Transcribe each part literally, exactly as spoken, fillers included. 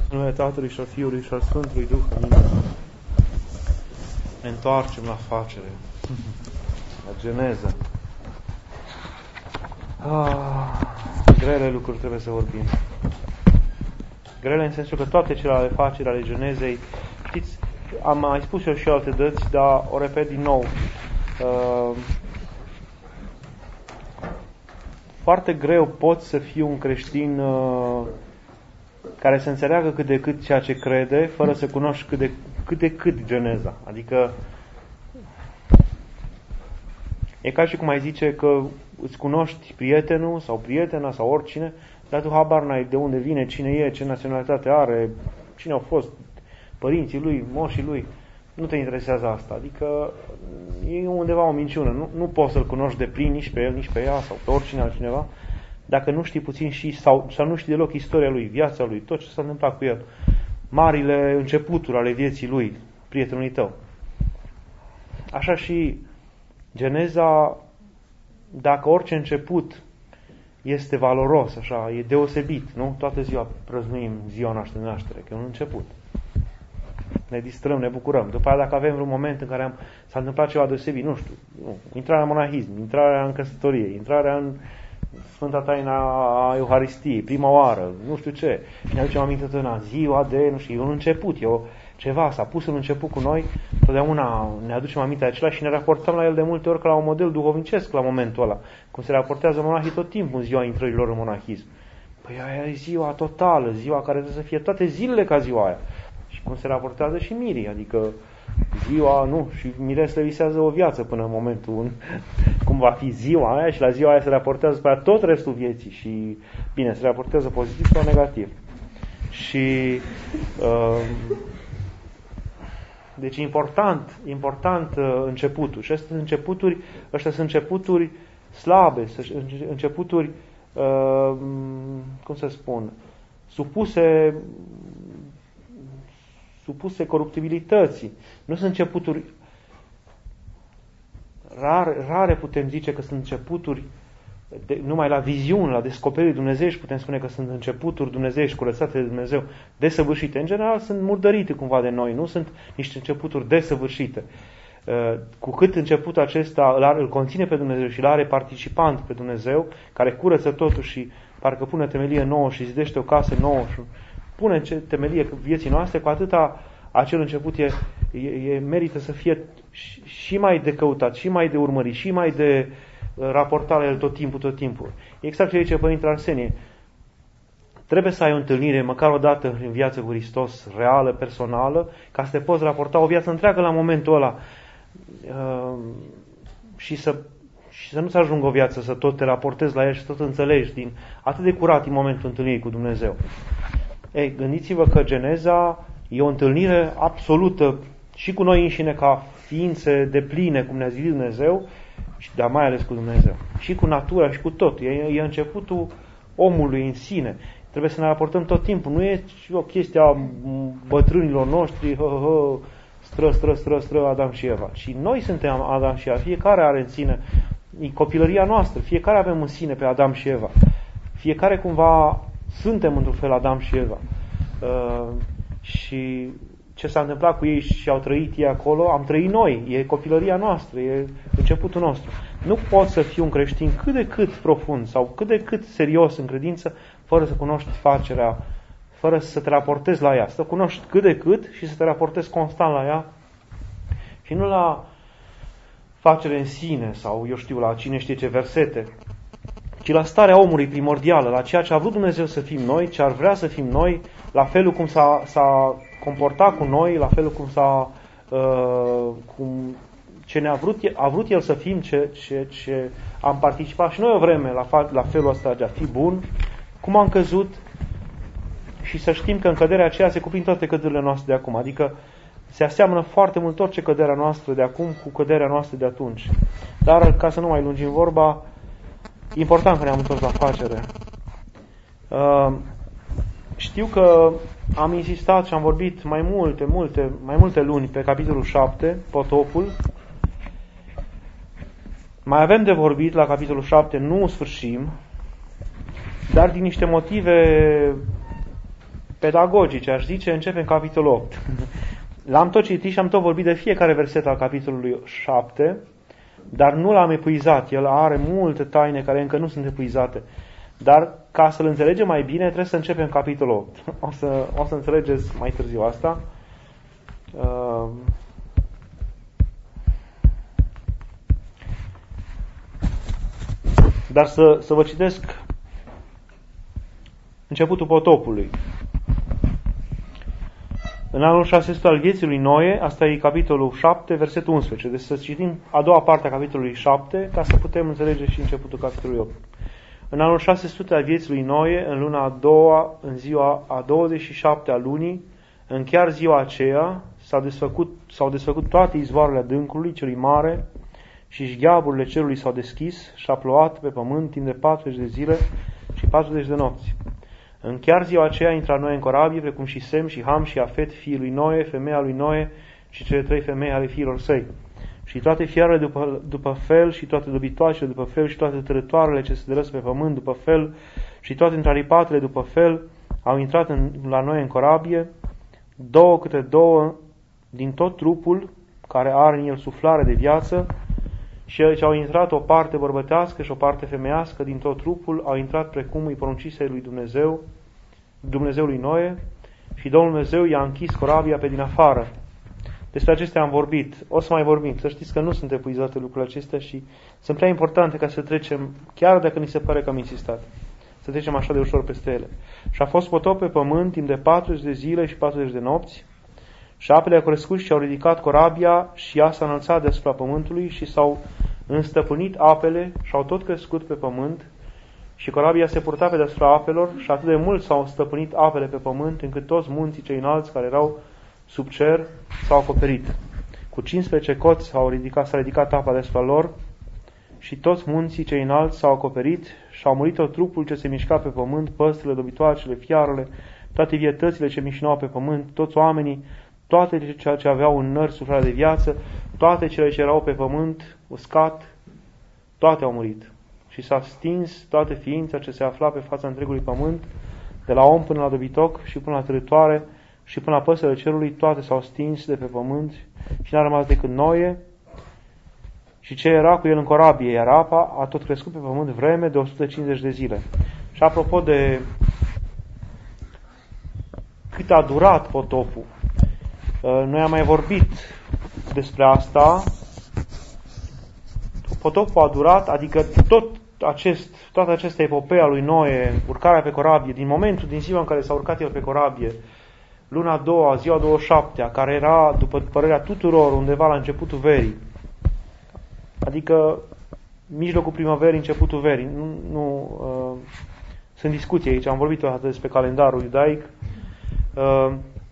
În numele Tatălui și al Fiului și al Sfântului Duh. Amin. Ne întoarcem la facere, la geneză. Ah, grele lucruri trebuie să vorbim. Grele în sensul că toate celelalte faceri ale genezei, știți, am mai spus eu și alte dăți, dar o repet din nou. Uh, foarte greu poți să fii un creștin uh, care să înțeleagă cât de cât ceea ce crede, fără să cunoști cât de cât, de cât geneza. Adică e ca și cum ai zice că îți cunoști prietenul sau prietena sau oricine, dar tu habar n-ai de unde vine, cine e, ce naționalitate are, cine au fost părinții lui, moșii lui. Nu te interesează asta. Adică e undeva o minciună. Nu, nu poți să-l cunoști de plin nici pe el, nici pe ea sau pe oricine altcineva, dacă nu știi puțin și sau, sau nu știi deloc istoria lui, viața lui, tot ce s-a întâmplat cu el. Marile începuturi ale vieții lui, prietenului tău. Așa și geneza, dacă orice început este valoros, așa, e deosebit, nu? Toată ziua prăznuim ziua noastră de naștere, că e un început. Ne distrăm, ne bucurăm. După aceea, dacă avem vreun moment în care am, s-a întâmplat ceva deosebit, nu știu, nu, intrarea în monahism, intrarea în căsătorie, intrarea în Sfânta Taina a Euharistiei, prima oară, nu știu ce, și ne aducem aminte totdeauna, ziua de, nu știu, e un început, e o, ceva, s-a pus în început cu noi, totdeauna ne aducem aminte de acela și ne raportăm la el de multe ori ca la un model duhovnicesc la momentul ăla, cum se raportează monahii tot timpul în ziua intrărilor în monahism. Păi aia e ziua totală, ziua care trebuie să fie toate zilele ca ziua aia. Și cum se raportează și mirii, adică ziua, nu, și miresele visează o viață până în momentul în, cum va fi ziua aia și la ziua aia se raportează pe tot restul vieții și, bine, se raportează pozitiv sau negativ. Și uh, deci important, important uh, începutul. Și astea sunt începuturi, astea sunt începuturi slabe, începuturi, uh, cum să spun, supuse supuse coruptibilității. Nu sunt începuturi rare, rare putem zice că sunt începuturi de, numai la viziune, la descoperiri dumnezeiești, putem spune că sunt începuturi dumnezeiești curățate de Dumnezeu, desăvârșite. În general sunt murdărite cumva de noi, nu sunt niște începuturi desăvârșite. Cu cât începutul acesta îl, are, îl conține pe Dumnezeu și îl are participant pe Dumnezeu, care curăță totul și parcă pune temelie nouă și zidește o casă nouă și pune temelie vieții noastre, cu atâta acel început e, e, e, merită să fie și, și mai de căutat, și mai de urmărit, și mai de raportat la el tot timpul, tot timpul. Exact ce zice Părintele Arsenie. Trebuie să ai o întâlnire, măcar o dată în viață cu Hristos, reală, personală, ca să te poți raporta o viață întreagă la momentul ăla. Uh, și să și să nu-ți ajungă o viață să tot te raportezi la el și să tot înțelegi din atât de curat în momentul întâlnirii cu Dumnezeu. Ei, gândiți-vă că geneza e o întâlnire absolută și cu noi înșine ca ființe depline, cum ne-a zis Dumnezeu, dar mai ales cu Dumnezeu. Și cu natura și cu tot. E, e începutul omului în sine. Trebuie să ne raportăm tot timpul. Nu e o chestie a bătrânilor noștri, hă, hă, hă, stră, stră, stră, stră, Adam și Eva. Și noi suntem Adam și Eva. Fiecare are în sine, e copilăria noastră. Fiecare avem în sine pe Adam și Eva. Fiecare cumva suntem într-un fel Adam și Eva. Uh, și ce s-a întâmplat cu ei și au trăit ei acolo, am trăit noi. E copilăria noastră, e începutul nostru. Nu poți să fii un creștin cât de cât profund sau cât de cât serios în credință, fără să cunoști facerea, fără să te raportezi la ea. Să cunoști cât de cât și să te raportezi constant la ea și nu la facere în sine sau, eu știu, la cine știe ce versete, ci la starea omului primordială, la ceea ce a vrut Dumnezeu să fim noi, ce ar vrea să fim noi, la felul cum s-a, s-a comportat cu noi, la felul cum s-a uh, cum, ce ne-a vrut, a vrut El să fim, ce, ce, ce am participat și noi o vreme la, la felul ăsta de a fi bun, cum am căzut și să știm că în căderea aceea se cuprind toate căderile noastre de acum, adică se aseamănă foarte mult orice căderea noastră de acum cu căderea noastră de atunci. Dar, ca să nu mai lungim vorba, important că ne-am întors la facere. Uh, știu că am insistat și am vorbit mai multe, multe, mai multe luni pe capitolul șapte, potopul. Mai avem de vorbit la capitolul șapte, nu sfârșim, dar din niște motive pedagogice, aș zice, începem capitolul opt. L-am tot citit și am tot vorbit de fiecare verset al capitolului șapte, dar nu l-am epuizat. El are multe taine care încă nu sunt epuizate. Dar ca să-l înțelegem mai bine, trebuie să începem capitolul opt. O să, o să înțelegeți mai târziu asta. Uh, Dar să, să vă citesc începutul potopului. În anul șase sute al vieții lui Noe, asta e capitolul șapte, versetul unsprezece. Deci să citim a doua parte a capitolului șapte, ca să putem înțelege și începutul capitolului opt. În anul șase sute al vieții lui Noe, în luna a doua, în ziua a douăzeci și șapte a lunii, în chiar ziua aceea, s-au desfăcut, s-au desfăcut toate izvoarele adâncului celui mare și șgheaburile cerului s-au deschis și a plouat pe pământ timp de patruzeci de zile și patruzeci de nopți. În chiar ziua aceea intra Noe în corabie, precum și Sem și Ham și Afet, fiii lui Noe, femeia lui Noe și cele trei femei ale fiilor săi. Și toate fiarele după, după fel și toate dobitoacele după fel și toate târătoarele ce se derăsc pe pământ după fel și toate întraripatele după fel au intrat în, la Noe în corabie, două câte două din tot trupul care are în el suflare de viață, și aici au intrat o parte bărbătească și o parte femeiască din tot trupul, au intrat precum îi poruncise lui Dumnezeu, Dumnezeu lui Noe, și Domnul Dumnezeu i-a închis corabia pe din afară. Despre acestea am vorbit. O să mai vorbim. Să știți că nu sunt epuizate lucrurile acestea și sunt prea importante ca să trecem, chiar dacă ni se pare că am insistat, să trecem așa de ușor peste ele. Și a fost potop pe pământ timp de patruzeci de zile și patruzeci de nopți, și apele au crescut și au ridicat corabia și ea s-a înălțat deasupra pământului și s-au înstăpânit apele și au tot crescut pe pământ și corabia se purta pe deasupra apelor și atât de mult s-au stăpânit apele pe pământ încât toți munții cei înalți care erau sub cer s-au acoperit. Cu cincisprezece coți s-au ridicat, s-a ridicat apa deasupra lor și toți munții cei înalți s-au acoperit și au murit tot trupul ce se mișca pe pământ, păsările, dobitoacele, fiarele, toate vietățile ce mișinau pe pământ, toți oamenii, toate ceea ce aveau în nări suflare de viață, toate cele ce erau pe pământ, uscat, toate au murit. Și s-a stins toate ființa ce se afla pe fața întregului pământ, de la om până la dobitoc și până la târătoare și până la păsările cerului, toate s-au stins de pe pământ și n-a rămas decât Noe și ce era cu el în corabie, iar apa a tot crescut pe pământ vreme de o sută cincizeci de zile. Și apropo de cât a durat potopul, noi am mai vorbit despre asta. Potopul a durat, adică tot acest, toată această epopee a lui Noe, urcarea pe corabie, din momentul, din ziua în care s-a urcat el pe corabie, luna a doua, ziua douăzeci și șaptea, care era, după părerea tuturor, undeva la începutul verii, adică mijlocul primăverii, începutul verii. Nu, nu uh, sunt discuții aici, am vorbit o dată despre calendarul iudaic. Uh,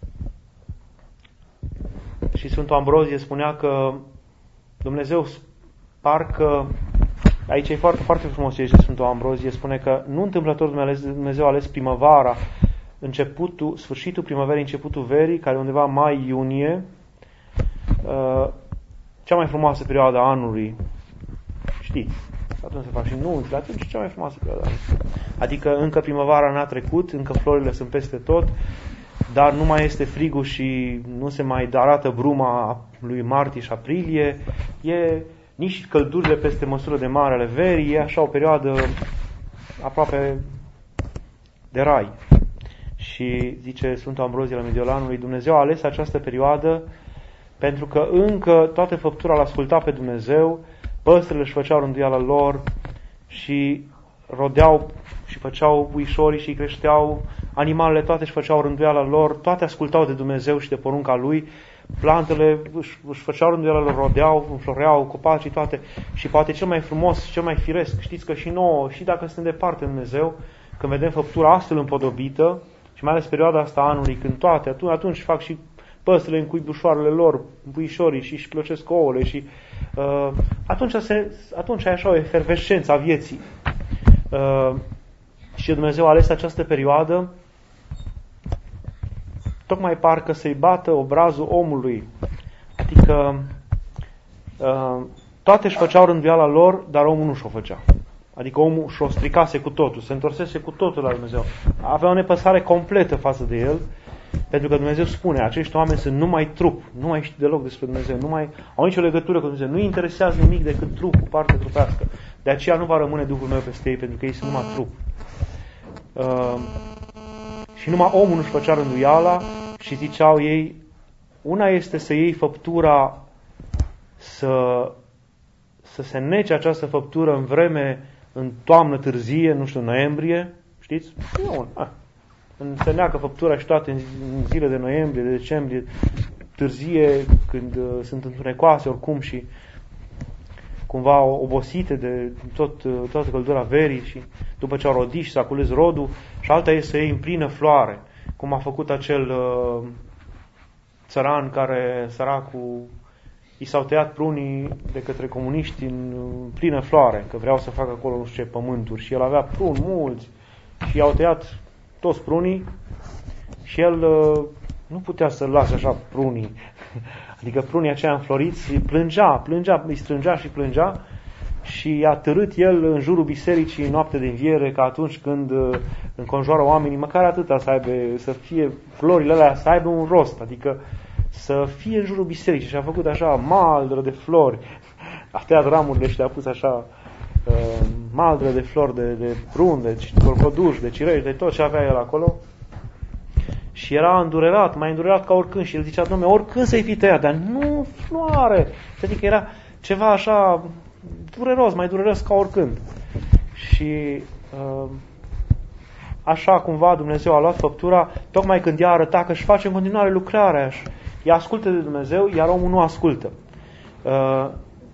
și Sfântul Ambrozie spunea că Dumnezeu parcă, aici e foarte, foarte frumos ce zice Sfântul Ambrozie, spune că nu întâmplător Dumnezeu a ales primăvara, începutul, sfârșitul primăverii, începutul verii, care undeva mai-iunie, uh, cea mai frumoasă perioadă a anului, știți, atunci se fac și nunți, atunci cea mai frumoasă perioadă a anului. Adică încă primăvara n-a trecut, încă florile sunt peste tot, dar nu mai este frigul și nu se mai arată bruma lui martie și aprilie, e nici căldurile peste măsură de mare ale verii, e așa o perioadă aproape de rai. Și zice Sfântul Ambrozie la Mediolanului, Dumnezeu a ales această perioadă pentru că încă toată făptura l-a ascultat pe Dumnezeu, păsările își făceau rânduiala lor și rodeau și făceau puișorii și creșteau, animalele toate își făceau rânduiala lor, toate ascultau de Dumnezeu și de porunca Lui, plantele își, își făceau rânduiala lor, rodeau, înfloreau, copacii, toate. Și poate cel mai frumos, cel mai firesc, știți că și nouă, și dacă suntem departe de Dumnezeu, când vedem făptura astfel împodobită, și mai ales perioada asta a anului, când toate, atunci, atunci fac și păsările în cuibușoarele lor, puișorii și își clocesc ouăle și uh, atunci, se, atunci e așa o efervescență a vieții. Uh, și Dumnezeu a ales această perioadă tocmai parcă să-i bată obrazul omului. Adică uh, toate își făceau rânduiala lor, dar omul nu și-o făcea. Adică omul și-o stricase cu totul, se întorsese cu totul la Dumnezeu. Avea o nepăsare completă față de el, pentru că Dumnezeu spune, acești oameni sunt numai trup, nu mai știu deloc despre Dumnezeu, nu mai au nicio legătură cu Dumnezeu, nu-i interesează nimic decât trupul, partea trupească. De aceea nu va rămâne Duhul meu peste ei, pentru că ei sunt numai trup. Uh, și numai omul nu-și făcea rânduiala și ziceau ei, una este să iei făptura, să, să se nece această făptură în vreme, în toamnă târzie, nu știu, noiembrie, știți? Nu, ah. Se neacă făptura și toate în zile de noiembrie, de decembrie, târzie, când uh, sunt întunecoase oricum și cumva obosite de tot, uh, toată căldura verii și după ce au rodit și s-a cules rodul, și alta e să iei în plină floare, cum a făcut acel uh, țăran care, săracul, i s-au tăiat prunii de către comuniști în plină floare, că vreau să facă acolo nu știu ce pământuri și el avea pruni mulți și i-au tăiat toți prunii și el uh, nu putea să lase așa prunii. Adică prunii aceia înfloriți plângea, plângea, îi strângea și plângea și i-a târât el în jurul bisericii în noapte de înviere, ca atunci când uh, înconjoară oamenii, măcar atâta să aibă, să fie florile alea, să aibă un rost, adică să fie în jurul bisericii. Și a făcut așa maldră de flori, a tăiat ramurile și le-a pus așa uh, maldră de flori, de, de prun, de corcoduș, de cireși, de tot ce avea el acolo. Și era îndurerat, mai îndurerat ca oricând. Și el zicea, dom'le, oricând să-i fi tăiat, dar nu floare. Adică era ceva așa dureros, mai dureros ca oricând. Și uh, așa cumva Dumnezeu a luat făptura, tocmai când ea arăta că își face în continuare lucrarea. Ea ascultă de Dumnezeu, iar omul nu ascultă. Uh,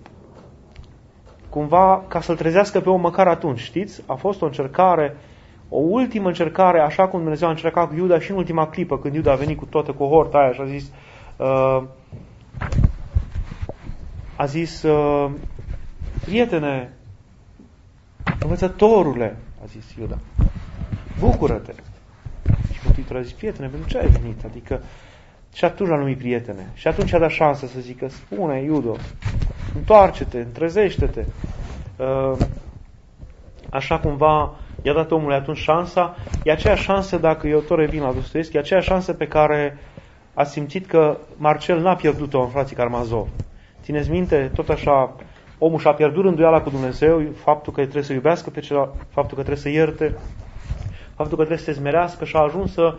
cumva ca să-l trezească pe om măcar atunci, știți? A fost o încercare, o ultimă încercare, așa cum Dumnezeu a încercat cu Iuda și în ultima clipă, când Iuda a venit cu toată cohorta aia și a zis uh, a zis uh, prietene, învățătorule, a zis Iuda, bucură-te. Și Mântuitorul a zis, prietene, pentru ce ai venit? Adică, și atunci l-a numit prietene. Și atunci a dat șansă să zică, spune, Iudo, întoarce-te, întrezește-te. Uh, așa cumva i-a dat omului atunci șansa. E aceea șansă, dacă eu tot revin la Dostoievski, e aceea șansă pe care a simțit că Marcel n-a pierdut-o în frații Karamazov. Țineți minte, tot așa, omul și-a pierdut rânduiala cu Dumnezeu, faptul că trebuie să iubească pe celălalt, faptul că trebuie să ierte, faptul că trebuie să se zmerească și a ajuns să,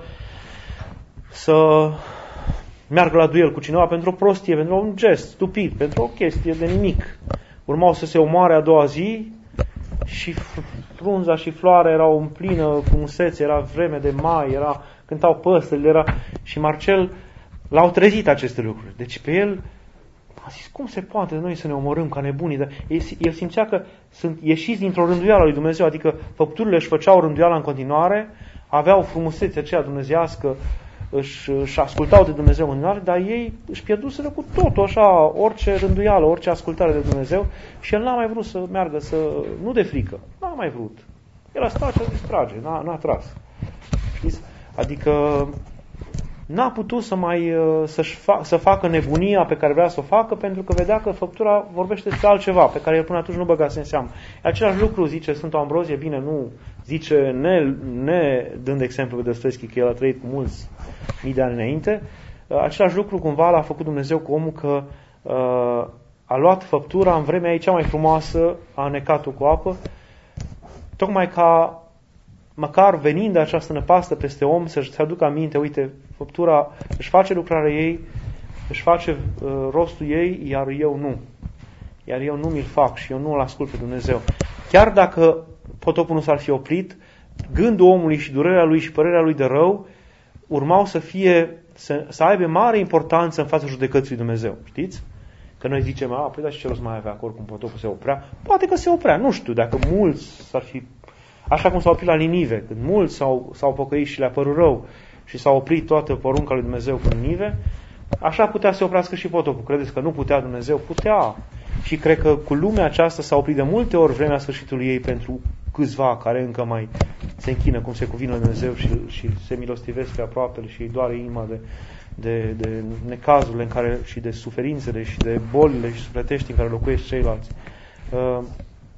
să meargă la duel cu cineva pentru o prostie, pentru un gest stupid, pentru o chestie de nimic. Urmau să se omoare a doua zi și frunza și floarea erau în plină frumusețe, era vreme de mai, era, cântau păsările, era... și Marcel l-au trezit aceste lucruri. Deci pe el a zis, cum se poate noi să ne omorâm ca nebunii? Dar el, el simțea că sunt ieșiți dintr-o rânduială lui Dumnezeu, adică făpturile își făceau rânduiala în continuare, aveau frumusețea aceea dumnezeiască, își, își ascultau de Dumnezeu în continuare, dar ei își pierduseră cu totul așa, orice rânduială, orice ascultare de Dumnezeu și el n-a mai vrut să meargă, să nu de frică, n-a mai vrut. El a stat și a distrage, n-a, n-a tras. Știți? Adică n-a putut să mai să-și fa, să facă nebunia pe care vrea să o facă, pentru că vedea că făptura vorbește despre altceva pe care el până atunci nu băgase în seamă. Același lucru zice Sfântul Ambrozie, bine, nu zice ne, ne dând exemplu pe Dostoievski, că el a trăit cu mulți mii de ani înainte, același lucru cumva l-a făcut Dumnezeu cu omul, că uh, a luat făptura în vremea ei cea mai frumoasă, a necat-o cu apă, tocmai ca măcar venind această năpastă peste om să-și aducă aminte, uite, făptura își face lucrarea ei, își face uh, rostul ei, iar eu nu. Iar eu nu mi-l fac și eu nu îl ascult pe Dumnezeu. Chiar dacă potopul nu s-ar fi oprit, gândul omului și durerea lui și părerea lui de rău urmau să fie, să, să aibă mare importanță în fața judecății lui Dumnezeu. Știți? Că noi zicem, a, păi da, și ce rost mai avea, că oricum potopul se oprea. Poate că se oprea, nu știu, dacă mulți s-ar fi... Așa cum s-au oprit la Ninive, când mulți s-au, s-au pocăit și le-a părut rău și s-a oprit toată porunca lui Dumnezeu cu Ninive, așa putea să se oprească și potopul. Credeți că nu putea Dumnezeu? Putea. Și cred că cu lumea aceasta s-a oprit de multe ori vremea sfârșitului ei pentru câțiva care încă mai se închină cum se cuvine Dumnezeu și, și se milostivesc pe aproapele și îi doare inima de, de, de necazurile în care, și de suferințele și de bolile și sufletești în care locuiesc ceilalți. Uh,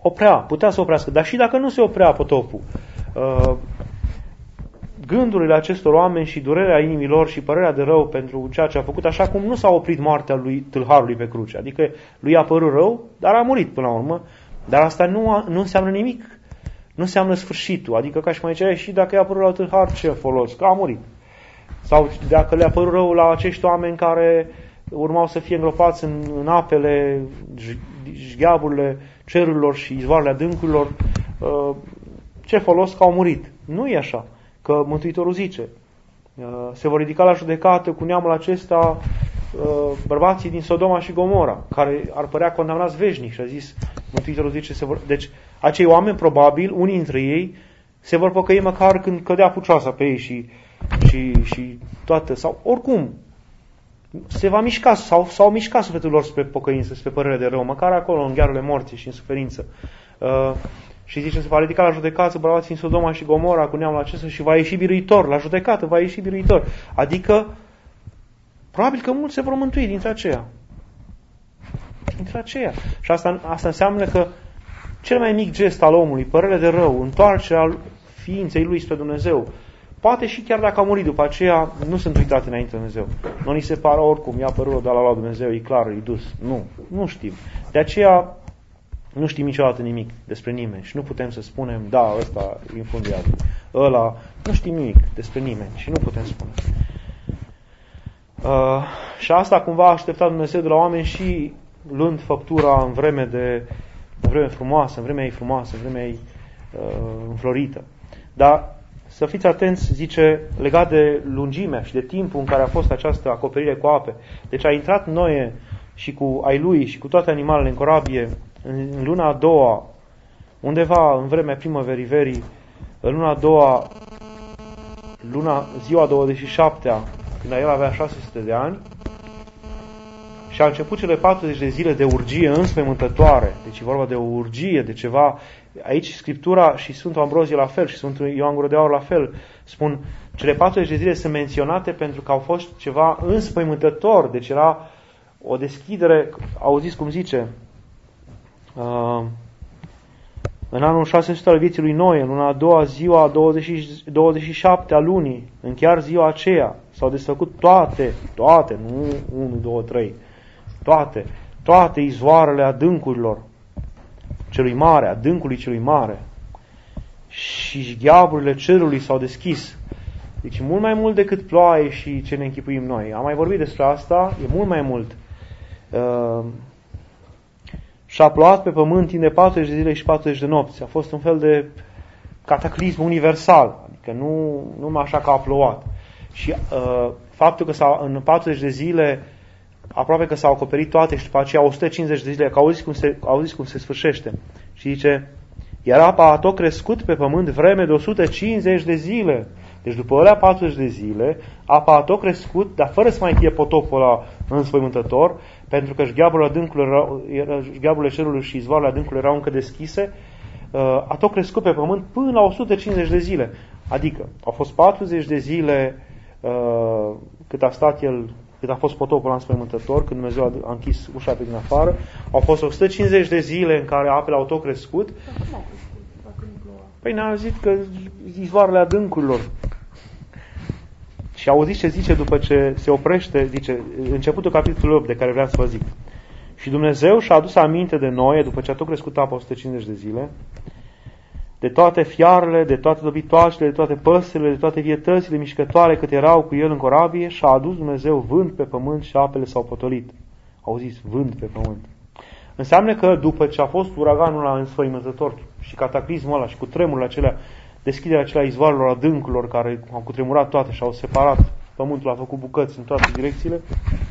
oprea, putea să oprească, dar și dacă nu se oprea potopul, uh, gândurile acestor oameni și durerea inimilor și părerea de rău pentru ceea ce a făcut, așa cum nu s-a oprit moartea lui tâlharului pe cruce. Adică lui a părut rău, dar a murit până la urmă. Dar asta nu, a, nu înseamnă nimic. Nu înseamnă sfârșitul. Adică ca și mai zicea, și dacă i-a părut rău tâlhar, ce folos? Că a murit. Sau dacă le-a părut rău la acești oameni care urmau să fie îngropați în, în apele, jgheaburile cerurilor și izvoarele adâncurilor, ce folos că au murit? Nu e așa. Că Mântuitorul zice, se vor ridica la judecată cu neamul acesta bărbații din Sodoma și Gomora, care ar părea condamnați veșnic. Și a zis, Mântuitorul zice, se vor... deci acei oameni, probabil, unii dintre ei, se vor pocăi măcar când cădea pucioasa pe ei și, și, și toată, sau oricum, se va mișca, sau s-au mișcat sufletul lor spre pocăință, spre părere de rău, măcar acolo, în ghearurile morții și în suferință. Uh, și zice, se va ridica la judecată bărbații în Sodoma și Gomora cu neamul acesta și va ieși biruitor, la judecată va ieși biruitor. Adică, probabil că mulți se vor mântui dintre aceia. Dintre aceia. Și asta, asta înseamnă că cel mai mic gest al omului, părere de rău, întoarcerea ființei lui spre Dumnezeu, poate și chiar dacă a murit după aceea, nu sunt uitate înainte de Dumnezeu. Nu ni se pare oricum, i-a părut, dar l-a luat Dumnezeu, e clar, e dus. Nu, nu știm. De aceea nu știm niciodată nimic despre nimeni și nu putem să spunem, da, ăsta e infundiat, ăla, nu știm nimic despre nimeni și nu putem spune. Uh, și asta cumva a așteptat Dumnezeu de la oameni și luând făptura în vreme de în vreme frumoasă, în vremea ei frumoasă, în vremea ei uh, înflorită. Dar să fiți atenți, zice, legat de lungimea și de timpul în care a fost această acoperire cu ape. Deci a intrat Noe și cu ai lui și cu toate animalele în corabie în, în luna a doua, undeva în vremea primăverii verii, în luna a doua, luna, ziua douăzeci și șaptea, când el avea șase sute de ani, și a început cele patruzeci de zile de urgie înspăimântătoare. Deci e vorba de o urgie, de ceva. Aici Scriptura și Sfântul Ambrozie la fel și Sfântul Ioan Gură de Aur la fel spun, cele patruzeci de zile sunt menționate pentru că au fost ceva înspăimântător. Deci era o deschidere, auziți cum zice, uh, în anul șase sute al vieții lui Noe, în luna a doua, ziua douăzeci și șapte a lunii, în chiar ziua aceea, s-au desfăcut toate, toate, nu unu, doi, trei, toate, toate izvoarele adâncurilor celui mare, adâncului celui mare. Și gheaburile cerului s-au deschis. Deci mult mai mult decât ploaie și ce ne închipuim noi. Am mai vorbit despre asta, e mult mai mult. Uh, și a plouat pe pământ timp de patruzeci de zile și patruzeci de nopți. A fost un fel de cataclism universal. Adică nu numai așa că a plouat. Și uh, faptul că s-a, în patruzeci de zile aproape că s-au acoperit toate și după aceea o sută cincizeci de zile, că auziți cum se, auziți cum se sfârșește. Și zice, iar apa a tot crescut pe pământ vreme de o sută cincizeci de zile. Deci după alea patruzeci de zile, apa a tot crescut, dar fără să mai fie potopul ăla înspăimântător, pentru că șgheaburile adâncului, șgheaburile cerului și izvoarele adâncului erau încă deschise, a tot crescut pe pământ până la o sută cincizeci de zile. Adică au fost patruzeci de zile cât a stat el, cât a fost potopul înspăimântător, când Dumnezeu a închis ușa pe din afară, au fost o sută cincizeci de zile în care apele au tot crescut. Păi ne-a zis că izvoarele adâncurilor. Și auziți ce zice după ce se oprește, zice, începutul capitolului opt de care vreau să vă zic. Și Dumnezeu și-a adus aminte de Noe, după ce a tot crescut apa o sută cincizeci de zile, de toate fiarele, de toate dobitoacele, de toate păsările, de toate vietățile mișcătoare cât erau cu el în corabie, și a adus Dumnezeu vânt pe pământ și apele s-au potolit. Auziți, vânt pe pământ. Înseamnă că după ce a fost uraganul ăla înspăimântător și cataclismul ăla și cu tremurile acelea, deschiderea acelea izvoarelor adâncurilor care au cutremurat toate și au separat pământul, a făcut bucăți în toate direcțiile,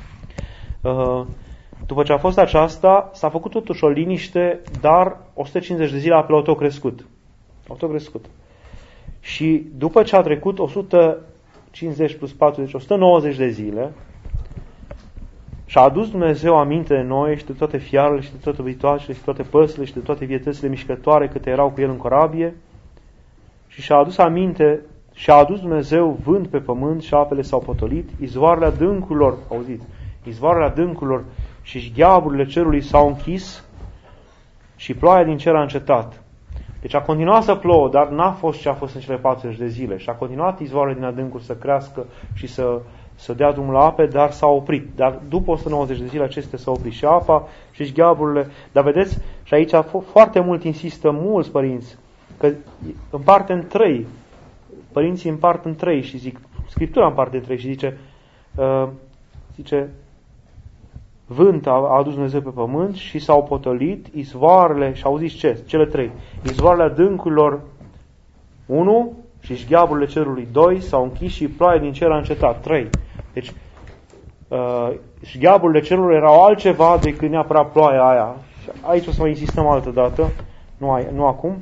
după ce a fost aceasta, s-a făcut totuși o liniște, dar o sută cincizeci de zile apele au tot crescut. Au tot crescut. Și după ce a trecut o sută cincizeci plus patruzeci, o sută nouăzeci de zile, și-a adus Dumnezeu aminte de noi și de toate fiarele și de toate vitoacele și de toate păsările și de toate vietățile mișcătoare câte erau cu el în corabie, și și-a adus aminte și-a adus Dumnezeu vânt pe pământ și apele s-au potolit, izvoarele adâncurilor, auziți, izvoarele adâncurilor și șgheaburile cerului s-au închis și ploaia din cer a încetat. Deci a continuat să plouă, dar n-a fost ce a fost în cele patruzeci de zile. Și a continuat izvoarele din adâncuri să crească și să, să dea drumul la ape, dar s-a oprit. Dar după o sută nouăzeci de zile acestea s-au oprit și apa și șgheaburile. Dar vedeți, și aici foarte mult insistă mulți părinți, că împarte în trei. Părinții împart în trei și zic, Scriptura împarte în trei și zice, uh, zice, vânt a adus Dumnezeu pe pământ și s-au potolit izvoarele, și auziți ce? Cele trei. Izvoarele adâncurilor unu și șgheaburile cerului doi s-au închis și ploaia din cer a încetat trei. Deci uh, șgheaburile cerului erau altceva decât neapărat ploaia aia. Și aici o să mai insistăm altă dată, nu, ai, nu acum.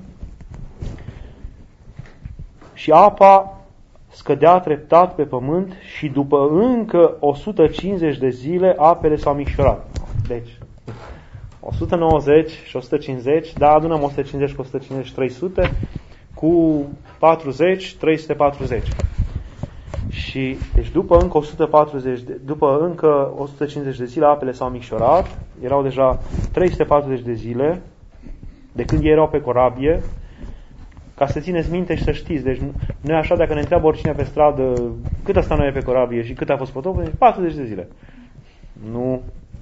Și apa scădea treptat pe pământ și după încă o sută cincizeci de zile apele s-au micșorat. Deci, o sută nouăzeci și o sută cincizeci, da, adunăm o sută cincizeci cu o sută cincizeci, trei sute, cu patruzeci, trei sute patruzeci. Și, deci după încă o sută patruzeci, de, după încă o sută cincizeci de zile apele s-au micșorat, erau deja trei sute patruzeci de zile de când ei erau pe corabie. Ca să țineți minte și să știți, deci nu e așa, dacă ne întreabă oricine pe stradă cât a stat noi pe corabie și cât a fost potopul, deci patruzeci de zile. Nu.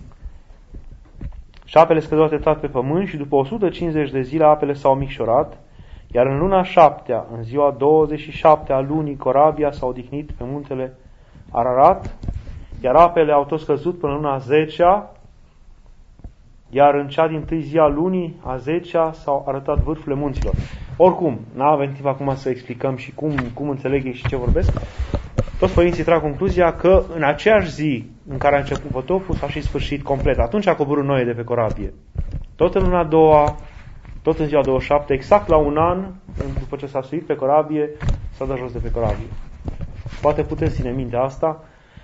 Și apele scădeau treptat pe pământ și după o sută cincizeci de zile apele s-au micșorat, iar în luna șaptea, în ziua douăzeci și șapte a lunii, corabia s-a odihnit pe muntele Ararat, iar apele au tot scăzut până în luna zecea, iar în cea din tâi zi a lunii, a zecea, s-au arătat vârfurile munților. Oricum, n-avem timp acum să explicăm și cum, cum înțeleg ei și ce vorbesc. Toți părinții trag concluzia că în aceeași zi în care a început potopul s-a și sfârșit complet. Atunci a coborât Noe de pe corabie. Tot în luna a doua, tot în ziua douăzeci și șapte, exact la un an, după ce s-a suit pe corabie, s-a dat jos de pe corabie. Poate puteți ține minte asta,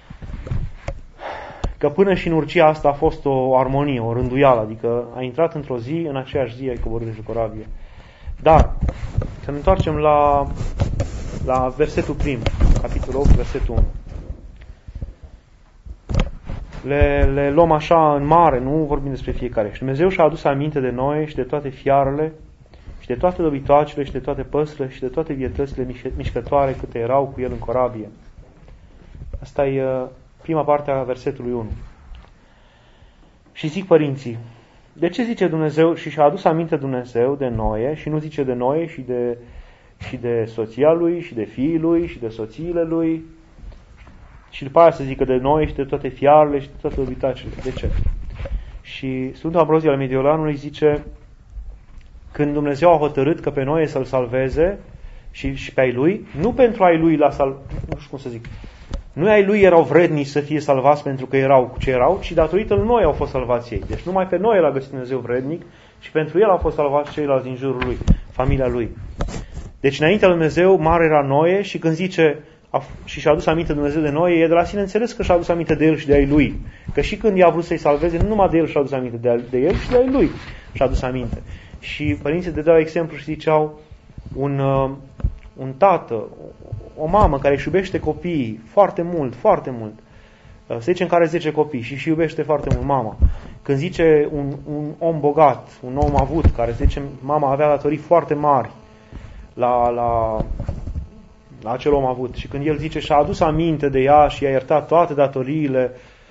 că până și în urcia asta a fost o armonie, o rânduială, adică a intrat într-o zi, în aceeași zi ai coborât de pe corabie. Dar, să ne întoarcem la, la versetul prim, capitolul opt, versetul unu. Le, le luăm așa în mare, nu vorbim despre fiecare. Și Dumnezeu și-a adus aminte de noi și de toate fiarele și de toate dobitoacele și de toate păsările și de toate vietățile mișcătoare câte erau cu el în corabie. Asta e prima parte a versetului unu. Și zic părinții, de ce zice Dumnezeu și și-a adus aminte Dumnezeu de Noe și nu zice de Noe și de, și de soția lui și de fiii lui și de soțiile lui și după aia să zică de Noe și de toate fiarele și de toate obitacele? De ce? Și Sfântul Ambrozie al Mediolanului zice, când Dumnezeu a hotărât că pe Noe să-l salveze și, și pe ai lui, nu pentru ai lui la sal... nu știu cum să zic, nu ai lui erau vrednici să fie salvați pentru că erau cu ce erau, ci datorită lui Noe au fost salvați ei. Deci numai pe Noe l-a găsit Dumnezeu vrednic și pentru el au fost salvați ceilalți din jurul lui, familia lui. Deci înaintea lui Dumnezeu mare era Noe și când zice a, și și-a adus aminte Dumnezeu de Noe, e de la sine înțeles că și-a adus aminte de el și de ai lui. Că și când i-a vrut să-i salveze, nu numai de el și-a adus aminte, de, de el și de ai lui și-a adus aminte. Și părinții dădeau exemplu și ziceau un, uh, un tată, o mamă care își iubește copiii foarte mult, foarte mult, să zicem că are zece copii și își iubește foarte mult mama. Când zice un, un om bogat, un om avut, care să zicem mama avea datorii foarte mari la, la, la acel om avut și când el zice și-a adus aminte de ea și i-a iertat toate datoriile,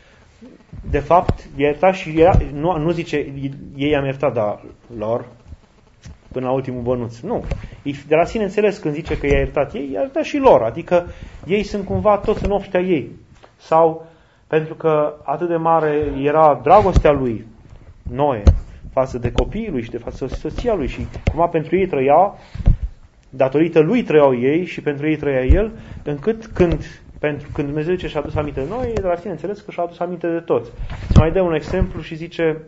de fapt i-a iertat și ea, nu, nu zice ei i-am iertat, dar lor până la ultimul bănuț. Nu. De la sine înțeles când zice că i-a iertat ei, i-a iertat și lor. Adică ei sunt cumva toți în obștea ei. Sau pentru că atât de mare era dragostea lui, Noe, față de copiii lui și de față de soția lui și cumva pentru ei trăia, datorită lui trăiau ei și pentru ei trăia el, încât când, pentru, când Dumnezeu zice și-a adus aminte de noi, de la sine înțeles că și-a adus aminte de toți. Să mai dăm un exemplu și zice,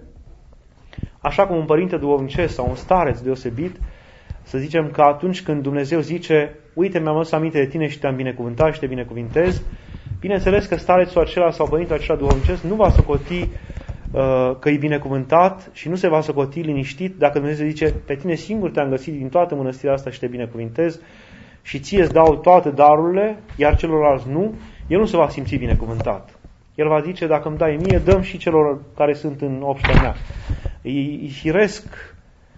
așa cum un părinte duhovnicesc sau un stareț deosebit, să zicem că atunci când Dumnezeu zice, uite, mi-am adus aminte de tine și te-am binecuvântat și te binecuvintez, bineînțeles că starețul acela sau părintele acela duhovnicesc nu va socoti uh, că e binecuvântat și nu se va socoti liniștit dacă Dumnezeu zice, pe tine singur te-am găsit din toată mănăstirea asta și te binecuvintez și ție îți dau toate darurile, iar celorlalți nu, el nu se va simți binecuvântat. El va zice, dacă îmi dai mie, dăm și celor care sunt în obștea mea. E, e firesc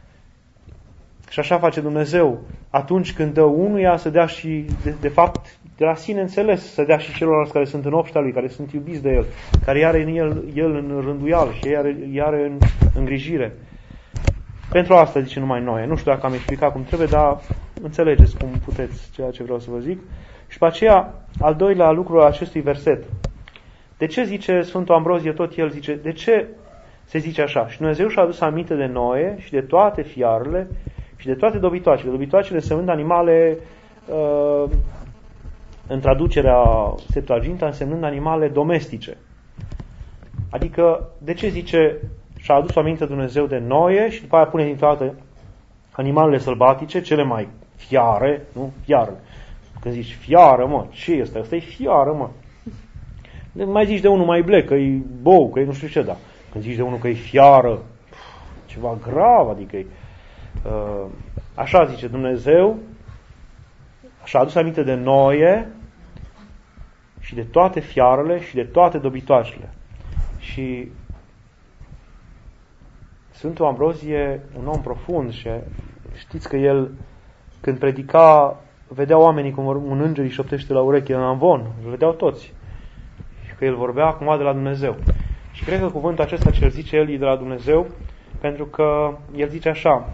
Și așa face Dumnezeu. Atunci când dă unuia, să dea și, de, de fapt, de la sine înțeles, să dea și celorlalți care sunt în obștea Lui, care sunt iubiți de El, care i-are în El, El în rânduială și i are în îngrijire. Pentru asta zice numai noi. Nu știu dacă am explicat cum trebuie, dar înțelegeți cum puteți ceea ce vreau să vă zic. Și pe aceea, al doilea lucru al acestui verset. De ce zice Sfântul Ambrozie, tot el zice, de ce se zice așa? Și Dumnezeu și-a adus aminte de Noe și de toate fiarele și de toate dobitoacele. Dobitoacele sunt animale, uh, în traducerea Septuaginta, însemnând animale domestice. Adică, de ce zice și-a adus aminte Dumnezeu de Noe și după aia pune din toate animalele sălbatice, cele mai fiare, nu? Fiarele. Când zici fiară, mă, ce e ăsta? Ăsta e fiară, mă. Mai zici de unul mai blec, că e bou, că e nu știu ce, da. Când zici de unul că e fiară, ceva grav, adică e... Uh, așa zice Dumnezeu, și-a adus aminte de Noe și de toate fiarele și de toate dobitoacele. Și Sfântul Ambrozie, un om profund, și știți că el, când predica, vedea oamenii cum un înger îi șoptește la ureche în amvon, îl vedeau toți. Și că el vorbea acum de la Dumnezeu. Și cred că cuvântul acesta ce îl zice el e de la Dumnezeu, pentru că el zice așa,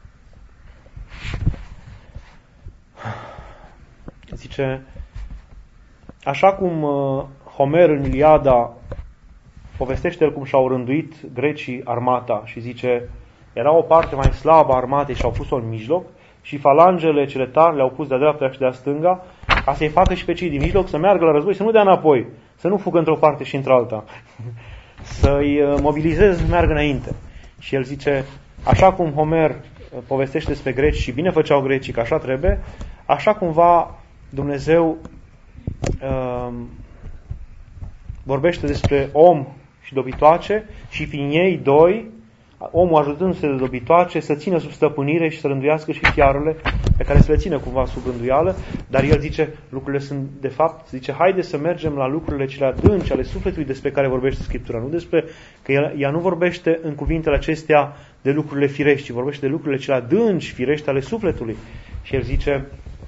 zice, așa cum Homer în Iliada povestește el cum și-au rânduit grecii armata și zice, era o parte mai slabă a armatei și au pus-o în mijloc și falangele cele tari le-au pus de-a dreapta și de-a stânga ca să-i facă și pe cei din mijloc să meargă la război, să nu dea înapoi, să nu fugă într-o parte și într-alta, să-i mobilizeze să meargă înainte. Și el zice, așa cum Homer povestește despre greci și bine făceau grecii că așa trebuie, așa cumva Dumnezeu uh, vorbește despre om și dobitoace și prin ei doi, omul ajutându-se de dobitoace să țină sub stăpânire și să rânduiască și fiarele pe care să le țină cumva sub rânduială, dar el zice, lucrurile sunt, de fapt, zice, haide să mergem la lucrurile cele adânci ale sufletului despre care vorbește Scriptura, nu despre, că ea, ea nu vorbește în cuvintele acestea de lucrurile firești, ci vorbește de lucrurile cele adânci, firești ale sufletului. Și el zice,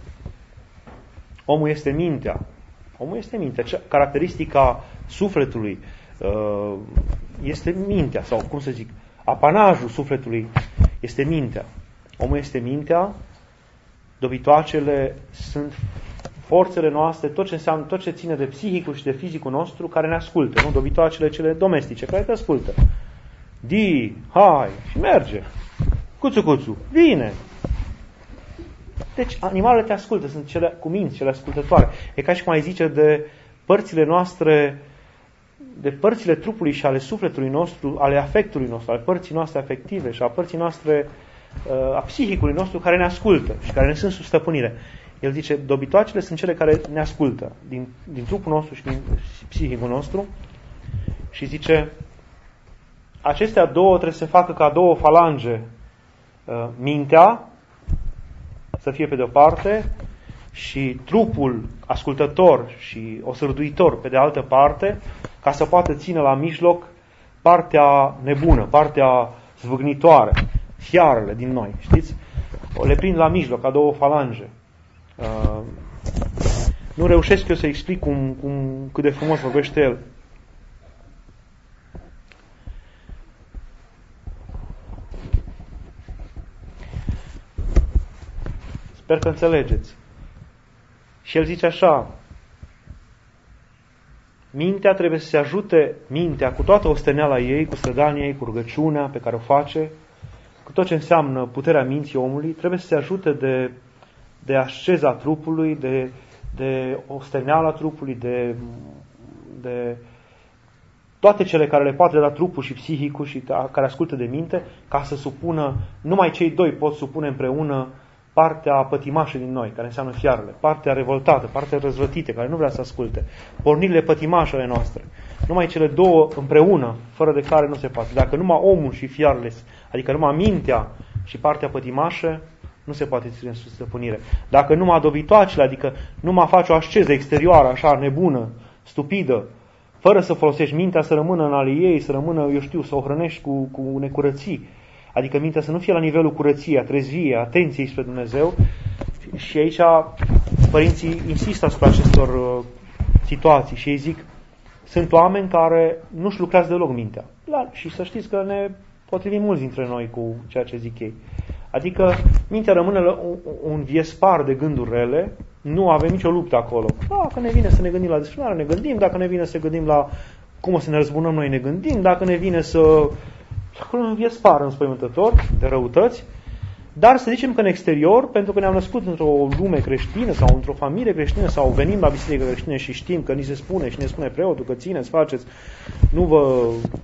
omul este mintea. Omul este mintea. Caracteristica sufletului este mintea, sau cum să zic, apanajul sufletului este mintea. Omul este mintea, dobitoacele sunt forțele noastre, tot ce înseamnă, tot ce ține de psihicul și de fizicul nostru care ne ascultă, nu? Dobitoacele cele domestice care te ascultă. Di, hai, și merge. Cuțu, cuțu, vine. Deci animalele te ascultă, sunt cele cu minți, cele ascultătoare. E ca și cum ai zice de părțile noastre, de părțile trupului și ale sufletului nostru, ale afectului nostru, ale părții noastre afective și a părții noastre, a psihicului nostru care ne ascultă și care ne sunt sub stăpânire. El zice, dobitoacele sunt cele care ne ascultă din, din trupul nostru și din psihicul nostru și zice, acestea două trebuie să se facă ca două falange, mintea să fie pe de o parte și trupul ascultător și osârduitor pe de altă parte, ca să poată ține la mijloc partea nebună, partea zvâgnitoare, fiarele din noi, știți? Le prind la mijloc, ca două falange. Uh, nu reușesc eu să explic cum, cum, cât de frumos vorbește el. Sper că înțelegeți. Și el zice așa, mintea trebuie să se ajute, mintea cu toată osteneala ei, cu strădania ei, cu rugăciunea pe care o face, cu tot ce înseamnă puterea minții omului, trebuie să se ajute de, de asceza trupului, de, de osteneala trupului, de, de toate cele care le poate da trupul și psihicul și care ascultă de minte, ca să supună, numai cei doi pot supune împreună partea pătimașă din noi, care înseamnă fiarele, partea revoltată, partea răzvătită, care nu vrea să asculte, pornirile pătimașe ale noastre. Numai cele două împreună, fără de care nu se poate. Dacă numai omul și fiarele, adică numai mintea și partea pătimașă, nu se poate ține sub stăpânire. Dacă numai dobitoacele, adică numai faci o asceză exterioară, așa, nebună, stupidă, fără să folosești mintea, să rămână în ale ei, să rămână, eu știu, să o hrănești cu, cu necurății, Adică mintea să nu fie la nivelul curăției, a trezviei, a atenției spre Dumnezeu. Și aici părinții insistă asupra acestor uh, situații și ei zic, sunt oameni care nu-și lucrează deloc mintea. La, și să știți că ne potrivim mulți dintre noi cu ceea ce zic ei. Adică mintea rămâne un, un viespar de gânduri rele, nu avem nicio luptă acolo. Dacă ne vine să ne gândim la desfrânare, ne gândim, dacă ne vine să gândim la cum o să ne răzbunăm noi, ne gândim, dacă ne vine să... un viespar înspăimântător de răutăți, dar să zicem că în exterior, pentru că ne-am născut într-o lume creștină sau într-o familie creștină sau venim la biserică creștină și știm că ni se spune și ne spune preotul că țineți, faceți, nu vă...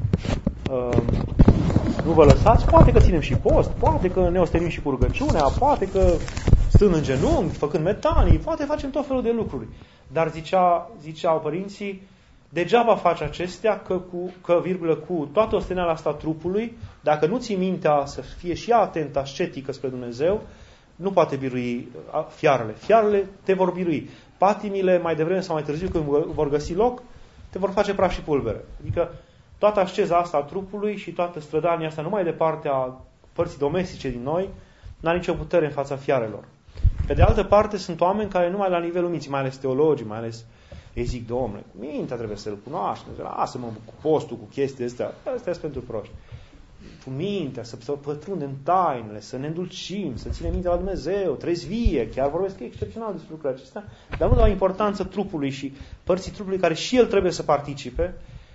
Uh, nu vă lăsați, poate că ținem și post, poate că ne ostenim și cu rugăciunea, poate că stând în genunchi, făcând metanii, poate facem tot felul de lucruri. Dar zicea, ziceau părinții, degeaba faci acestea că, cu, că virgulă, cu toată osteneala asta trupului, dacă nu ții mintea să fie și ea atentă, ascetică spre Dumnezeu, nu poate birui fiarele. Fiarele te vor birui. Patimile, mai devreme sau mai târziu, când vor găsi loc, te vor face praf și pulbere. Adică toată asceza asta a trupului și toată strădania asta numai de partea părții domestice din noi n-a nicio putere în fața fiarelor. Pe de altă parte, sunt oameni care numai la nivelul minții, mai ales teologii, mai ales ei zic, Domnule, cu mintea trebuie să-L cunoaștem, lasă-mă cu postul, cu chestiile astea, astea sunt pentru proști. Cu mintea, să, să pătrundem tainele, să ne îndulcim, să ținem mintea la Dumnezeu, trezvie, chiar vorbesc excepțional despre lucrurile acestea, dar nu dau importanță trupului și părții trupului care și el trebuie să participe.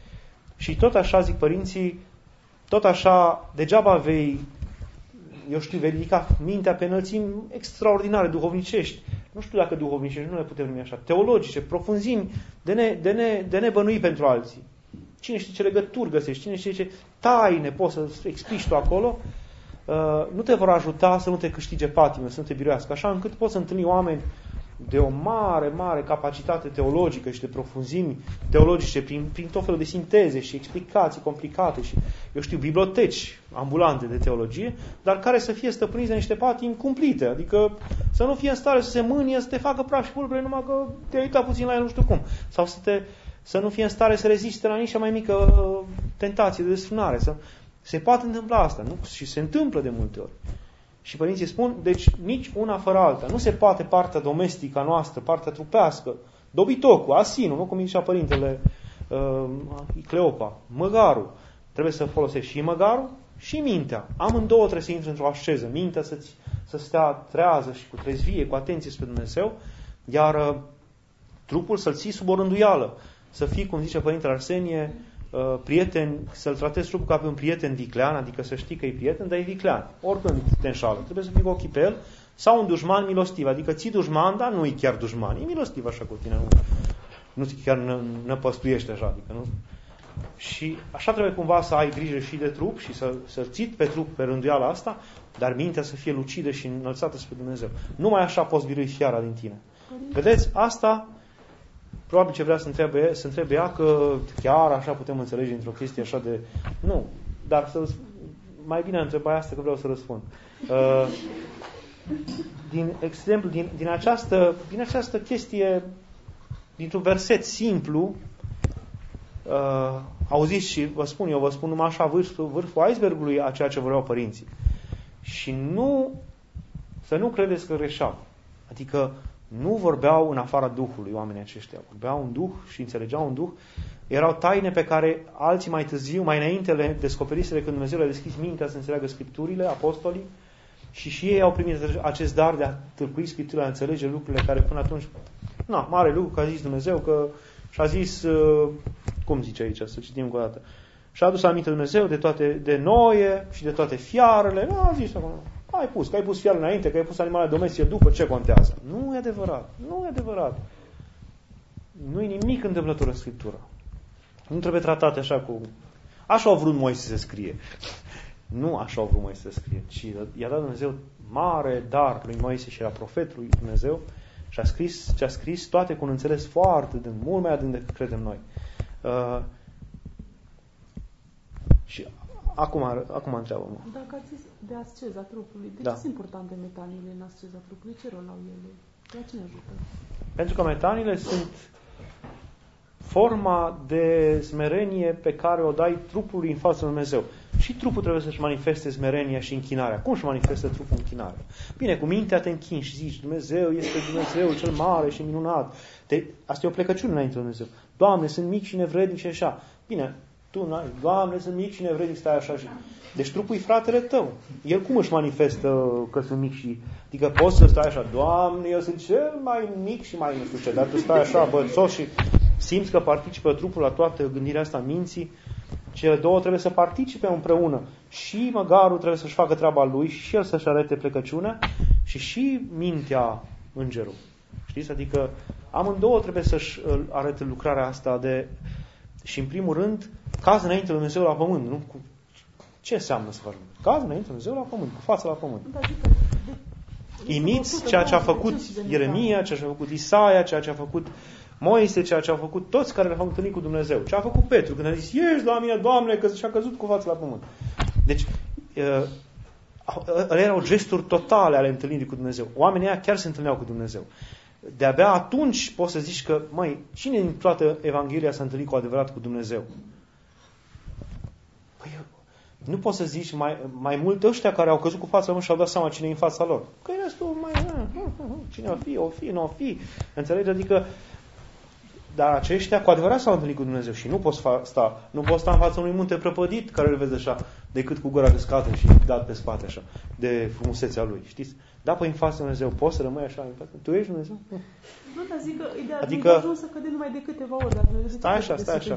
Și tot așa, zic părinții, tot așa, degeaba vei, eu știu, vei ridica mintea pe înălțimi extraordinare, duhovnicești. Nu știu dacă duhovnicești, nu le putem numi așa, teologice, profunzimi, de, ne, de, ne, de nebănui pentru alții. Cine știe ce legături găsești, cine știe ce taine poți să explici tu acolo, uh, nu te vor ajuta să nu te câștige patime, să nu te biruiască. Așa încât poți întâlni oameni de o mare, mare capacitate teologică și de profunzimi teologice prin, prin tot felul de sinteze și explicații complicate și, eu știu, biblioteci ambulante de teologie, dar care să fie stăpâniți de niște patimi cumplite, adică să nu fie în stare să se mânie, să te facă praf și pulbere numai că te-ai uitat puțin la el, nu știu cum, sau să, te, să nu fie în stare să reziste la nici mai mică uh, tentație de desfrânare. Să, se poate întâmpla asta, nu? Și se întâmplă de multe ori. Și părinții spun, deci nici una fără alta. Nu se poate partea domestică a noastră, partea trupească, dobitocul, asinul, nu? Cum zicea părintele uh, Cleopa, măgarul. Trebuie să folosești și măgarul și mintea. Amândouă trebuie să intre într-o asceză. Mintea să, să stea trează și cu trezvie, cu atenție spre Dumnezeu, iar uh, trupul să-l ții sub o rânduială. Să fii, cum zice părintele Arsenie, Uh, prieten, să-l tratezi trupul ca pe un prieten viclean, adică să știi că e prieten, dar e viclean. Oricând te înșală. Trebuie să fii cu ochii pe el, sau un dușman milostiv. Adică ții dușman, dar nu e chiar dușman. E milostiv așa cu tine. Nu, nu chiar năpăstuiește așa. Adică nu. Și așa trebuie cumva să ai grijă și de trup și să, să ții pe trup pe rânduiala asta, dar mintea să fie lucidă și înălțată spre Dumnezeu. Numai așa poți birui fiara din tine. Vedeți? Asta probabil ce vrea să întrebe, să întrebe ea, că chiar așa putem înțelege într-o chestie așa de... Nu, dar să mai bine întreba asta că vreau să răspund. Uh, din exemplu, din, din, această, din această chestie, dintr-un verset simplu, uh, auziți și vă spun, eu vă spun numai așa vârful, vârful icebergului a ceea ce vorbeau părinții. Și nu, să nu credeți că greșeau. Adică nu vorbeau în afara Duhului oamenii aceștia. Vorbeau un Duh și înțelegeau un Duh. Erau taine pe care alții mai târziu, mai înainte le descoperiseră când Dumnezeu le-a deschis mintea să înțeleagă Scripturile, apostolii, și și ei au primit acest dar de a tâlcui Scripturile, a înțelege lucrurile care până atunci, na, mare lucru că a zis Dumnezeu, că și-a zis, cum zice aici, să citim încă o dată, și-a adus aminte Dumnezeu de toate, de noie și de toate fiarele, nu a zis acum. Ai pus, că ai pus fiarele înainte, că ai pus animale domestice după, ce contează? Nu e adevărat, nu e adevărat. Nu e nimic întâmplător în Scriptură. Nu trebuie tratate așa cu... Așa au vrut Moise să scrie. Nu așa au vrut Moise să scrie, ci i-a dat Dumnezeu mare dar lui Moise și era profetul lui Dumnezeu și a scris ce a scris toate cu un înțeles foarte de mult mai adânc decât credem noi. Uh, și Acum, acum întreabă-mă. Dacă ați zis de asceza trupului, de da. ce sunt importante metanile în asceza trupului? Ce rol au ele? La cine ajută? Pentru că metanile sunt forma de smerenie pe care o dai trupului în fața lui Dumnezeu. Și trupul trebuie să-și manifeste smerenia și închinarea. Cum își manifestă trupul închinarea? Bine, cu mintea te închini și zici, Dumnezeu este Dumnezeu cel mare și minunat. Te... Asta e o plecăciune înainte de Dumnezeu. Doamne, sunt mic și nevrednic și așa. Bine, tu n-ai, Doamne, sunt mic și nevrednic, stai așa și... Deci trupul e fratele tău. El cum își manifestă că sunt mic și... Adică poți să stai așa, Doamne, eu sunt cel mai mic și mai nu știu ce, dar tu stai așa bățos și simți că participă trupul la toată gândirea asta minții. Cele două trebuie să participe împreună. Și măgarul trebuie să-și facă treaba lui și el să-și arate plecăciunea și și mintea îngerul. Știți? Adică amândouă trebuie să-și arate lucrarea asta de... Și în primul rând, caz înainte de Dumnezeu la pământ, nu? Cu... Ce înseamnă să faci? Caz înainte de Dumnezeu la pământ, cu fața la pământ. Imiți ceea ce a făcut Ieremia, ceea ce a făcut Isaia, ceea ce a făcut Moise, ceea ce a făcut toți care le-au întâlnit cu Dumnezeu. Ce a făcut Petru când a zis, ești la mine, Doamne, că și-a căzut cu fața la pământ. Deci, ele erau gesturi totale ale întâlnirii cu Dumnezeu. Oamenii ăia chiar se întâlneau cu Dumnezeu. De-abia atunci poți să zici că, măi, cine din toată Evanghelia s-a întâlnit cu adevărat cu Dumnezeu? Păi, nu poți să zici mai, mai mult ăștia care au căzut cu fața la pământ și au dat seama cine e în fața lor. Că restul mai... Cine o fi, o fi, nu o fi. Înțelegi? Adică dar aceștia cu adevărat s-au întâlnit cu Dumnezeu și nu poți sta, nu poți sta în fața unui munte prăpădit care îl vezi așa, decât cu gura căscată și dat pe spate așa, de frumusețea lui, știți? Da, păi în fața Dumnezeu, poți să rămâi așa în față? Tu ești Dumnezeu? Nu. Nu, dar zic că ideea adică, nu ajuns să cădem numai de câteva ori, dar Dumnezeu stai așa, stai așa.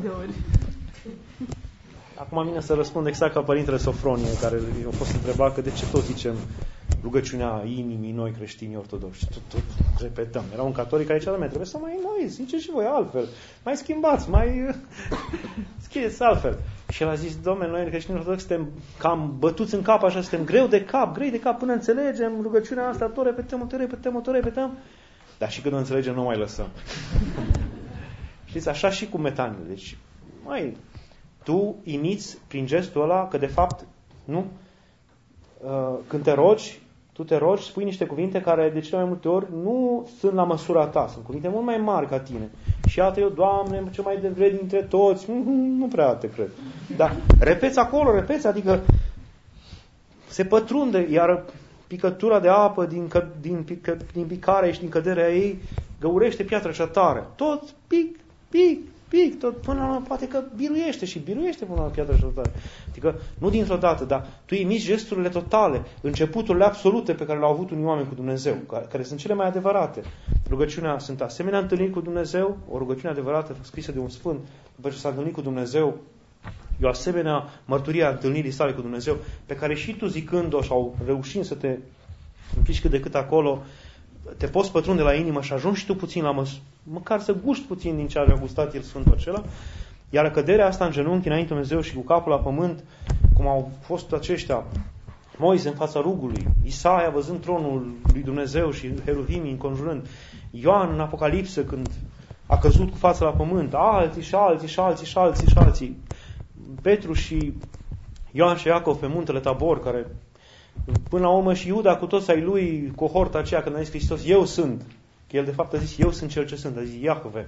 Acum mine să răspund exact ca Părintele Sofronie, care a fost întrebat că de ce tot zicem rugăciunea inimii noi creștini ortodoxi. Tot, tot repetăm. Era un catolic care zicea, doamne, trebuie să mai noi, ziceți și voi altfel. Mai schimbați, mai scrieți altfel. Și el a zis, doamne, noi creștini ortodoxi suntem cam bătuți în cap, așa, suntem greu de cap, grei de cap, până înțelegem rugăciunea asta, tot repetăm, tot repetăm, tot repetăm. Dar și când o înțelegem, nu mai lăsăm. Știți, așa și cu metanile. Deci, mai tu imiți prin gestul ăla că de fapt, nu? Când te rogi, tu te rogi, spui niște cuvinte care de cele mai multe ori nu sunt la măsura ta, sunt cuvinte mult mai mari ca tine. Și iată eu, Doamne, ce mai devred dintre toți, nu prea te cred. Dar repeți acolo, repeți, adică se pătrunde, iar picătura de apă din, din, pică, din picarea și din căderea ei găurește piatra cea tare. Tot pic, pic, pic, tot până la poate că biruiește și biruiește până la piatra cea tare. Adică nu dintr-o dată, dar tu imiți gesturile totale, începuturile absolute pe care le-au avut unii oameni cu Dumnezeu, care, care sunt cele mai adevărate. Rugăciunea sunt asemenea întâlniri cu Dumnezeu, o rugăciune adevărată scrisă de un sfânt, după ce s-a întâlnit cu Dumnezeu, e o asemenea mărturie a întâlnirii sale cu Dumnezeu, pe care și tu zicând-o sau reușind să te implici cât de cât acolo, te poți pătrunde la inimă și ajungi și tu puțin la măs- măcar să guști puțin din ce a gustat el Sfântul acela. Iar căderea asta în genunchi înainte Dumnezeu și cu capul la pământ, cum au fost aceștia, Moise în fața rugului, Isaia văzând tronul lui Dumnezeu și heruvimii înconjurând, Ioan în Apocalipsă când a căzut cu fața la pământ, alții și alții și alții și alții și alții, Petru și Ioan și Iacov pe muntele Tabor, care până la urmă și Iuda cu toți ai lui, cohorta aceea, când a zis Hristos, eu sunt. Că el de fapt a zis, eu sunt cel ce sunt. A zis, Iahve.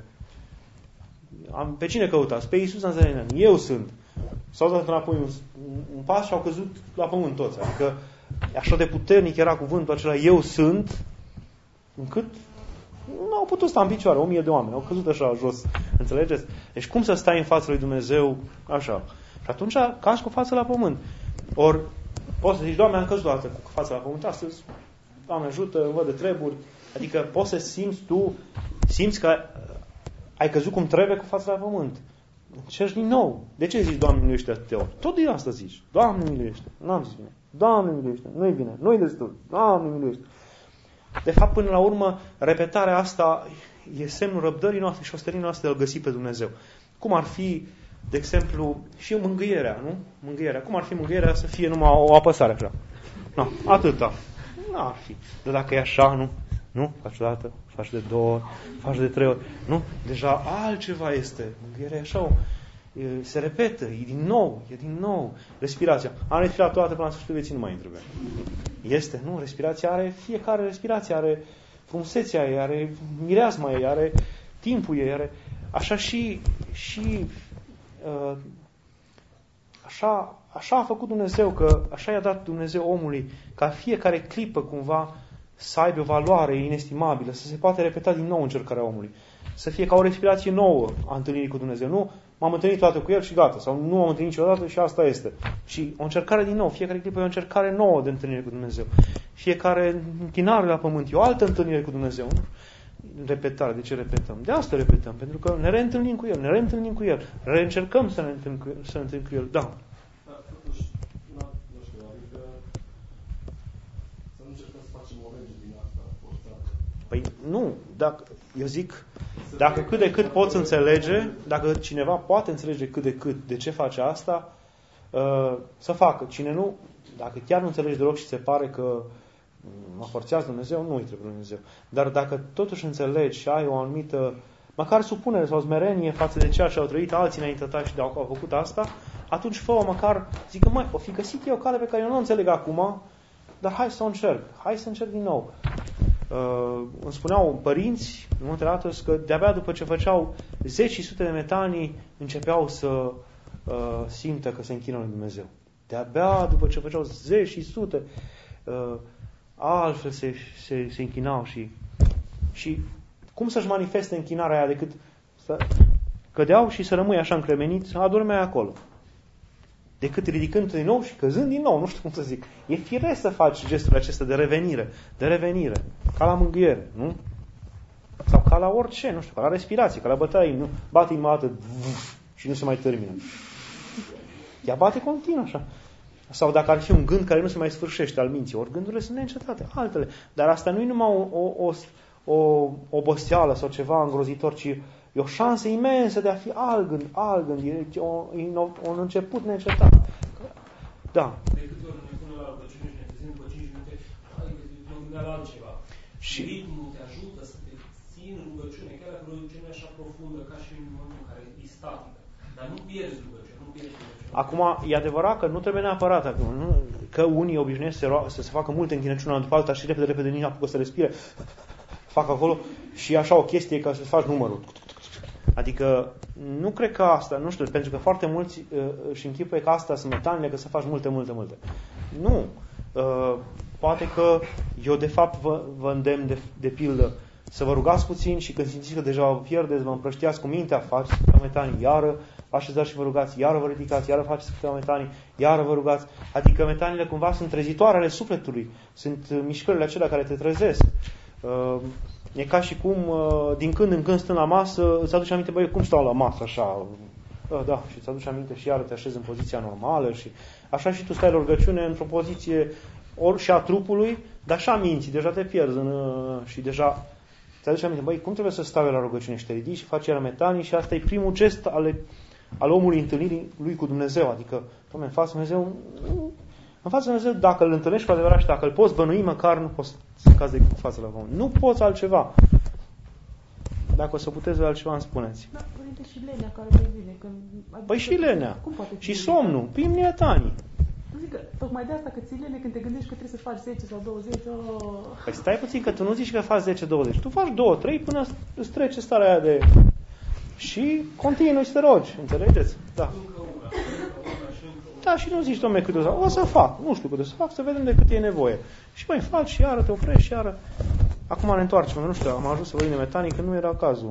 Am, pe cine căutați? Pe Iisus Nazarenean. Eu sunt. S-au dat înapoi un, un pas și au căzut la pământ toți. Adică așa de puternic era cuvântul acela, eu sunt, încât nu au putut sta în picioare. O mie de oameni au căzut așa jos. Înțelegeți? Deci cum să stai în fața lui Dumnezeu așa? Și atunci cazi cu fața la pământ. Ori poți să zici, Doamne, am căzut o dată cu fața la pământ, astăzi, Doamne, ajută, îmi văd de treburi. Adică poți să simți tu, simți că ai căzut cum trebuie cu fața la pământ. Încerci din nou. De ce zici, Doamne, miluiește atâtea ori? Tot din asta zici. Doamne, miluiește. N-am zis bine. Doamne, miluiește. Nu-i bine. Nu-i destul. Doamne, miluiește. De fapt, până la urmă, repetarea asta e semnul răbdării noastre și ostenii noastre de a-L găsi pe Dumnezeu. Cum ar fi, de exemplu, și mângâierea, nu? Mângâierea. Cum ar fi mângâierea să fie numai o apăsare așa? No, atâta. N-ar fi. Dar dacă e așa, nu? Nu? Faci o dată, faci de două ori, faci de trei ori. Nu? Deja altceva este. Mângâierea e așa, e, se repetă, e din nou, e din nou. Respirația. Am respirat toată până la sfârșitul vieții, nu mai intră. Este, nu? Respirația are, fiecare respirație are frumusețea ei, are mireasma ei, are timpul ei, are... Așa și, și uh, așa, așa a făcut Dumnezeu, că așa i-a dat Dumnezeu omului, ca fiecare clipă cumva să aibă o valoare inestimabilă, să se poate repeta din nou încercarea omului. Să fie ca o respirație nouă a întâlnirii cu Dumnezeu. Nu m-am întâlnit toată cu El și gata. Sau nu m-am întâlnit niciodată și asta este. Și o încercare din nou. Fiecare clipă e o încercare nouă de întâlnire cu Dumnezeu. Fiecare închinare la pământ e o altă întâlnire cu Dumnezeu. Nu? Repetare. De ce repetăm? De asta repetăm. Pentru că ne reîntâlnim cu El. Ne reîntâlnim cu El. Reîncercăm să ne întâlnim cu El. Să ne întâlnim cu El. Da. Păi nu, dacă, eu zic, dacă cât de cât poți înțelege, dacă cineva poate înțelege cât de cât de ce face asta, uh, să facă. Cine nu, dacă chiar nu înțelegi deloc și se pare că mă forțează Dumnezeu, nu îi trebuie Dumnezeu. Dar dacă totuși înțelegi și ai o anumită, măcar supunere sau smerenie față de ceea ce au trăit alții înainte ta și de au, au făcut asta, atunci fă-o măcar, zică, măi, o fi găsit eu o cale pe care eu nu o înțeleg acum, dar hai să o încerc, hai să încerc din nou. Uh, îmi spuneau părinți în Muntele Athos că de-abia după ce făceau zeci și sute de metanii începeau să uh, simtă că se închină lui Dumnezeu. De-abia după ce făceau zeci și sute uh, altfel se, se, se închinau și, și cum să-și manifeste închinarea aia decât să cădeau și să rămâi așa încremeniți, adormeai acolo. Decât ridicând din nou și căzând din nou, nu știu cum să zic. E firesc să faci gestul acesta de revenire, de revenire, ca la mângâiere, nu? Sau ca la orice, nu știu, ca la respirație, ca la bătaie, nu? Bate inima dată și nu se mai termină. Ea bate continuu așa. Sau dacă ar fi un gând care nu se mai sfârșește al minții, ori gândurile sunt neîncetate, altele. Dar asta nu e numai o, o, o, o oboseală sau ceva îngrozitor, ci e o șansă imensă de a fi alt gând, alt gând. E o, un început neîncetat. Da. De câte ori ne pune la rugăciune și ne trezim după cinci minute, hai că mă gândeam la altceva. Și ritmul te ajută să te ții în rugăciune, chiar dacă rugăciunea e așa profundă ca și în momentul în care e statică. Dar nu pierzi rugăciune, nu pierzi rugăciune. Acum, e adevărat că nu trebuie neapărat acum, nu? Că unii obișnuiesc să, să se facă multe închinăciuni una după alta și repede, repede, nici apucă să respire, fac acolo și așa o chestie ca să faci numărul. Adică nu cred că asta, nu știu, pentru că foarte mulți uh, își închipuie că asta sunt metanile, că să faci multe, multe, multe. Nu. Uh, poate că eu de fapt vă, vă îndemn de, de pildă să vă rugați puțin și când simțiți că deja vă pierdeți, vă împrăștiați cu mintea, faceți câteva metanii, iară așezați și vă rugați, iară vă ridicați, iară faceți câteva metanii, iară vă rugați. Adică metanile cumva sunt trezitoare ale sufletului, sunt mișcările acelea care te trezesc. Uh, E ca și cum, din când în când stând la masă, îți aduci aminte, băi, cum stau la masă, așa, da, și îți aduci aminte și iară te așezi în poziția normală și așa și tu stai la rugăciune într-o poziție ori și a trupului, dar și a minții, deja te pierzi în, și deja îți aduci aminte, băi, cum trebuie să stai la rugăciune și te ridici și faci iară metanii și asta e primul gest al, al omului întâlnirii lui cu Dumnezeu, adică, Doamne, în fața Dumnezeu, în fața Dumnezeu, dacă îl întâlnești cu adevărat și dacă îl poți bănui, măcar nu poți să cazi de față la pământ. Nu poți altceva. Dacă o să puteți altceva, îmi spuneți. Da, părinte, și lenea care mai vine. Când, păi și lenea. Cum poate și somnul. Pimniatanii. Zic că, tocmai de asta că ți lene când te gândești că trebuie să faci zece sau douăzeci. Oh. Păi stai puțin, că tu nu zici că faci zece douăzeci. Tu faci două trei până îți trece starea aia de... Și continui să te rogi. Înțelegeți? Da. Da, și nu zici, dom'le, câte o să fac. Nu știu câte o să fac, să vedem de cât e nevoie. Și mai faci și iară, te oprești și iară. Acum ne întoarcem, nu știu, am ajuns să vorbim de metanii, că nu era cazul.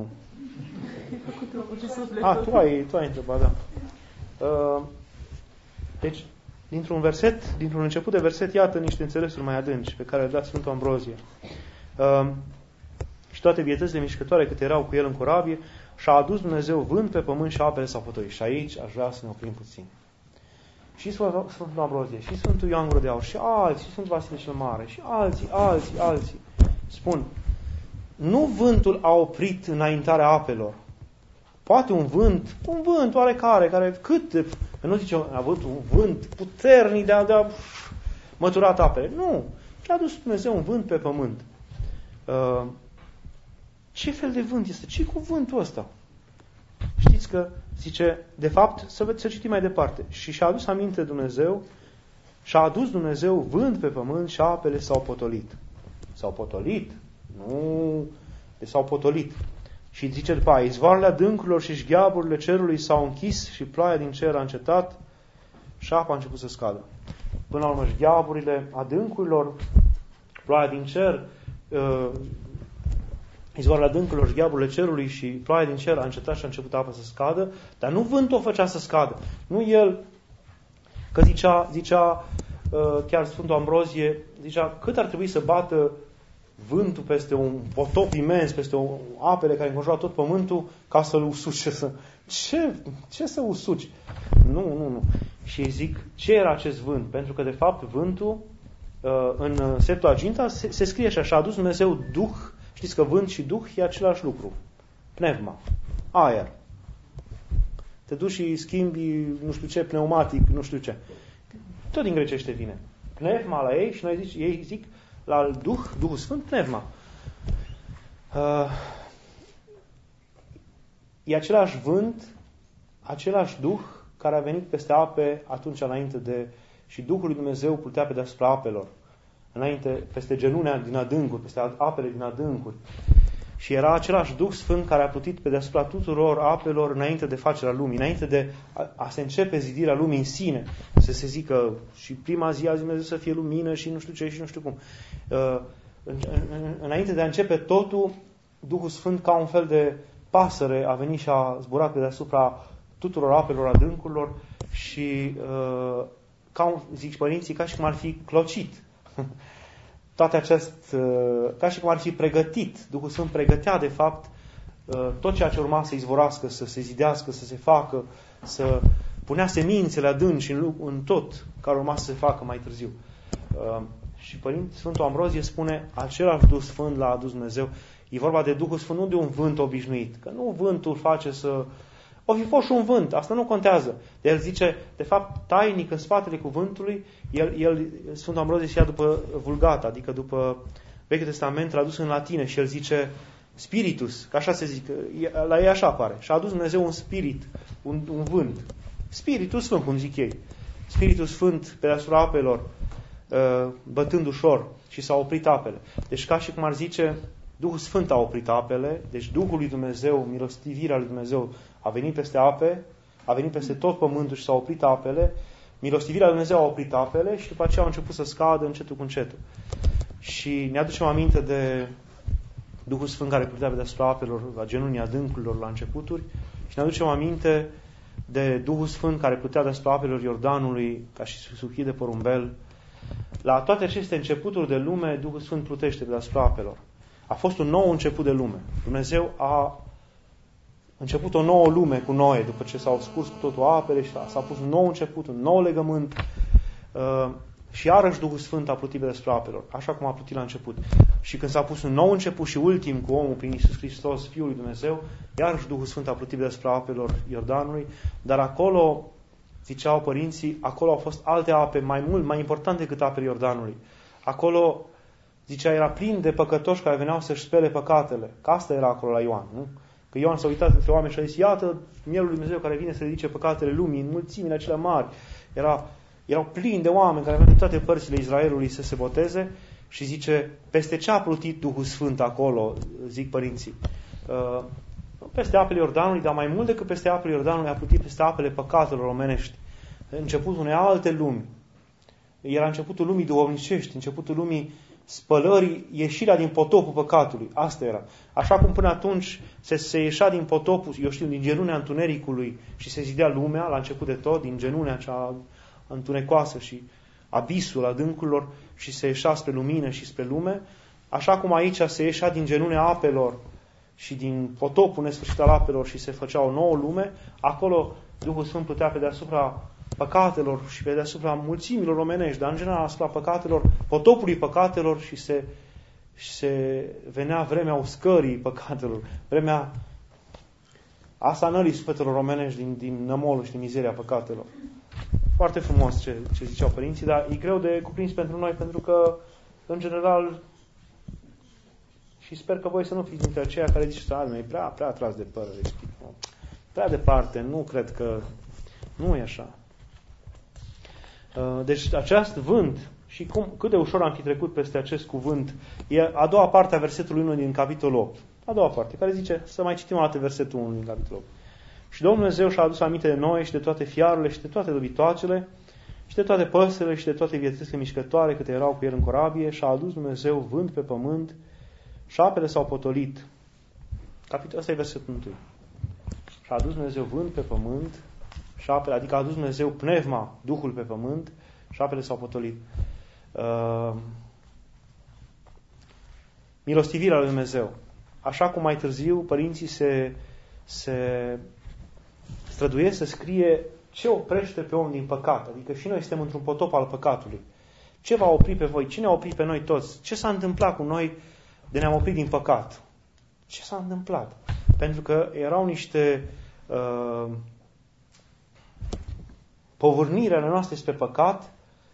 A, tu ai, tu ai întrebat, da. Uh, deci, dintr-un verset, dintr-un început de verset, iată niște înțelesuri mai adânci pe care le-a dat Sfântul Ambrozie. Uh, și toate vietățile mișcătoare câte erau cu el în corabie, și-a adus Dumnezeu vânt pe pământ și apele s-au potolit. Și aici aș vrea să ne oprim puțin. Și Sfântul Ambrozie, și Sfântul Ioan Gură de Aur, și alții, și Sfântul Vasile cel Mare, și alții, alții, alții, spun, nu vântul a oprit înaintarea apelor. Poate un vânt, un vânt oarecare, care cât de, nu zice, a avut un vânt puternic de a, de a măturat apele. Nu. Și a adus Dumnezeu un vânt pe pământ. Uh, ce fel de vânt este? Ce cu vântul ăsta? Știți că, zice, de fapt, să, să citim mai departe. Și și-a adus aminte Dumnezeu, și-a adus Dumnezeu vânt pe pământ și apele s-au potolit. S-au potolit? Nu, s-au potolit. Și zice după aia, izvoarele adâncurilor și șgheaburile cerului s-au închis și ploaia din cer a încetat și apa a început să scadă. Până la urmă, șgheaburile adâncurilor, ploaia din cer, uh, izvoarele adâncurilor, șgheaburile cerului și ploaia din cer a încetat și a început apa să scadă, dar nu vântul o făcea să scadă. Nu el, că zicea, zicea uh, chiar Sfântul Ambrozie, zicea cât ar trebui să bată vântul peste un potop imens, peste o, apele care înconjoară tot pământul, ca să-l usuce. Să... Ce, ce să usuci? Nu, nu, nu. Și îi zic, ce era acest vânt? Pentru că, de fapt, vântul, în Septuaginta, se, se scrie așa, și-a adus Dumnezeu Duh, știți că vânt și Duh e același lucru. Pneuma, aer. Te duci și schimbi, nu știu ce, pneumatic, nu știu ce. Tot din grecește vine. Pneuma la ei și noi zic, ei zic, la Duh, Duhul Sfânt, pneuma. Uh, e același vânt, același Duh care a venit peste ape atunci înainte de... Și Duhul lui Dumnezeu plutea pe deasupra apelor. Înainte, peste genunea din adâncuri, peste apele din adâncuri. Și era același Duh Sfânt care a plutit pe deasupra tuturor apelor înainte de facerea lumii, înainte de a, a se începe zidirea lumii în sine. Să se zică și prima zi a zi Dumnezeu să fie lumină și nu știu ce și nu știu cum. Uh, în, în, înainte de a începe totul, Duhul Sfânt ca un fel de pasăre a venit și a zburat pe deasupra tuturor apelor adâncurilor și uh, ca un, zic părinții, ca și cum ar fi clocit. Toate acest, ca și cum ar fi pregătit, Duhul Sfânt pregătea de fapt tot ceea ce urma să izvorască, să se zidească, să se facă, să punea semințele adânci în, în tot care urma să se facă mai târziu. Și Părinte Sfântul Ambrozie spune, același Duh Sfânt l-a adus Dumnezeu. E vorba de Duhul Sfânt, nu de un vânt obișnuit, că nu vântul face să... O fi fost și un vânt, asta nu contează. De el zice, de fapt, tainic în spatele cuvântului, el, el Sfântul Ambrozie se ia după Vulgata, adică după Vechiul Testament tradus în latină și el zice Spiritus, că așa se zice, la ei așa apare. Și a adus Dumnezeu un spirit, un, un vânt. Spiritul Sfânt, cum zic ei. Spiritul Sfânt pe deasupra apelor, bătând ușor și s-au oprit apele. Deci ca și cum ar zice, Duhul Sfânt a oprit apele, deci Duhul lui Dumnezeu, milostivirea lui Dumnezeu a venit peste ape, a venit peste tot pământul și s-au oprit apele, milostivirea lui Dumnezeu a oprit apele și după aceea au început să scadă încetul cu încetul. Și ne aducem aminte de Duhul Sfânt care plutea pe deasupra apelor, la genunii adâncurilor, la începuturi, și ne aducem aminte de Duhul Sfânt care plutea deasupra apelor Iordanului, ca și suchii de porumbel. La toate aceste începuturi de lume, Duhul Sfânt plutește pe deasupra apelor. A fost un nou început de lume. Dumnezeu a început o nouă lume cu Noe, după ce s-au scurs cu totul apele și s-a pus un nou început, un nou legământ. Uh, și iarăși Duhul Sfânt a plutit pe deasupra apelor, așa cum a plutit la început. Și când s-a pus un nou început și ultim cu omul prin Iisus Hristos, Fiul lui Dumnezeu, iarăși Duhul Sfânt a plutit pe deasupra apelor Iordanului, dar acolo, ziceau părinții, acolo au fost alte ape mai mult, mai importante decât apele Iordanului. Acolo, zicea, era plin de păcătoși care veneau să-și spele păcatele. Că asta era acolo la Ioan, nu? Că Ioan s-a uitat între oameni și a zis, iată mielul lui Dumnezeu care vine să ridice păcatele lumii în mulțimile acelea mari. Era, erau plini de oameni care veneau din toate părțile Israelului să se boteze și zice, peste ce a plutit Duhul Sfânt acolo, zic părinții? Uh, peste apele Iordanului, dar mai mult decât peste apele Iordanului a plutit peste apele păcatelor omenești. Începutul unei alte lumi. Era începutul lumii duhovnicești, începutul lumii spălării, ieșirea din potopul păcatului. Asta era. Așa cum până atunci se, se ieșea din potopul, eu știu, din genunea întunericului și se zidea lumea, la început de tot, din genunea cea întunecoasă și abisul adâncurilor și se ieșea spre lumină și spre lume, așa cum aici se ieșea din genunea apelor și din potopul nesfârșit al apelor și se făcea o nouă lume, acolo Duhul Sfânt plutea pe deasupra păcatelor și pe deasupra mulțimilor omenești, dar în general asupra păcatelor, potopului păcatelor și se, și se venea vremea uscării păcatelor, vremea asanării sufletelor omenești din, din nămolul și din mizeria păcatelor. Foarte frumos ce, ce ziceau părinții, dar e greu de cuprins pentru noi, pentru că, în general, și sper că voi să nu fiți dintre aceia care ziceți, e prea, prea atras de păr, explic, nu. Prea departe, nu cred că nu e așa. Deci acest vânt, și cum, cât de ușor am fi trecut peste acest cuvânt, e a doua parte a versetului unu din capitolul opt. A doua parte, care zice, să mai citim o dată versetul unu din capitolul opt. Și Domnul Dumnezeu și-a adus aminte de noi și de toate fiarurile și de toate dobitoacele și de toate păsările și de toate viețile mișcătoare câte erau cu el în corabie și a adus Dumnezeu vânt pe pământ și apele s-au potolit. Capitolul ăsta e versetul unu. Și a adus Dumnezeu vânt pe pământ și apele, adică a adus Dumnezeu pneuma, Duhul pe pământ și apele s-au potolit. Uh, milostivirea lui Dumnezeu. Așa cum mai târziu părinții se, se străduiesc să scrie ce oprește pe om din păcat. Adică și noi suntem într-un potop al păcatului. Ce va opri pe voi? Cine a oprit pe noi toți? Ce s-a întâmplat cu noi de ne-am oprit din păcat? Ce s-a întâmplat? Pentru că erau niște uh, povârniri ale noastre spre păcat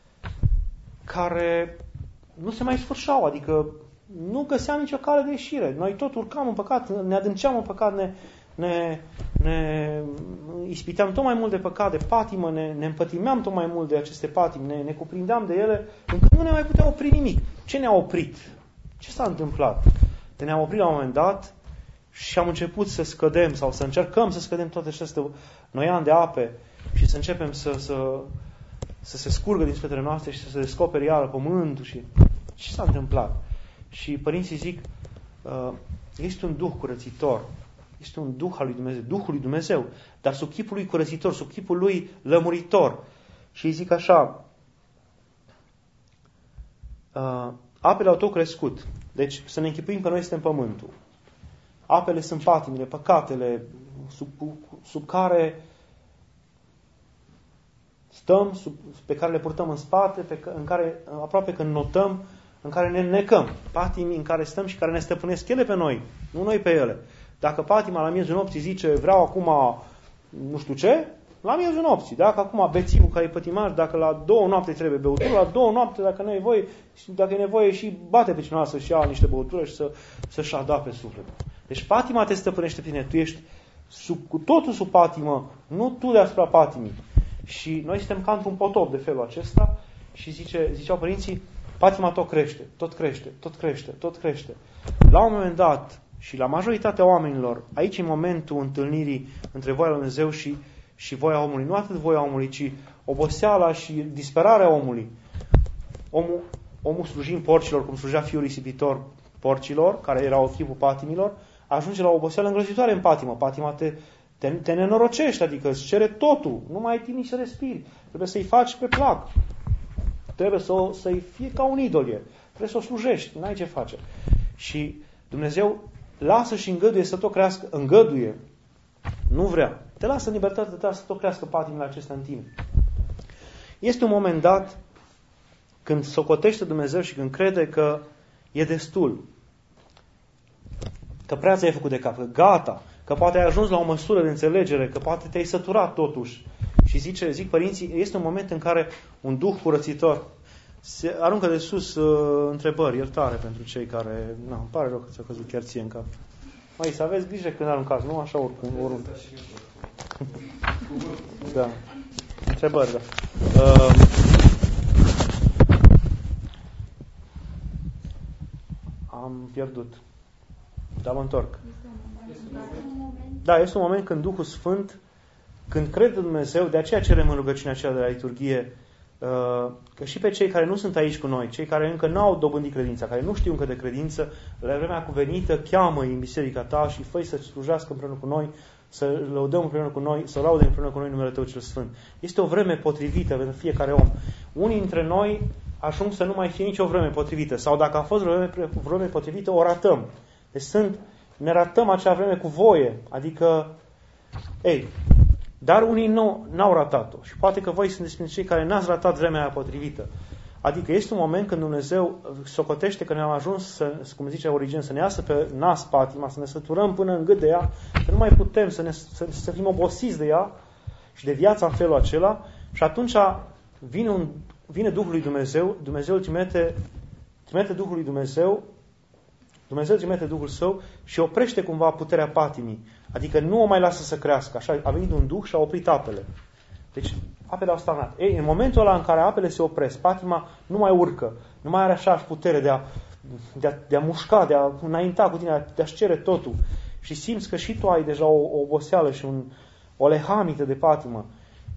care nu se mai sfârșeau, adică nu găseam nicio cale de ieșire. Noi tot urcam în păcat, ne adânceam în păcat, ne, ne, ne ispiteam tot mai mult de păcat, de patimă, ne, ne împătimeam tot mai mult de aceste patimi, ne, ne cuprindeam de ele, încât nu ne mai putea opri nimic. Ce ne-a oprit? Ce s-a întâmplat? De ne-am oprit la un moment dat și am început să scădem sau să încercăm să scădem toate aceste noian de ape și să începem să, să, să se scurgă din spetele noastre și să se descopere iară pământul. Și ce s-a întâmplat? Și părinții zic, este un Duh curățitor, este un Duh al lui Dumnezeu, Duhul lui Dumnezeu, dar sub chipul lui curățitor, sub chipul lui lămuritor. Și îi zic așa, apele au tot crescut. Deci să ne închipuim că noi suntem pământul. Apele sunt patimile, păcatele, sub, sub care stăm, sub, pe care le purtăm în spate, pe, în care aproape că notăm, în care ne necăm. Patimi în care stăm și care ne stăpânesc ele pe noi, nu noi pe ele. Dacă patima la miezul nopții zice, vreau acum nu știu ce, la miezul nopții. Dacă acum bețivul care e pătimaș, dacă la două noapte trebuie băutură, la două noapte, dacă nu e nevoie, dacă e nevoie și bate pe cineva să-și ia niște băutură și să, să-și adape sufletul. Deci patima te stăpânește pe tine. Tu ești sub, cu totul sub patimă, nu tu deasupra patimii. Și noi suntem ca într-un potop de felul acesta și zice, ziceau părinții, patima tot crește, tot crește, tot crește, tot crește. La un moment dat, și la majoritatea oamenilor, aici e momentul întâlnirii între voia lui Dumnezeu și, și voia omului. Nu atât voia omului, ci oboseala și disperarea omului. Omul, omul slujind porcilor, cum slujea fiul risipitor porcilor, care erau chipul patimilor, ajunge la o oboseală îngrozitoare în patimă. Patima te, te, te nenorocește, adică îți cere totul. Nu mai ai timp nici să respiri. Trebuie să-i faci pe plac. Trebuie să, să-i fie ca un idol. Trebuie să o slujești. N-ai ce face. Și Dumnezeu lasă și îngăduie să tot crească. Îngăduie. Nu vrea. Te lasă în libertate ta să tot crească patimile acestea în tine. Este un moment dat când socotește Dumnezeu și când crede că e destul. Că prea ți-ai făcut de cap. Că gata. Că poate ai ajuns la o măsură de înțelegere. Că poate te-ai săturat totuși. Și zice, zic părinții, este un moment în care un Duh curățitor se aruncă de sus uh, întrebări, iertare pentru cei care... Nu, îmi pare rău că ți-a căzut chiar ție în cap. Mai să aveți grijă când aruncați, nu așa oricum, oriunde. Da. Întrebări, da. Uh, am pierdut. Dar mă întorc. Da, este un moment când Duhul Sfânt, când crede Dumnezeu, de aceea cerem în rugăciunea aceea de la liturghie, că și pe cei care nu sunt aici cu noi, cei care încă n-au dobândit credința, care nu știu încă de credință, la vremea cuvenită, cheamă-i în biserica ta și fă-i să slujească împreună cu noi, să lăudăm împreună cu noi, să laude împreună cu noi numele Tău cel Sfânt. Este o vreme potrivită pentru fiecare om. Unii dintre noi ajung să nu mai fie nicio vreme potrivită, sau dacă a fost vreme, vreme potrivită, o ratăm. Deci sunt, ne ratăm acea vreme cu voie, adică, ei, dar unii nu n-au ratat-o. Și poate că voi sunteți cei care n-ați ratat vremea aia potrivită. Adică este un moment când Dumnezeu socotește că ne-am ajuns, să, cum zice Origen, să ne iasă pe nas patima, să ne săturăm până în gât de ea, că nu mai putem să, ne, să, să fim obosiți de ea și de viața în felul acela. Și atunci vine, un, vine Duhul lui Dumnezeu, Dumnezeu îți mete, îți mete Duhul lui Dumnezeu, Dumnezeu îți mete Duhul Său și oprește cumva puterea patimii. Adică nu o mai lasă să crească. Așa a venit un duh și a oprit apele. Deci apele au stagnat. Ei, în momentul ăla în care apele se opresc, patima nu mai urcă, nu mai are așa putere de a, de a, de a mușca, de a înainta cu tine, de a-și cere totul. Și simți că și tu ai deja o, o oboseală și un, o lehamită de patimă.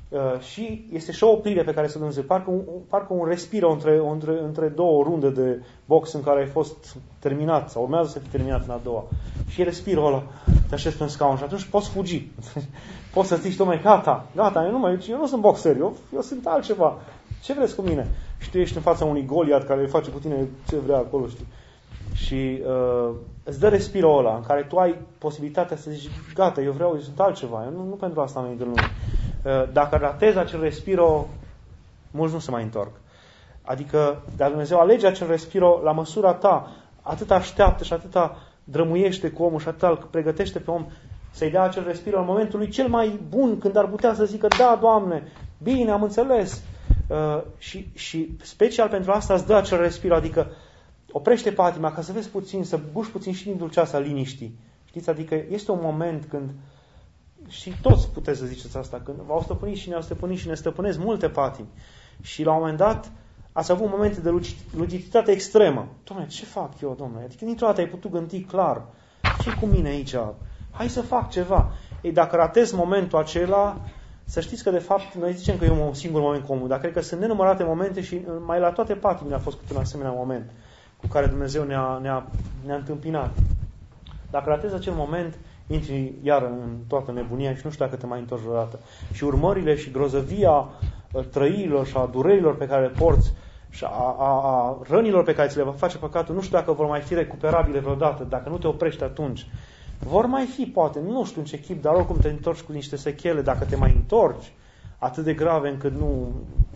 Uh, și este și o oprire pe care să Dumnezeu, parcă un, parcă un respiro între, între, între două runde de box în care ai fost terminat, sau urmează să fii terminat în a doua. Și respirul ăla, te așezi pe un scaun și atunci poți fugi. Poți să zici, dom'le, gata, gata, eu nu, mai, eu nu sunt boxer, eu, eu sunt altceva. Ce vreți cu mine? Și tu ești în fața unui Goliat care face cu tine ce vrea acolo, știi? Și uh, îți dă respirul ăla în care tu ai posibilitatea să zici, gata, eu vreau, eu sunt altceva, eu nu, nu pentru asta am venit în lume. Uh, dacă ratezi acel respiro, mulți nu se mai întorc. Adică, dar Dumnezeu alege acel respiro la măsura ta, atât așteaptă și atâta drămuiește cu omul și atâta îl pregătește pe om să-i dea acel respiro în momentul lui cel mai bun, când ar putea să zică, da, Doamne, bine, am înțeles. Uh, și, și special pentru asta îți dă acel respiro, adică oprește patima ca să vezi puțin, să buși puțin și din dulceața sa liniștii. Știți? Adică este un moment când, și toți puteți să ziceți asta, când v-au stăpânit și ne-au stăpânit și ne stăpânesc multe patimi. Și la un moment dat ați avut momente de luciditate extremă. Doamne, ce fac eu, Doamne? Adică dintr-o dată ai putut gândi clar, ce cu mine aici? Hai să fac ceva. Ei, dacă ratezi momentul acela, să știți că de fapt noi zicem că e un singur moment comun, dar cred că sunt nenumărate momente și mai la toate patimile a fost câte un asemenea moment cu care Dumnezeu ne-a, ne-a, ne-a întâmpinat. Dacă ratezi acel moment, intri iar în toată nebunia și nu știu dacă te mai întorci vreodată. Și urmările și grozăvia trăirilor și a durerilor pe care le porți și a, a, a rănilor pe care ți le va face păcatul, nu știu dacă vor mai fi recuperabile vreodată, dacă nu te oprești atunci. Vor mai fi, poate, nu știu în ce chip, dar oricum te întorci cu niște sechele, dacă te mai întorci, atât de grave încât nu,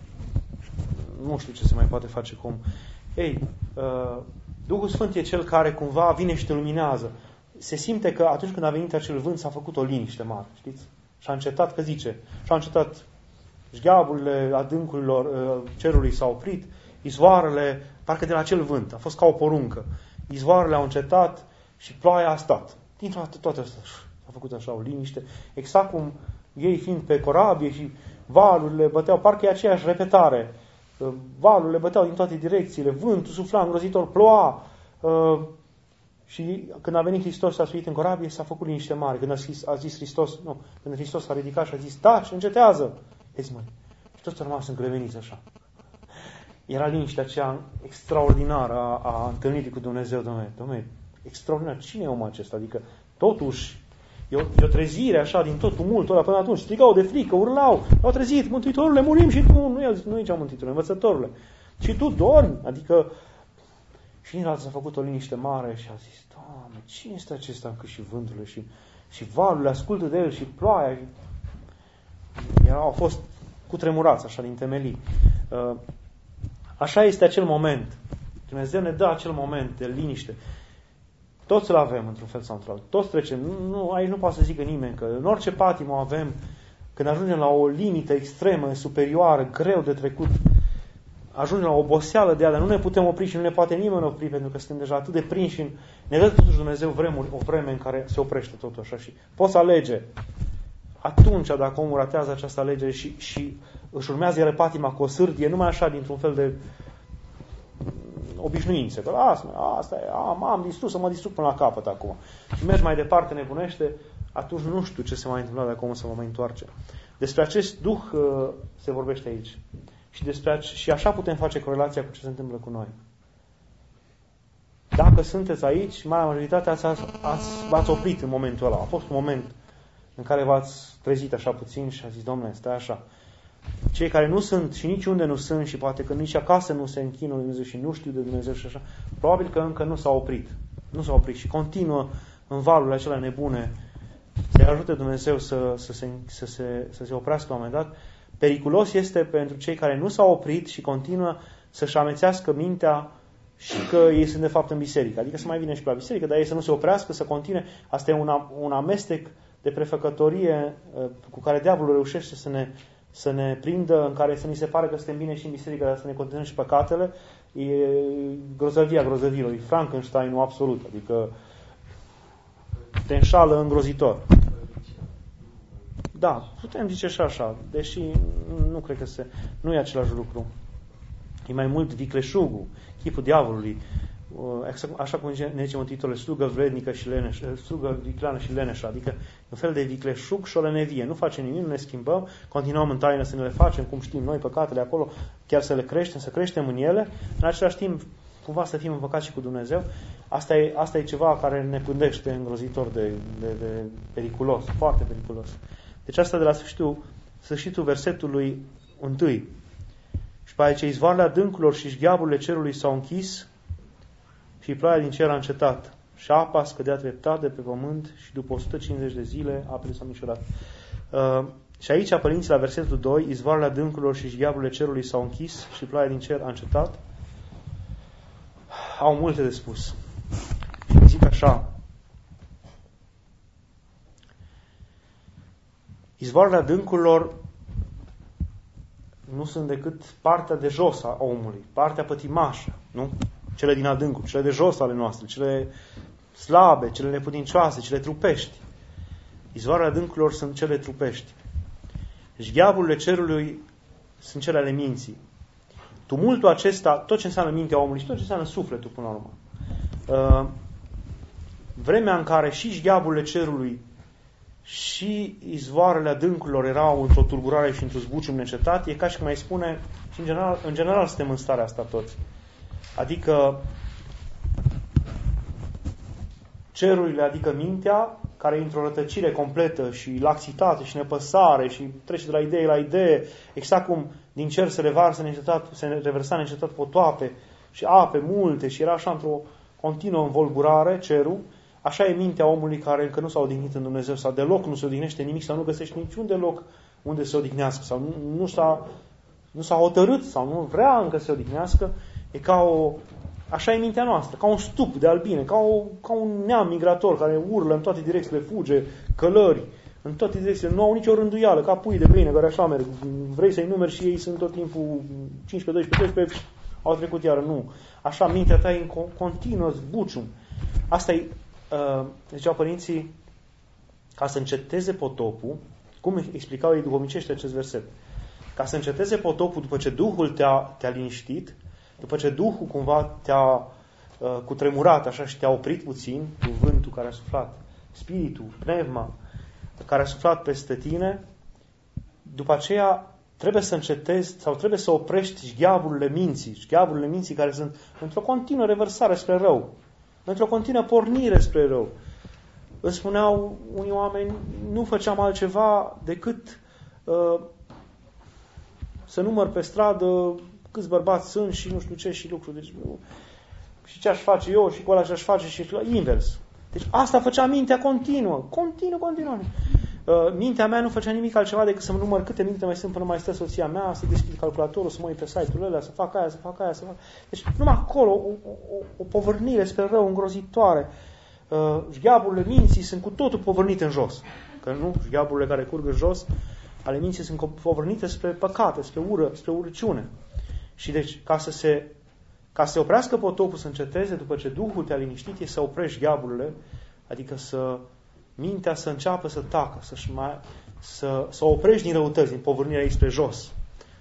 nu știu ce se mai poate face cum. Ei, uh, Duhul Sfânt e Cel care cumva vine și te luminează. Se simte că atunci când a venit acel vânt s-a făcut o liniște mare, știți? Și a încetat, că zice, și a încetat șgheaburile adâncurilor uh, cerului s-au oprit, izvoarele, parcă de la acel vânt, a fost ca o poruncă. Izvoarele au încetat și ploaia a stat. Dintr-o dată toate astea s-a făcut așa o liniște, exact cum ei fiind pe corabie și valurile băteau, parcă e aceeași repetare. Valurile băteau din toate direcțiile, vântul sufla îngrozitor, ploua. Uh, și când a venit Hristos și a suit în corabie, s-a făcut liniște mare. Când a zis, a zis Hristos, nu, când Hristos s-a ridicat și a zis, taci, încetează. Vezi, măi, și toți au rămas încreveniți așa. Era liniștea aceea extraordinară a, a întâlnirii cu Dumnezeu, Dom'le, Dom'le, extraordinar. Cine e omul acesta? Adică, totuși, e o, e o trezire așa din tot tumultul ăla până atunci. Strigau de frică, urlau, au trezit, Mântuitorule, murim și tu. Nu, nu, nu zicea Mântuitorule, învățătorule. Și tu dormi. Adică, și din altă s-a făcut o liniște mare și a zis, Doamne, cine este acesta în cât și vânturile și, și valurile ascultă de el și ploaia. Și... Erau, au fost cutremurați așa din temelii. Uh, așa este acel moment. Dumnezeu ne dă acel moment de liniște. Toți îl avem într-un fel sau într-altul. Toți trecem. Nu, nu, aici nu poate să zică nimeni că în orice patimă avem, când ajungem la o limită extremă, superioară, greu de trecut, ajungem la o oboseală de ea, dar nu ne putem opri și nu ne poate nimeni opri, pentru că suntem deja atât de prinși în... Ne dă totuși Dumnezeu vremuri, o vreme în care se oprește totul așa și poți alege. Atunci, dacă omul ratează această alegere și, și își urmează iar patima cu o sârdie, numai așa, dintr-un fel de obișnuință, că asta, asta e, am, am distrus, să mă distrug până la capăt acum. Și mergi mai departe, nebunește, atunci nu știu ce se mai întâmplă dacă omul se va mai întoarce. Despre acest duh uh, se vorbește aici. Și, despre, și așa putem face corelația cu ce se întâmplă cu noi. Dacă sunteți aici, marea majoritate ați, ați, v-ați oprit în momentul ăla. A fost un moment în care v-ați trezit așa puțin și a zis, Dom'le, stai așa. Cei care nu sunt și niciunde nu sunt și poate că nici acasă nu se închină Dumnezeu și nu știu de Dumnezeu și așa, probabil că încă nu s-au oprit. Nu s-au oprit și continuă în valurile acelea nebune. Să-i ajute Dumnezeu să, să, se, să, se, să se oprească la un moment dat. Periculos este pentru cei care nu s-au oprit și continuă să-și amețească mintea și că ei sunt de fapt în biserică. Adică să mai vină și pe la biserică, dar ei să nu se oprească, să continue. Asta e un, un amestec de prefăcătorie cu care diavolul reușește să ne, să ne prindă, în care să ni se pare că suntem bine și în biserică, dar să ne continuăm și păcatele. E grozăvia grozăvilor, e Frankenstein-ul absolut. Adică te înșală îngrozitor. Da, putem zice și așa, deși nu cred că se, nu e același lucru. E mai mult vicleșugul, chipul diavolului, așa cum ne zice Mântuitorul, slugă vrednică și leneșă, slugă vicleană și leneșă, adică un fel de vicleșug și o lenevie. Nu facem nimic, nu ne schimbăm, continuăm în taină să ne le facem, cum știm noi, păcatele acolo, chiar să le creștem, să creștem în ele, în același timp, cumva să fim împăcați și cu Dumnezeu. Asta e, asta e ceva care ne pândește îngrozitor de, de, de periculos, foarte periculos. Deci asta de la sfârșitul, sfârșitul versetului întâi. Și pe aici izvoarele adâncurilor și șgheaburile cerului s-au închis și ploaia din cer a încetat. Și apa scădea treptat de pe pământ și după o sută cincizeci de zile apele s-au micșorat. Uh, și aici, părinții, la versetul doi, izvoarele adâncurilor și șgheaburile cerului s-au închis și ploaia din cer a încetat. Au multe de spus. Zic așa. Izvoarele adâncurilor nu sunt decât partea de jos a omului, partea pătimașă, nu? Cele din adâncuri, cele de jos ale noastre, cele slabe, cele neputincioase, cele trupești. Izvoarele adâncurilor sunt cele trupești. Șgheaburile cerului sunt cele ale minții. Tumultul acesta, tot ce înseamnă mintea omului și tot ce înseamnă sufletul până la urmă. Uh, vremea în care și șgheaburile cerului și izvoarele adâncurilor erau într-o tulburare și într-o zbucium necetat, e ca și cum mai spune, și în general, în general suntem în starea asta toți. Adică cerurile, adică mintea, care e într-o rătăcire completă și laxitate și nepăsare și trece de la idee la idee, exact cum din cer se revarsă neîncetat, se reversa neîncetat potoape și ape multe și era așa într-o continuă învolburare cerul, așa e mintea omului care încă nu s-a odihnit în Dumnezeu sau deloc nu se odihnește nimic sau nu găsește niciun deloc unde se odihnească sau nu, nu, s-a, nu s-a hotărât sau nu vrea încă să se odihnească. E ca o, așa e mintea noastră, ca un stup de albine, ca, o, ca un neam migrator care urlă în toate direcțiile, fuge, călări, în toate direcțiile, nu au nicio rânduială, ca pui de găină care așa merg. Vrei să-i numeri și ei sunt tot timpul cincisprezece, doisprezece, treisprezece, au trecut iară. Nu. Așa mintea ta e în continuă zbucium. Asta e, uh, ziceau părinții, ca să înceteze potopul, cum explicau ei duhovnicește acest verset, ca să înceteze potopul după ce Duhul te-a, te-a liniștit, după ce Duhul cumva te-a uh, cutremurat așa și te-a oprit puțin, cuvântul care a suflat, spiritul, pneuma, care a suflat peste tine, după aceea trebuie să încetezi sau trebuie să oprești șgheaburile minții, șgheaburile minții care sunt într-o continuă revărsare spre rău, într-o continuă pornire spre rău. Îmi spuneau unii oameni, nu făceam altceva decât uh, să număr pe stradă câți bărbați sunt și nu știu ce și lucruri. Deci, nu, și ce aș face eu și cu ăla ce aș face și invers. Deci asta făcea mintea continuă, continuă, continuă. Uh, mintea mea nu făcea nimic altceva decât să mă număr câte minute mai sunt până mai stă soția mea, să deschid calculatorul, să mă uit pe site-ul ăla, să fac aia, să fac aia, să fac... Deci numai acolo o, o, o povărnire spre rău îngrozitoare. Uh, șgheaburile minții sunt cu totul povărnite în jos. Că nu, șgheaburile care curg în jos ale minții sunt povărnite spre păcate, spre ură, spre urăciune. Și deci, ca să se ca să se oprească potopul, să înceteze, după ce Duhul te-a liniștit, e să oprești gheaburile, adică să mintea să înceapă să tacă, să-și mai, să, să oprești din răutăți, din povârnirea ei spre jos.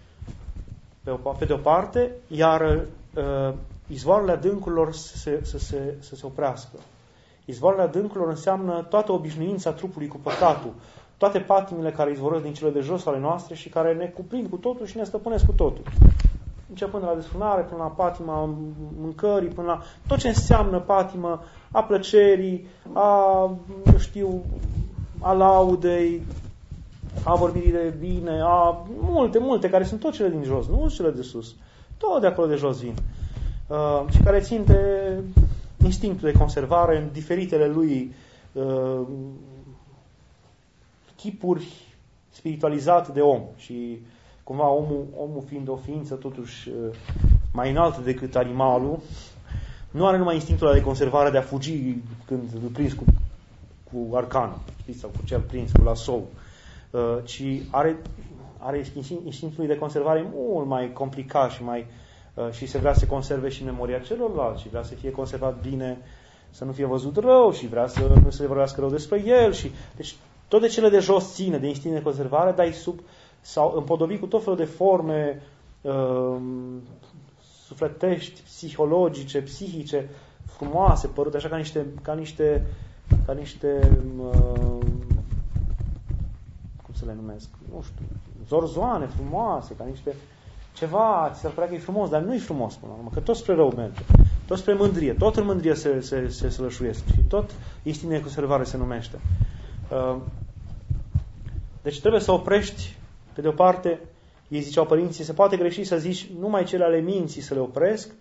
Pe, o, pe de o parte, iar uh, izvoarele adâncurilor să se, să, se, să se oprească. Izvoarele adâncurilor înseamnă toată obișnuința trupului cu păcatul, toate patimile care izvorăsc din cele de jos ale noastre și care ne cuprind cu totul și ne stăpânesc cu totul. Începând de la desfrânare, până la patima mâncării, până la tot ce înseamnă patimă a plăcerii, a, nu știu, a laudei, a vorbirii de bine, a multe, multe, care sunt tot cele din jos, nu cele de sus. Tot de acolo de jos vin. Uh, și care țin de instinctul de conservare în diferitele lui uh, chipuri spiritualizate de om. Și cumva omul, omul fiind o ființă totuși mai înaltă decât animalul, nu are numai instinctul de conservare de a fugi când îl prins cu, cu arcanul, știți, sau cu cel prins cu lasou, ci are, are instinctul de conservare mult mai complicat și mai și se vrea să conserve și memoria celorlalți și vrea să fie conservat bine, să nu fie văzut rău și vrea să nu se vorbească rău despre el și deci tot de cele de jos ține de instinct de conservare, dar e sub sau împodobit cu tot felul de forme uh, sufletești, psihologice, psihice, frumoase, părute așa ca niște, ca niște, ca niște uh, să le numesc, nu știu, zorzoane frumoase, ca niște ceva, ți s-ar părea că e frumos, dar nu e frumos până la urmă, că tot spre rău merge, tot spre mândrie, tot în mândrie se, se, se slășuiesc și tot istinea cu servare se numește. Deci trebuie să oprești, pe de o parte, ei ziceau părinții, se poate greși să zici numai cele ale minții să le opresc,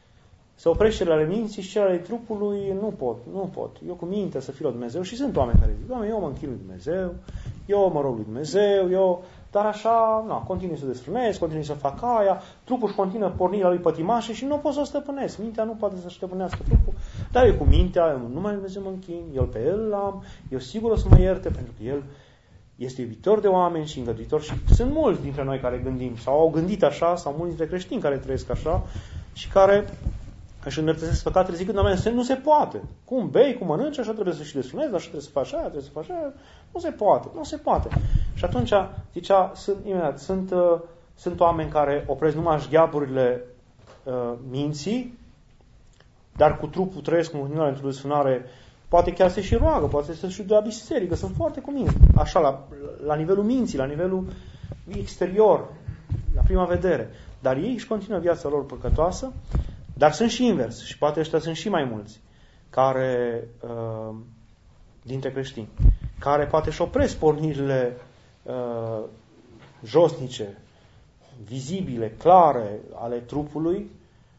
să oprești cele ale minții și cele ale trupului, nu pot, nu pot. Eu cu mintea să fiu la Dumnezeu și sunt oameni care zic, Doamne, eu mă închin lui Dumnezeu, eu mă rog lui Dumnezeu, eu, dar așa, na, continui să desfrânesc, continui să fac aia, trupul își continuă pornirea lui pătimașă și nu pot să o stăpânesc. Mintea nu poate să stăpânească trupul, dar eu cu mintea, eu numai lui Dumnezeu mă închin, eu pe El l-am, eu sigur o să mă ierte pentru că El este iubitor de oameni și îngăduitor și sunt mulți dintre noi care gândim sau au gândit așa, sau mulți dintre creștini care trăiesc așa și care își îndreptățesc păcatele zicând, Doamne, nu se poate. Cum bei, cum mănânci, așa trebuie să și desfrânezi, așa trebuie să faci aia, trebuie să faci aia. Nu se poate, nu se poate. Și atunci, zicea, sunt, imediat, sunt, uh, sunt oameni care opresc numai șgheaburile uh, minții, dar cu trupul trăiesc în continuare într-o desfrânare, poate chiar se și roagă, poate să și de la biserică, sunt foarte cuminți. Așa, la, la nivelul minții, la nivelul exterior, la prima vedere. Dar ei își continuă viața lor păcătoasă. Dar sunt și invers, și poate ăștia sunt și mai mulți, care, uh, dintre creștini, care poate își opresc pornirile uh, josnice, vizibile, clare ale trupului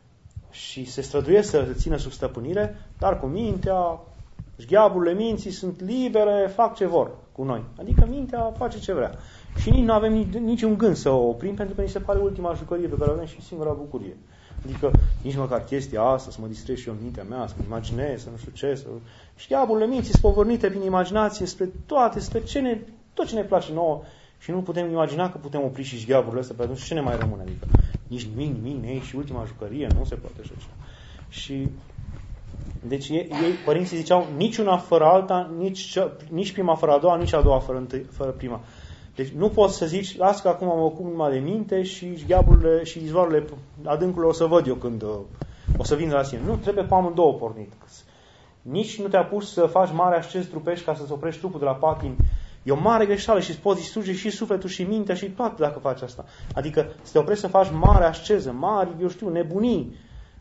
și se străduiesc să se țină sub stăpânire, dar cu mintea, șgheaburile minții sunt libere, fac ce vor cu noi. Adică mintea face ce vrea. Și nici nu avem niciun gând să o oprim, pentru că ni se pare ultima jucărie pe care o avem și singura bucurie. Adică nici măcar chestia asta, să mă distrez și eu în mintea mea, să mă imaginez, să nu știu ce, să... Șgheaburile minții spovărnite prin imaginație spre toate, spre ce ne, tot ce ne place nouă și nu putem imagina că putem opri și șgheaburile astea, pentru că ce ne mai rămâne? Adică nici nimic, nimic, ei, și ultima jucărie, nu se poate așa ceva. Și deci ei, ei, părinții ziceau, nici una fără alta, nici, nici prima fără a doua, nici a doua fără, întâi, fără prima. Deci nu poți să zici, las că acum mă ocup numai de minte și șgheaburile și izvoarele adâncurile o să văd eu când o să vin de la sine. Nu, trebuie pe amândouă pornit. Nici nu te apuci să faci mare ascez trupești ca să-ți oprești trupul de la patim. E o mare greșeală și îți poți distruge și sufletul și mintea și toate dacă faci asta. Adică să te oprești să faci mare asceză, mari, eu știu, nebunii,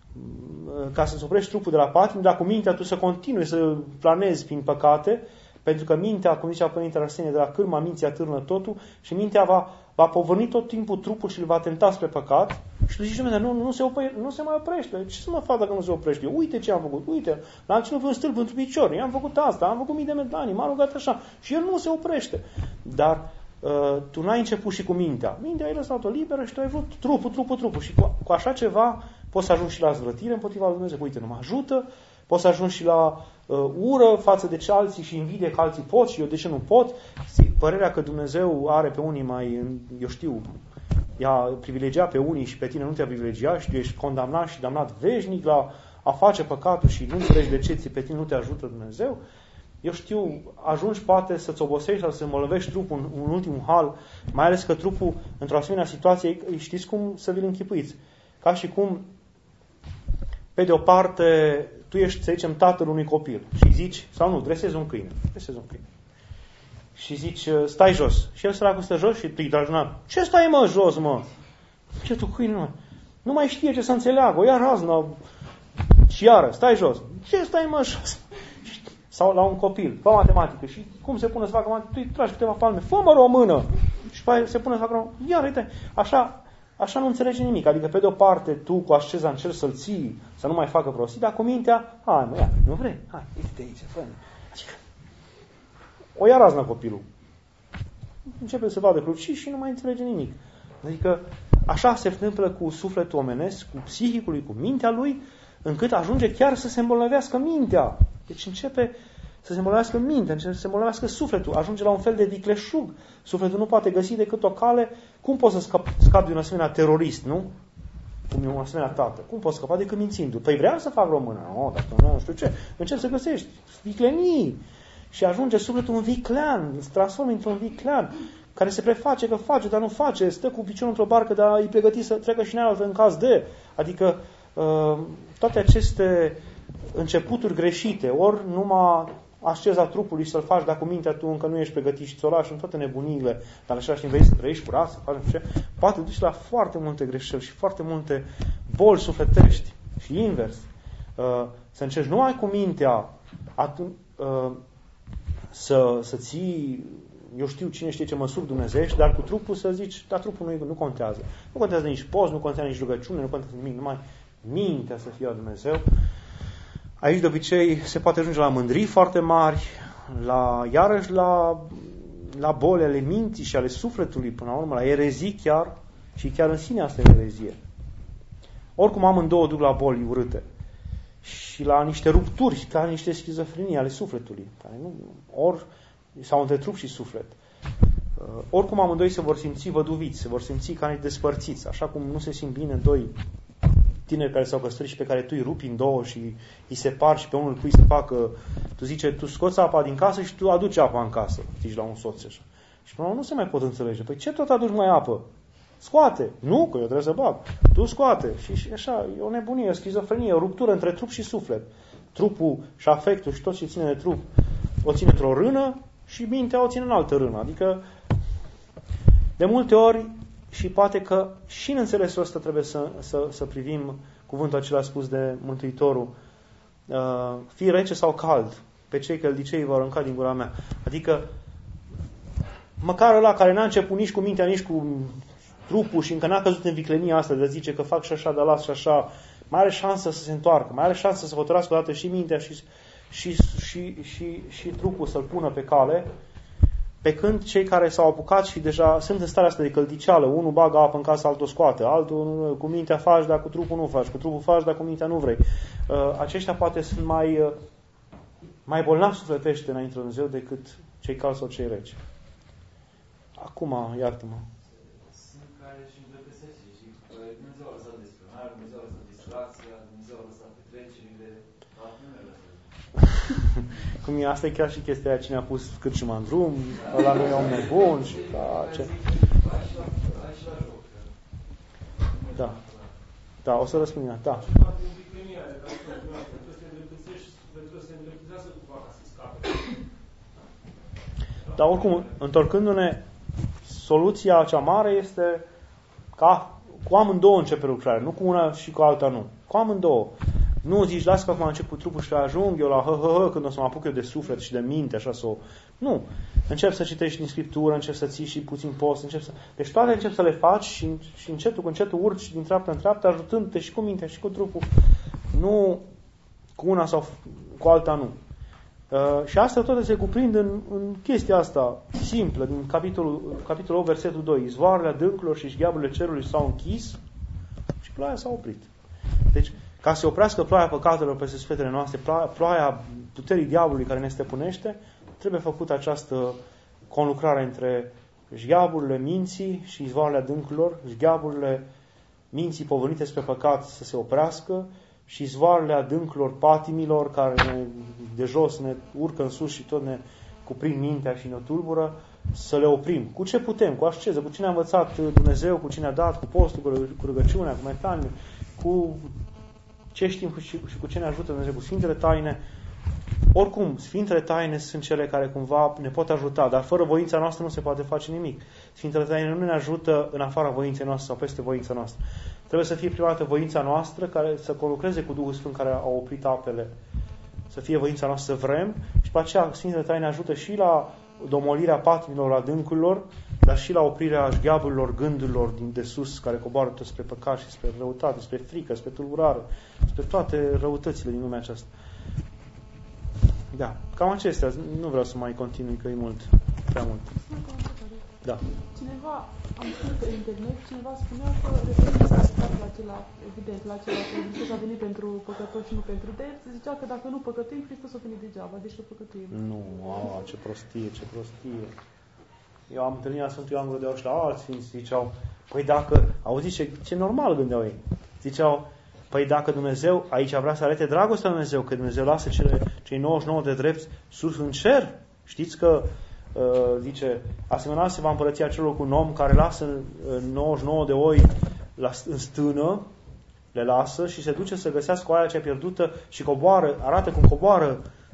ca să-ți oprești trupul de la patim, dar cu mintea tu să continui să planezi prin păcate, pentru că mintea, cum zicea Părintele Arsenie, de la cârma minții atârnă totul și mintea va, va povărni tot timpul trupul și îl va tenta spre păcat și tu zici, nu, nu, se opre, nu se mai oprește. Ce să mă fac dacă nu se oprește? Eu, uite ce am făcut, uite, l-am ținut pe un stâlp într-un picior, i-am făcut asta, am făcut mii de medanii, m-am rugat așa și el nu se oprește. Dar uh, tu n-ai început și cu mintea. Mintea ai lăsat-o liberă și tu ai vrut trupul, trupul, trupul și cu, cu așa ceva poți să ajungi și la zvârtire împotriva lui Dumnezeu. Uite, nu mă ajută, poți să ajungi și la uh, ură față de ce alții și invidie că alții pot și eu de ce nu pot. Părerea că Dumnezeu are pe unii mai, eu știu, i-a privilegiat pe unii și pe tine nu te-a privilegiat și tu ești condamnat și damnat veșnic la a face păcatul și nu înțelegi de ce ți pe tine nu te ajută Dumnezeu. Eu știu, ajungi poate să-ți obosești sau să mălăvești trupul în un ultim hal, mai ales că trupul, într-o asemenea situație, știți cum să vi-l închipuiți? Ca și cum, pe de o parte, tu ești, să zicem, tatăl unui copil și zici, sau nu, dresezi un câine, dresezi un câine. Și zici, stai jos. Și el săracul stă jos și tu îi tragi una. Ce stai, mă, jos, mă? Ce tu câine, mă? Nu mai știe ce să înțeleagă. O ia raznă și iară, stai jos. Ce stai, mă, jos? Sau la un copil, fă matematică. Și cum se pune să facă matematică? Tu îi tragi câteva palme. Fă-mă română! Și pe aia se pune să facă română. Iar, uite, așa, așa nu înțelege nimic. Adică, pe de o parte, tu cu asceza încerci să-l ții, să nu mai facă prostii, dar cu mintea, hai, mă, ia, nu vrei? Hai, uite aici, fă-mi. Adică, o ia raznă copilul. Începe să vadă cruci și nu mai înțelege nimic. Adică așa se întâmplă cu sufletul omenesc, cu psihicul lui, cu mintea lui, încât ajunge chiar să se îmbolnăvească mintea. Deci începe să se îmbolnăvească mintea, începe să se îmbolnăvească sufletul, ajunge la un fel de vicleșug. Sufletul nu poate găsi decât o cale. Cum poți să scapi scap de un asemenea terorist, nu? Cum e un asemenea tată. Cum poți scăpa decât mințindu? Păi vreau să fac română. Nu, dacă nu, nu știu ce. Încerci să găsești viclenii. Și ajunge sufletul un viclean, se transformă într-un viclean, care se preface că face, dar nu face, stă cu piciorul într-o barcă, dar e pregătit să treacă și în altă în caz de. Adică toate aceste începuturi greșite, ori numai asceza trupului și să-l faci, dacă cu mintea tu încă nu ești pregătit și ți-o lași în toate nebunile, dar în același timp vrei să trăiești curat, să faci ce, poate duci la foarte multe greșeli și foarte multe boli sufletești și invers. Uh, să încerci numai cu mintea atunci, uh, să, să ții, eu știu cine știe ce măsuri dumnezeiești, dar cu trupul să zici, dar trupul nu, nu contează. Nu contează nici post, nu contează nici rugăciune, nu contează nimic, numai mintea să fie a Dumnezeu. Aici de obicei se poate ajunge la mândrii foarte mari, la, iarăși la, la boli ale minții și ale sufletului, până la urmă, la erezii chiar, și chiar în sine asta e erezie. Oricum amândouă duc la boli urâte și la niște rupturi, ca niște schizofrenii ale sufletului, care nu, ori, sau între trup și suflet. Uh, oricum amândoi se vor simți văduviți, se vor simți ca niște despărțiți, așa cum nu se simt bine doi tineri care s-au căsătorit și pe care tu îi rupi în două și îi separi și pe unul pui să facă, tu zice, tu scoți apa din casă și tu aduci apa în casă, zici la un soț așa. Și până la urmă nu se mai pot înțelege. Păi ce tot aduci mai apă? Scoate! Nu, că eu trebuie să bag. Tu scoate. Și, și așa, e o nebunie, o schizofrenie, o ruptură între trup și suflet. Trupul și afectul și tot ce ține de trup o ține într-o rână și mintea o ține în altă rână. Adică, de multe ori, și poate că și în înțelesul ăsta trebuie să, să, să privim cuvântul acela spus de Mântuitorul, uh, fii rece sau cald, pe cei căldicei vor arunca din gura mea. Adică, măcar ăla care n-a început nici cu mintea, nici cu trupul și încă n-a căzut în viclenia asta de a zice că fac și așa, dar las și așa, mai are șansă să se întoarcă, mai are șansă să hotărască odată și mintea și, și, și, și, și trupul să-l pună pe cale, pe când cei care s-au apucat și deja sunt în starea asta de căldiceală, unul bagă apă în casă, altul scoate, altul cu mintea faci, dar cu trupul nu faci, cu trupul faci, dar cu mintea nu vrei. Uh, aceștia poate sunt mai, uh, mai bolnavi sufletește înainte de Dumnezeu decât cei calzi sau cei reci. Acum, iartă-mă. Sunt care și îndrăgăsesc și Dumnezeu a lăsat desprionare, Dumnezeu a lăsat distracția, Dumnezeu a lăsat petrecerile, toate nu le lăsat. Cum e, asta e chiar și chestia aia, cine a pus cârciuma în drum, ăla nu e om nebun și da, ce... Da. Da, o să răspund ea, da. Dar oricum, întorcându-ne, soluția cea mare este ca cu amândouă începe lucrarea, nu cu una și cu alta nu. Cu amândouă. Nu zici, las că acum încep cu trupul și ajung eu la hă, hă, hă, când o să mă apuc eu de suflet și de minte, așa să o... Nu. Încep să citești din Scriptură, încep să ții și puțin post, încep să... Deci toate încep să le faci și, și încetul cu încetul urci din treaptă în treaptă, ajutându-te și cu mintea și cu trupul. Nu cu una sau cu alta nu. Uh, și asta toate se cuprind în, în chestia asta simplă, din capitolul, capitolul opt, versetul doi. Izvoarele adâncurilor și șgheaburile cerului s-au închis și ploaia s-a oprit. Deci, ca să se oprească ploaia păcatelor peste sufletele noastre, ploaia puterii diavolului care ne stăpânește, trebuie făcută această conlucrare între șgheaburile minții și izvoarele adâncurilor, șgheaburile minții povărnite spre păcat să se oprească și izvoarele adâncurilor patimilor care ne, de jos ne urcă în sus și tot ne cuprind mintea și ne tulbură, să le oprim. Cu ce putem? Cu asceză, cu cine a învățat Dumnezeu, cu cine a dat, cu postul, cu rugăciunea, cu metanie, cu ce știm și cu ce ne ajută Dumnezeu, cu Sfintele Taine. Oricum, Sfintele Taine sunt cele care cumva ne pot ajuta, dar fără voința noastră nu se poate face nimic. Sfintele Taine nu ne ajută în afara voinței noastre sau peste voința noastră. Trebuie să fie prima dată voința noastră care să conlucreze cu Duhul Sfânt care a oprit apele. Să fie voința noastră să vrem și după aceea Sfintele Taine ajută și la domolirea patimilor adâncurilor, dar și la oprirea șgheaburilor gândurilor din de sus care coboară tot spre păcat și spre răutate, spre frică, spre tulburare, spre toate răutățile din lumea aceasta. Da, cam acestea. Nu vreau să mai continui, că e mult, prea mult. Da. Cineva, am spus pe internet, cineva spunea că referința la acela, evident, la acela că Hristos a venit pentru păcătoși și nu pentru drept, zicea că dacă nu păcătuim, Hristos a venit degeaba, deci că păcătuim. Nu, a, ce prostie, ce prostie. Eu am întâlnit la Sfântul Ioan Gură de Aur și la alți ființi, ziceau, păi dacă, auziți ce, ce normal gândeau ei, ziceau, păi dacă Dumnezeu, aici vrea să arate dragostea lui Dumnezeu, că Dumnezeu lasă cele, cei nouăzeci și nouă de drepți sus în cer, știți că Uh, zice, asemenea se va împărăția celor cu un om care lasă uh, nouăzeci și nouă de oi la, în stână, le lasă și se duce să găsească oaia cea pierdută și coboară, arată cum coboară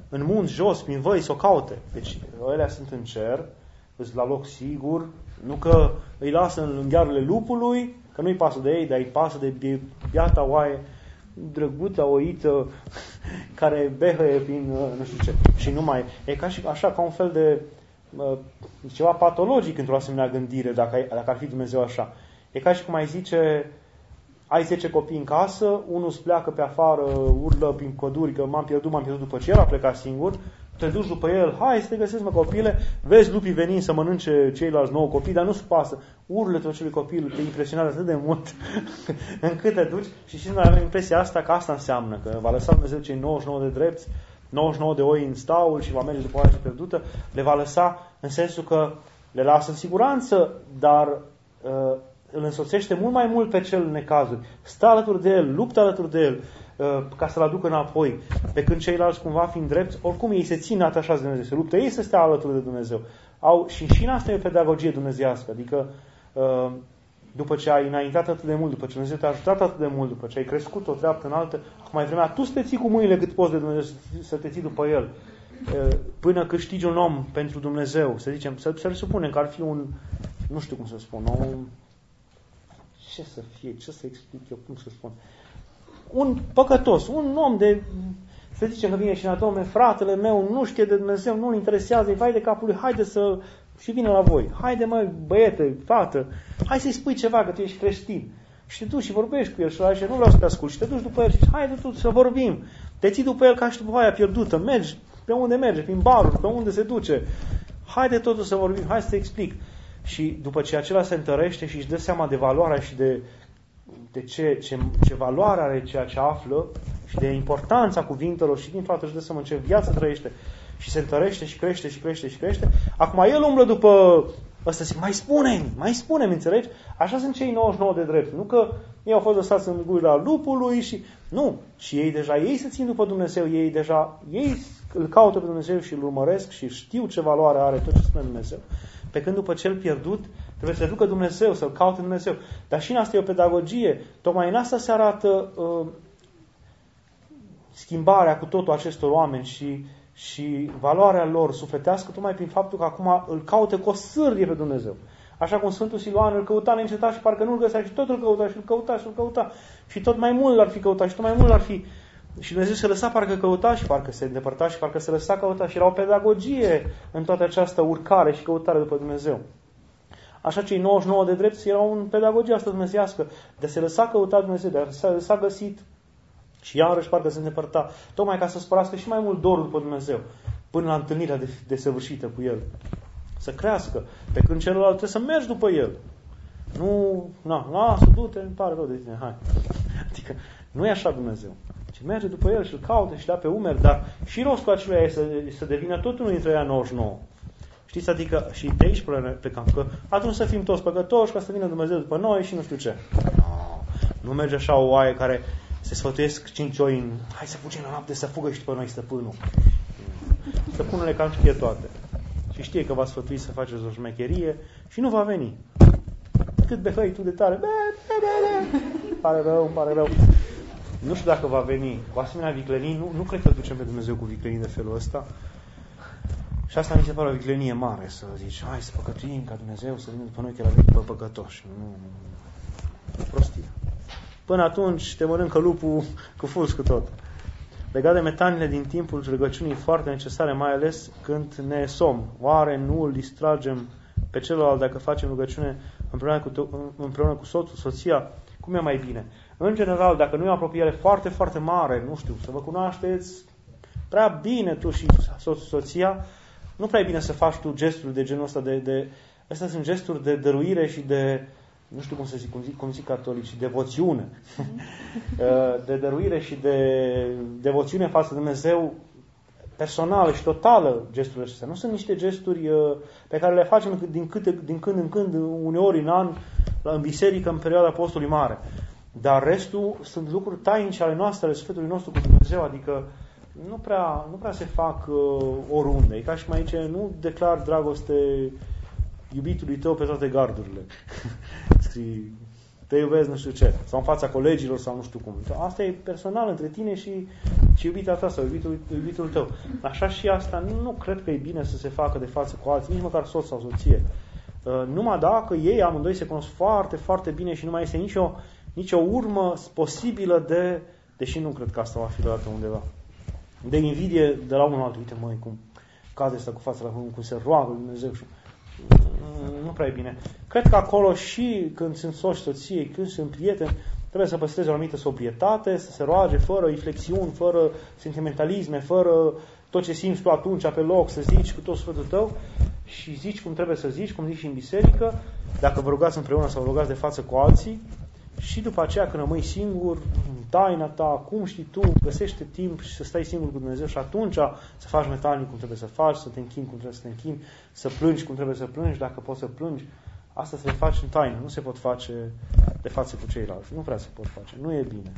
în munți, jos, prin văi, să o caute. Deci, ălea sunt în cer, îți la loc sigur, nu că îi lasă în ghearurile lupului, că nu-i pasă de ei, dar îi pasă de, de biata oaie, drăguța oiță, care behăie prin nu știu ce. Și nu mai, e ca și, așa ca un fel de ceva patologic într-o asemenea gândire, dacă, dacă ar fi Dumnezeu așa. E ca și cum ai zice, ai zece copii în casă, unul îți pleacă pe afară, urlă prin coduri că m-am pierdut, m-am pierdut după ce el a plecat singur, te duci după el, hai să te găsesc, mă, copile, vezi lupii venind să mănânce ceilalți nouă copii, dar nu-ți pasă. Urlă-te acelui copil, te impresionează atât de mult încât te duci și și noi avem impresia asta că asta înseamnă, că va lăsa Dumnezeu cei nouăzeci și nouă de drepți, nouăzeci și nouă de oi în staul și va merge după oaia pierdută, le va lăsa în sensul că le lasă în siguranță, dar uh, îl însoțește mult mai mult pe cel în necazuri. Stă alături de el, luptă alături de el, uh, ca să-l aducă înapoi. Pe când ceilalți, cumva fiind drepți, oricum ei se țin atașați de Dumnezeu, se luptă ei să stea alături de Dumnezeu. Au, și și în asta e o pedagogie dumnezeiască, adică uh, după ce ai înaintat atât de mult, după ce Dumnezeu te-a ajutat atât de mult, după ce ai crescut o treaptă înaltă, acum ai vremea tu să te ții cu mâinile cât poți de Dumnezeu, să te ții după El. Până câștigi un om pentru Dumnezeu, să zicem, să, să supunem că ar fi un, nu știu cum să spun, un, ce să fie, ce să explic eu, cum să spun, un păcătos, un om de, să zicem că vine și în atome, fratele meu nu știe de Dumnezeu, nu-l interesează, îi vai de capul lui, haide să, și vine la voi, haide mă, băiete, fată, hai să-i spui ceva că tu ești creștin. Și te duci și vorbești cu el și la zice, nu vreau să te ascult. Și te duci după el și zici, haide tu să vorbim. Te ții după el ca și după aia pierdută, mergi pe unde merge, prin baruri, pe unde se duce. Haide totul să vorbim, hai să te explic. Și după ce acela se întărește și își dă seama de valoarea și de, de ce, ce, ce valoare are ceea ce află și de importanța cuvintelor și din toată își dă seama în ce viață trăiește și se întărește și crește și crește și crește, acum el umblă după ăsta, zic, mai spune-mi, mai spune-mi, înțelegi? Așa sunt cei nouăzeci și nouă de drepți. Nu că ei au fost lăsați în gura lupului și... Nu, și ei deja, ei se țin după Dumnezeu, ei deja, ei îl caută pe Dumnezeu și îl urmăresc și știu ce valoare are tot ce spune Dumnezeu. Pe când după cel pierdut, trebuie să se ducă Dumnezeu, să-l caute Dumnezeu. Dar și în asta e o pedagogie. Tocmai în asta se arată uh, schimbarea cu totul acestor oameni și și valoarea lor sufletească tocmai prin faptul că acum îl caută cu o sârdie pe Dumnezeu. Așa cum Sfântul Siluan îl căuta neîncetat și parcă nu-l găsea și tot îl căuta și îl căuta și îl căuta și tot mai mult l-ar fi căutat și tot mai mult l-ar fi... Și Dumnezeu se lăsa parcă căuta și parcă se îndepărta și parcă se lăsa căuta și era o pedagogie în toată această urcare și căutare după Dumnezeu. Așa cei nouăzeci și nouă de drepți erau în pedagogie asta dumnezeiască, de a se lăsa căuta Dumnezeu, de a se lăsa găsit și iarăși parcă se îndepărta, tocmai ca să spărească și mai mult dorul după Dumnezeu, până la întâlnirea de, desăvârșită cu El. Să crească, pe când celălalt trebuie să mergi după El. Nu, na, lasă, du-te, îmi pare rău de tine, hai. Adică nu e așa Dumnezeu. Ci merge după El și îl caute și da pe umeri, dar și rostul acelui e să, să devină tot unul dintre ea nouăzeci și nouă. Știți, adică și de aici plecăm, că atunci să fim toți păcătoși, ca să vină Dumnezeu după noi și nu știu ce. No, nu merge așa o oaie care se sfătuiesc cinci oi în... Hai să fugim la noapte, să fugă și după noi stăpânul. Stăpânul le cam știe toate. Și știe că va sfătui să faceți o șmecherie și nu va veni. Cât behăi tu de tare. Be, be, be, be. Pare rău, pare rău. Nu știu dacă va veni cu asemenea viclenii. Nu, nu cred că ducem pe Dumnezeu cu viclenii de felul ăsta. Și asta mi se pare o viclenie mare, să zici, hai să păcătuim ca Dumnezeu să vină după noi, că el a venit după păcătoși. Nu, nu, prostie. Până atunci te mănâncă lupul cu fulgi cu tot. Legat de metanile din timpul rugăciunii foarte necesare, mai ales când ne somn. Oare nu îl distragem pe celălalt dacă facem rugăciune împreună cu, împreună cu soțul, soția? Cum e mai bine? În general, dacă nu e o apropiere foarte, foarte mare, nu știu, să vă cunoașteți prea bine tu și soțul, soția, nu prea e bine să faci tu gesturi de genul ăsta de... de astea sunt gesturi de dăruire și de... nu știu cum să zic, cum zic, cum zic catolici, devoțiune. De dăruire și de devoțiune față de Dumnezeu personală și totală gesturile acestea. Nu sunt niște gesturi pe care le facem din, câte, din când în când, uneori în an, în biserică, în perioada postului mare. Dar restul sunt lucruri tainice ale noastre, ale sufletului nostru cu Dumnezeu, adică nu prea, nu prea se fac uh, oriunde. E ca și mai aici, nu declar dragoste iubitului tău pe toate gardurile. Scrii, te iubesc nu știu ce, sau în fața colegilor sau nu știu cum. Asta e personal între tine și, și iubita ta sau iubitul, iubitul tău. Așa și asta nu cred că e bine să se facă de față cu alții, nici măcar soț sau soție. Numai dacă ei amândoi se cunosc foarte, foarte bine și nu mai este nicio, nicio urmă posibilă de, deși nu cred că asta va fi dată undeva, de invidie de la unul altul. Uite, măi, cum cade ăsta cu fața la cum se roagă Dumnezeu și nu prea e bine. Cred că acolo și când sunt soți, soții, când sunt prieteni, trebuie să păstreze o anumită sobrietate, să se roage fără inflexiuni, fără sentimentalisme, fără tot ce simți tu atunci pe loc, să zici cu tot sufletul tău și zici cum trebuie să zici, cum zici și în biserică, dacă vă rugați împreună sau vă rugați de față cu alții. Și după aceea, când rămâi singur, în taina ta, cum știi tu, găsește timp și să stai singur cu Dumnezeu și atunci să faci metanii cum trebuie să faci, să te închini cum trebuie să te închini, să plângi cum trebuie să plângi, dacă poți să plângi. Asta să le faci în taină, nu se pot face de față cu ceilalți. Nu prea se pot face, nu e bine.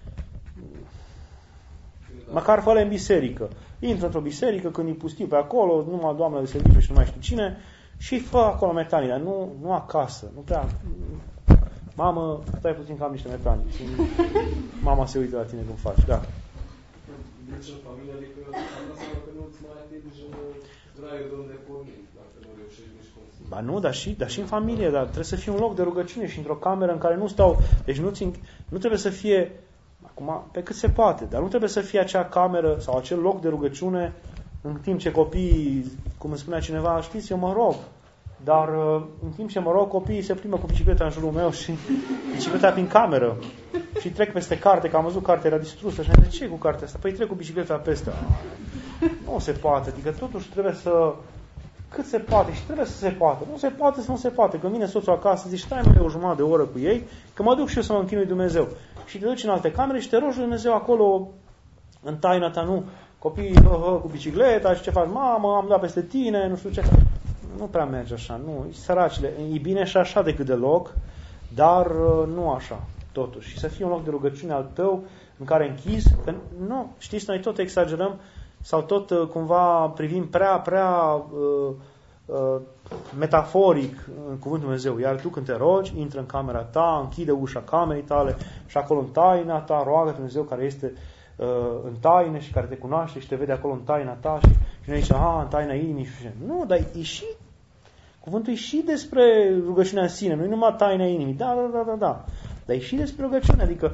Măcar fă-le în biserică. Intră într-o biserică, când e pustiu pe acolo, numai doamna de serviciu și nu mai știu cine, și fă acolo metanii, dar nu, nu acasă. Nu prea... Mamă, stai puțin că am niște metanii. Mama se uită la tine cum faci, da. Deci în familie, adică am dat seama că nu-ți mai atingi în raiul de unde porni, dacă nu reușești nici cum să... Ba nu, dar și, dar și în familie, dar trebuie să fie un loc de rugăciune și într-o cameră în care nu stau, deci nu, țin, nu trebuie să fie, acum, pe cât se poate, dar nu trebuie să fie acea cameră sau acel loc de rugăciune în timp ce copiii, cum îmi spunea cineva, știți, eu mă rog, dar în timp ce mă rog, copiii se plimbă cu bicicleta în jurul meu și bicicleta prin cameră și trec peste carte, că am văzut cartea era distrusă și am zis, ce e cu cartea asta? Păi trec cu bicicleta peste. Nu se poate, adică totuși trebuie să, cât se poate și trebuie să se poate. Nu se poate să nu se poate. Când vine soțul acasă, zici, stai mai o jumătate de oră cu ei, că mă duc și eu să mă închinui Dumnezeu. Și te duci în alte camere și te rogi Dumnezeu acolo în taina ta, nu? Copiii hă, hă, cu bicicleta și ce faci? Mamă, am dat peste tine, nu știu ce. Nu prea merge așa, nu. Săracile, e bine și așa decât deloc, dar nu așa, totuși. Și să fie un loc de rugăciune al tău în care închizi, că nu, știți, noi tot exagerăm sau tot uh, cumva privim prea, prea uh, uh, metaforic în cuvântul Dumnezeu. Iar tu când te rogi, intră în camera ta, închide ușa camerei tale și acolo în taina ta, roagă Dumnezeu care este uh, în taină și care te cunoaște și te vede acolo în taina ta și, și noi zice, aha, în taina inimii și nu, dar e și cuvântul e și despre rugăciunea în sine, nu e numai taina inimii, da, da, da, da, da, dar e și despre rugăciune, adică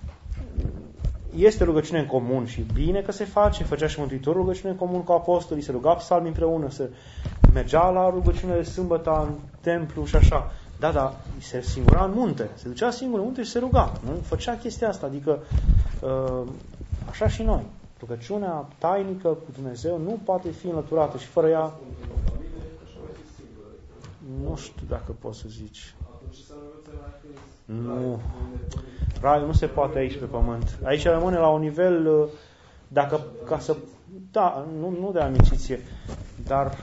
este rugăciune în comun și bine că se face, făcea și Mântuitorul rugăciune în comun cu apostolii, se ruga psalmi împreună, se mergea la rugăciune de sâmbătă în templu și așa. Da, da, se singura în munte, se ducea singur în munte și se ruga, nu? Făcea chestia asta, adică așa și noi. Rugăciunea tainică cu Dumnezeu nu poate fi înlăturată și fără ea nu știu dacă poți să zici. Nu. Raiul nu se poate aici pe pământ. Aici rămâne la un nivel, dacă, ca să, da, nu, nu de amiciție, dar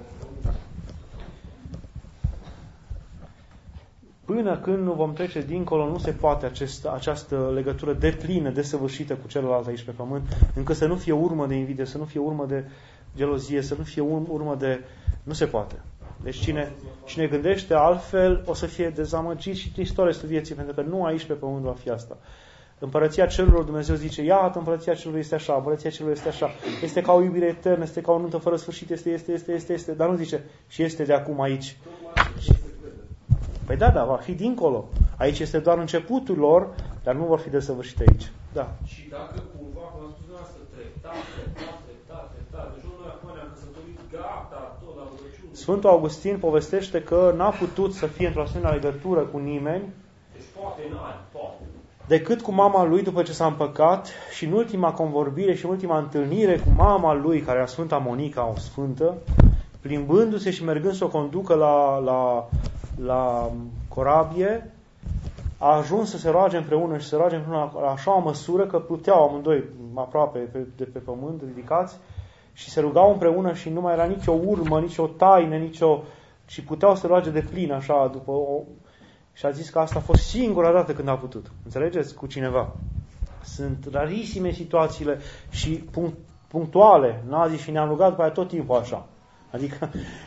până când nu vom trece dincolo, nu se poate acest, această legătură deplină, desăvârșită cu celălalt aici pe pământ, încât să nu fie urmă de invidie, să nu fie urmă de gelozie, să nu fie urmă de... Nu se poate. Deci cine, cine gândește altfel o să fie dezamăgit și tristor este vieții, pentru că nu aici pe pământ va fi asta. Împărăția cerurilor, Dumnezeu zice, iată, împărăția cerurilor este așa, împărăția cerurilor este așa, este ca o iubire eternă, este ca o nuntă fără sfârșit, este, este, este, este, este, dar nu zice, și este de acum aici. Păi da, da, va fi dincolo. Aici este doar începutul lor, dar nu vor fi desăvârșite aici. Da. Și dacă cumva, cum am spus dumneavoastră, treptat, treptat, treptat, treptat, deci noi acum ne-am căsătorit, gata, tot la rugăciune. Sfântul Augustin povestește că n-a putut să fie într-o asemenea legătură cu nimeni, deci poate în ani, poate, decât cu mama lui după ce s-a împăcat și în ultima convorbire și în ultima întâlnire cu mama lui, care era Sfânta Monica, o sfântă, plimbându-se și mergând să o conducă la, la, la corabie, a ajuns să se roage împreună și să se roage împreună la așa o măsură că pluteau amândoi aproape pe, de pe pământ, ridicați, și se rugau împreună și nu mai era nicio urmă, nicio taină, nicio... și puteau să se roage de plin așa după o... Și a zis că asta a fost singura dată când a putut. Înțelegeți? Cu cineva. Sunt rarisime situațiile și punct, punctuale. N-a zis și ne-am rugat după aia tot timpul așa. Adică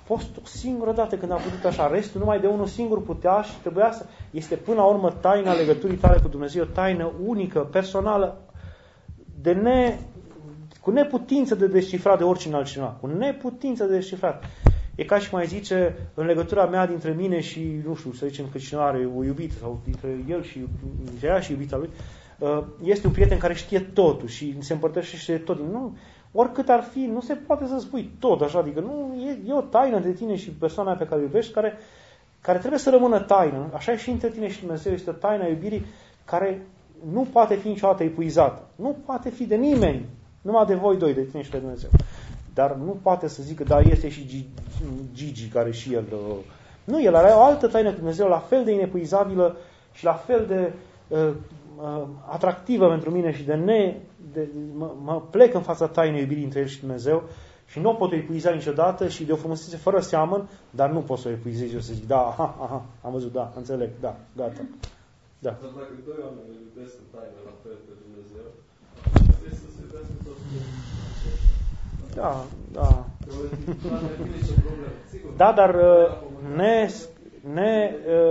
fost o singură dată când a putut așa, restul numai de unul singur putea și trebuia să... Este până la urmă taina legăturii tale cu Dumnezeu, o taină unică, personală, de ne, cu neputință de descifrat de oricine altcineva, cu neputință de descifrat. E ca și mai zice, în legătura mea dintre mine și, nu știu, să zicem că cineva are o iubită, sau dintre el și ea și iubita lui, este un prieten care știe totul și se împărtășește tot. Nu, oricât ar fi, nu se poate să spui tot așa, adică nu, e, e o taină de tine și persoana pe care o iubești care, care trebuie să rămână taină. Așa e și între tine și Dumnezeu, este o taină a iubirii care nu poate fi niciodată epuizată. Nu poate fi de nimeni, numai de voi doi, de tine și de Dumnezeu. Dar nu poate să zică, da, este și Gigi, care și el... Nu, el are o altă taină cu Dumnezeu, la fel de inepuizabilă și la fel de uh, uh, atractivă pentru mine și de ne... De, mă, mă plec în fața tainei iubirii între el și Dumnezeu și nu o pot epuiza niciodată și de o frumusețe fără seamăn, dar nu pot să o epuizez eu să zic, da, aha, aha, am văzut, da, înțeleg, da, gata. Da. Dar dacă doi oameni îl iubesc în taină la fel pe Dumnezeu, trebuie să se iubească toți cu Da, da. Da, dar ne, ne,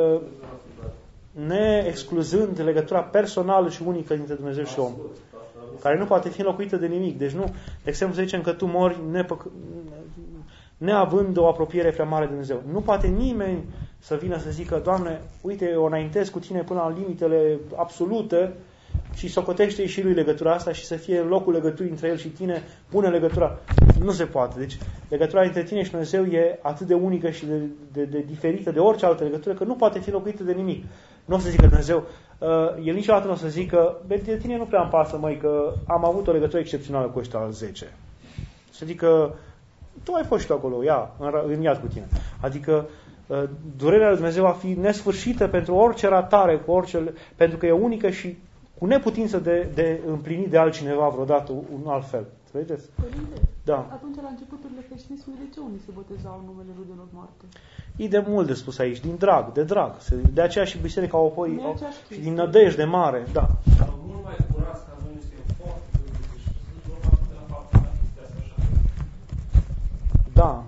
ne excluzând legătura personală și unică dintre Dumnezeu și om, care nu poate fi înlocuită de nimic. Deci nu, de exemplu, să zicem că tu mori nepăc- neavând o apropiere prea mare de Dumnezeu. Nu poate nimeni să vină să zică, Doamne, uite, eu înaintez cu tine până la limitele absolute și socotește și lui legătura asta și să fie în locul legăturii între el și tine, pune legătura. Nu se poate. Deci legătura între tine și Dumnezeu e atât de unică și de, de, de diferită de orice altă legătură că nu poate fi locuită de nimic. Nu o să zică Dumnezeu, uh, el niciodată nu o să zică, de tine nu prea îmi pasă, măi, că am avut o legătură excepțională cu ăștia al zece. Să zică, tu ai fost și tu acolo, ia, în, în iad cu tine. Adică uh, durerea lui Dumnezeu va fi nesfârșită pentru orice ratare, cu orice, pentru că e unică și cu neputință de, de împlinit de altcineva vreodată un alt fel. Vedeți? Părinte, da. Atunci, la începuturile creștinismului, de ce unii se botezau în numele rudelor moarte? E de mult de spus aici, din drag, de drag. De aceea și biserica au apoi, au, și din nădejde mare, da. Dar mult mai curați ca noi suntem foarte deci să luăm de la faptul că este așa. Da.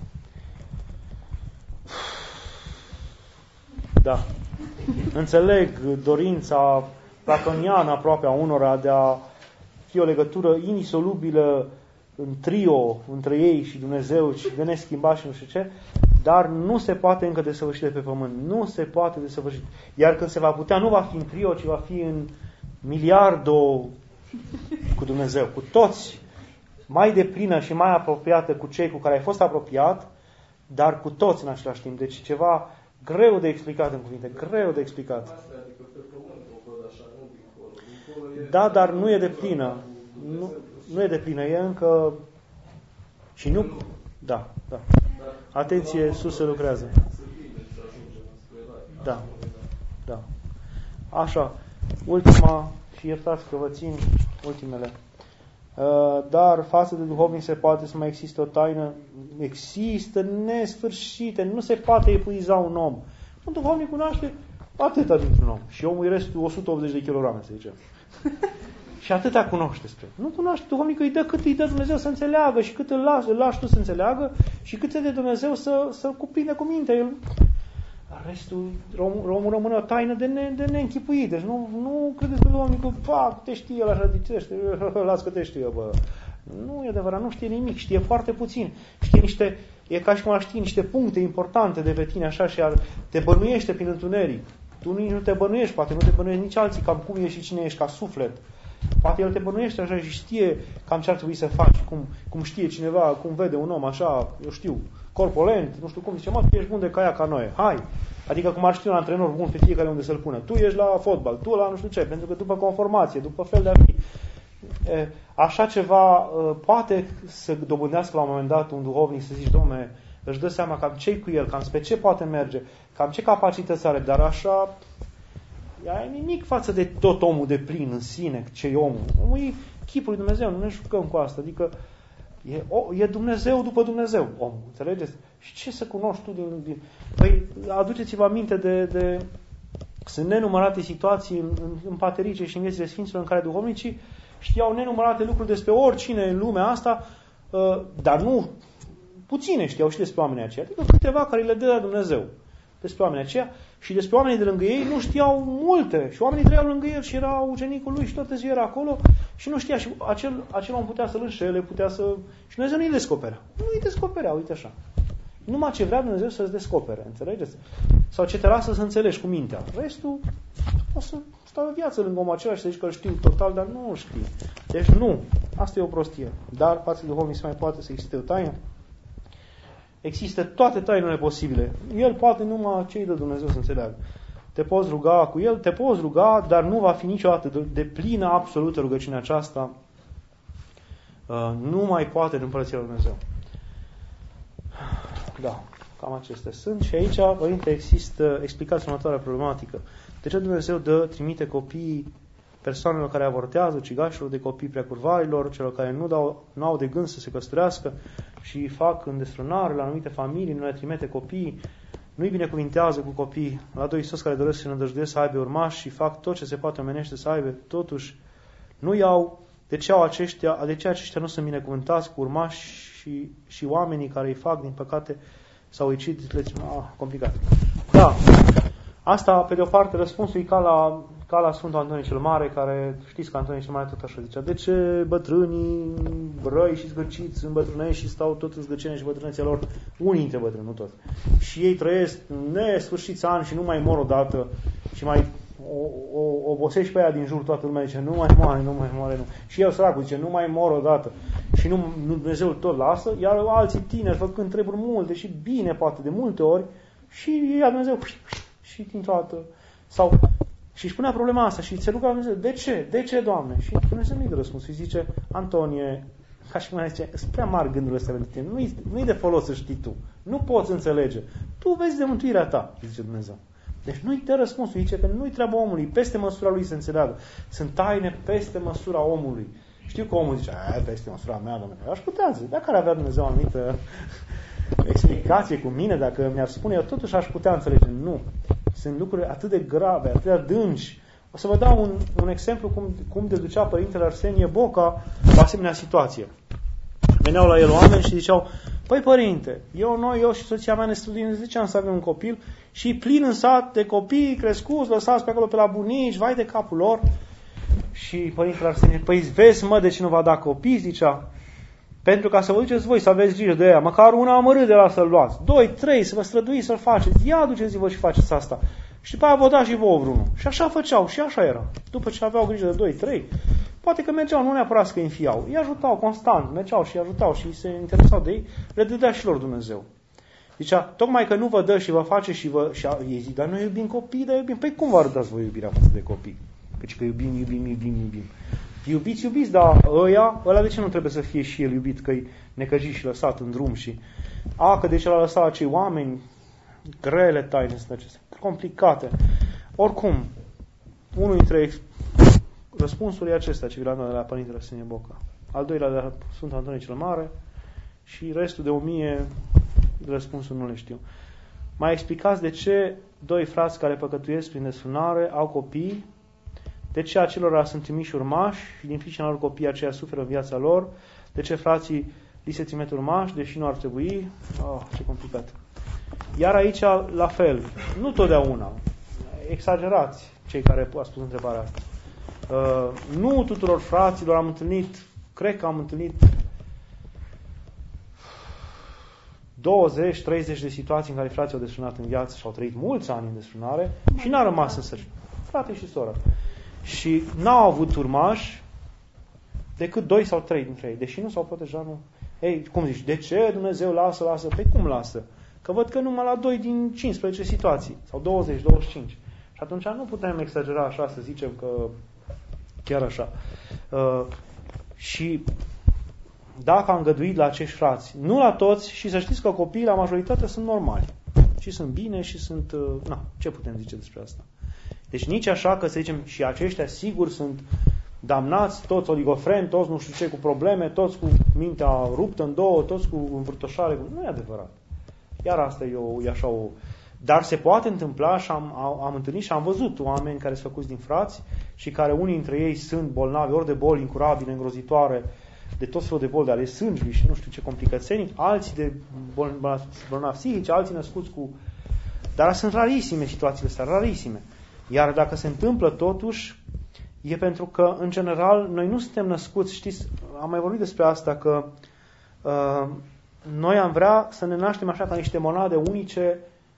Da. Înțeleg dorința platoniană aproape a unora de a fi o legătură indisolubilă în trio între ei și Dumnezeu și de neschimbat și nu știu ce, dar nu se poate încă desăvârși de pe pământ. Nu se poate desăvârși. Iar când se va putea, nu va fi în trio, ci va fi în miliardo cu Dumnezeu, cu toți, mai deplină și mai apropiată cu cei cu care ai fost apropiat, dar cu toți în același timp. Deci ceva greu de explicat în cuvinte, greu de explicat. Da, dar nu e deplină. Nu, nu e deplină, e încă... Și nu... Da, da. Atenție, sus se lucrează. Da, da. Așa, ultima, și iertați că vă țin ultimele. Dar față de duhovnic se poate să mai existe o taină. Există nesfârșite, nu se poate epuiza un om. Un duhovnic cunoaște atâta dintr-un om. Și omul e restul o sută optzeci de kilograme, să zicem. Și atâta cunoște despre. Nu cunoaște duhovnicul, îi dă cât îi dă Dumnezeu să înțeleagă și cât îl lași, îl lași tu să înțeleagă și cât de Dumnezeu să, să cuprinde cu minte. El, restul, omul rămâne o taină de, ne, de neînchipuit. Deci nu, nu credeți că duhovnicul, fac, te știe el așa, zicește, las că te știe, bă. Nu e adevărat, nu știe nimic, știe foarte puțin. Știe niște, e ca și cum ar ști niște puncte importante de pe tine așa și ar, te bănuiește prin întuneric. Tu nici nu te bănuiești, poate nu te bănuiești nici alții cam cum ești și cine ești ca suflet. Poate el te bănuiește așa și știe cam ce ar trebui să faci, cum, cum știe cineva, cum vede un om așa, eu știu, corpulent, nu știu cum, zice, mă, tu ești bun de caia ca noi, hai! Adică cum ar ști un antrenor bun pe fiecare unde să-l pună. Tu ești la fotbal, tu la nu știu ce, pentru că după conformație, după fel de a fi. E, așa ceva poate să dobândească la un moment dat un duhovnic să zici, Doamne, își dă seama cam ce-i cu el, cam spre ce poate merge, cam ce capacități are, dar așa... Ea e nimic față de tot omul de plin în sine, ce e omul. Omul e chipul lui Dumnezeu, nu ne jucăm cu asta. Adică e, o, e Dumnezeu după Dumnezeu, omul, înțelegeți? Și ce să cunoști tu din... din... Păi, aduceți-vă aminte de... de... Sunt nenumărate situații în, în, în paterice și în viețile Sfinților în care duhovnicii știau nenumărate lucruri despre oricine în lumea asta, uh, dar nu puține știau și despre oamenii aceia, adică câteva care le dă Dumnezeu despre oamenii aceia și despre oamenii de lângă ei nu știau multe și oamenii trăiau lângă el și era ucenicul lui și toată ziua era acolo și nu știa și acel, acel om putea să-l înșele, putea să... și Dumnezeu nu-i descoperea. Nu îi descoperea, uite așa. Numai ce vrea Dumnezeu să-ți descopere, înțelegeți? Sau ce te lasă să înțelegi cu mintea. Restul, o să stau o viață lângă omul acela și să zici că îl știu total, dar nu îl știi. Deci nu, asta e o prostie. Dar față de duhovnic se mai poate să existe o taină. Există toate tainele posibile. El poate numai cei de Dumnezeu să înțeleagă. Te poți ruga cu el, te poți ruga, dar nu va fi niciodată de, de plină, absolută rugăciunea aceasta. Uh, nu mai poate în Împărăția lui Dumnezeu. Da, cam acestea sunt. Și aici, Părinte, există explicația următoarea problematică. De ce Dumnezeu dă, trimite copiii persoanelor care avortează, cigașilor, de copii preacurvarilor, celor care nu, dau, nu au de gând să se căsătorească și fac îndestrănare la anumite familii, nu le trimite copiii, nu-i binecuvintează cu copii, la doi Iisus care doresc să ne îndrăjduiesc să aibă urmași și fac tot ce se poate omenește să aibă, totuși nu iau. De ce, au aceștia, de ce aceștia nu sunt binecuvântați cu urmași și, și oamenii care îi fac, din păcate, sau ucid, le zic, ah, complicat. Da, asta, pe de o parte, răspunsul e ca la, ca la Sfântul Antonie cel Mare, care, știți că Antonie cel Mare tot așa zicea, de ce bătrânii răi și zgârciți îmbătrânești și stau tot în zgârcenia și bătrâneția lor, unii dintre bătrâni, nu toți. Și ei trăiesc nesfârșiți ani și nu mai mor odată și mai o, o, obosești pe aia din jur, toată lumea zice, nu mai moare, nu mai moare, nu. Și el săracul zice, nu mai mor odată. Și nu, nu Dumnezeu tot lasă, iar alții tineri făcând treburi multe și bine poate de multe ori și ia Dumnezeu și dintr-o dată. Sau, și își punea problema asta și se ruga Dumnezeu, de ce? De ce, Doamne? Și Dumnezeu nu-i de răspuns. Și zice, Antonie, ca și cum ne zice, sunt prea mari gândurile astea pentru tine, nu-i, nu-i de folos să știi tu, nu poți înțelege. Tu vezi de mântuirea ta, zice Dumnezeu. Deci nu-i dă răspunsul, zice că nu-i treaba omului, peste măsura lui să înțeleagă. Sunt taine peste măsura omului. Știu că omul zice, aia peste măsura mea, Doamne. Aș putea zice, dacă ar avea Dumnezeu o anumită explicație cu mine, dacă mi-ar spune, eu totuși aș putea înțelege. Nu. Sunt lucruri atât de grave, atât de adânci. O să vă dau un, un exemplu cum, cum deducea Părintele Arsenie Boca o asemenea situație. Veneau la el oameni și ziceau, păi Părinte, eu, noi, eu și soția mea ne studiem de zece ani să avem un copil și plin în sat de copii crescuți, lăsați pe acolo pe la bunici, vai de capul lor. Și Părintele Arsenie, păi vezi mă de ce nu va da copii, zicea, pentru ca să vă duceți voi să aveți grijă de ea, măcar una amărât de la să-l luați, doi, trei, să vă străduiți să-l faceți, ia duceți-vă și faceți asta. Și după aia vă da și vouă vreunul. Și așa făceau, și așa era. După ce aveau grijă de doi, trei, poate că mergeau, nu neapărat să îi înfiau, îi ajutau constant, mergeau și îi ajutau și se interesau de ei, le dădea și lor Dumnezeu. Zicea, tocmai că nu vă dă și vă face și vă... Și ei zic, dar noi iubim copii, dar iubim. Păi cum vă arătați voi iubirea față de copii? Căci că iubim, iubim, iubim, iubim. Iubiți, iubiți, dar ăia, ăla de ce nu trebuie să fie și el iubit, că-i necăjit și lăsat în drum și... A, că de ce l-a lăsat acei oameni? Grele taine sunt acestea, complicate. Oricum, unul dintre răspunsuri e acesta, ce vi l-am dat de la Părintele Arsenie Boca. Al doilea de la Sfântul Antonie cel Mare și restul de o mie răspunsuri nu le știu. Mai explicați de ce doi frați care păcătuiesc prin desfrânare au copii, de ce acelora sunt trimiși urmași și din pricina lor copiii aceia suferă în viața lor, de ce frații li se trimit urmași, deși nu ar trebui. Oh, ce complicat. Iar aici, la fel, nu totdeauna, exagerați cei care au spus întrebarea asta. Uh, nu tuturor fraților am întâlnit, cred că am întâlnit douăzeci treizeci de situații în care frații au desfrânat în viață și au trăit mulți ani în desfrânare și n-a rămas în sărcină. Frate și soră. Și n-au avut urmași decât doi sau trei dintre ei. Deși nu s-au protejat, nu. Ei, cum zici, de ce Dumnezeu lasă, lasă? Păi cum lasă? Că văd că numai la doi din cincisprezece situații. Sau douăzeci, douăzeci și cinci. Și atunci nu putem exagera așa, să zicem că chiar așa. Uh, și dacă am îngăduit la acești frați, nu la toți, și să știți că copiii la majoritate sunt normali. Și sunt bine și sunt... Uh, na, ce putem zice despre asta? Deci nici așa că să zicem și aceștia sigur sunt damnați, toți oligofreni, toți nu știu ce cu probleme, toți cu mintea ruptă în două, toți cu învârtoșare. Nu e adevărat. Iar asta e, o, e așa o... Dar se poate întâmpla și am, am întâlnit și am văzut oameni care sunt făcuți din frați și care unii dintre ei sunt bolnavi, ori de boli incurabile, îngrozitoare, de tot felul de boli de ale sângelui și nu știu ce complicații, alții de bolnavi psihice, alții născuți cu... Dar sunt rarisime situațiile astea, rarisime. Iar dacă se întâmplă totuși, e pentru că, în general, noi nu suntem născuți, știți, am mai vorbit despre asta, că uh, noi am vrea să ne naștem așa ca niște monade unice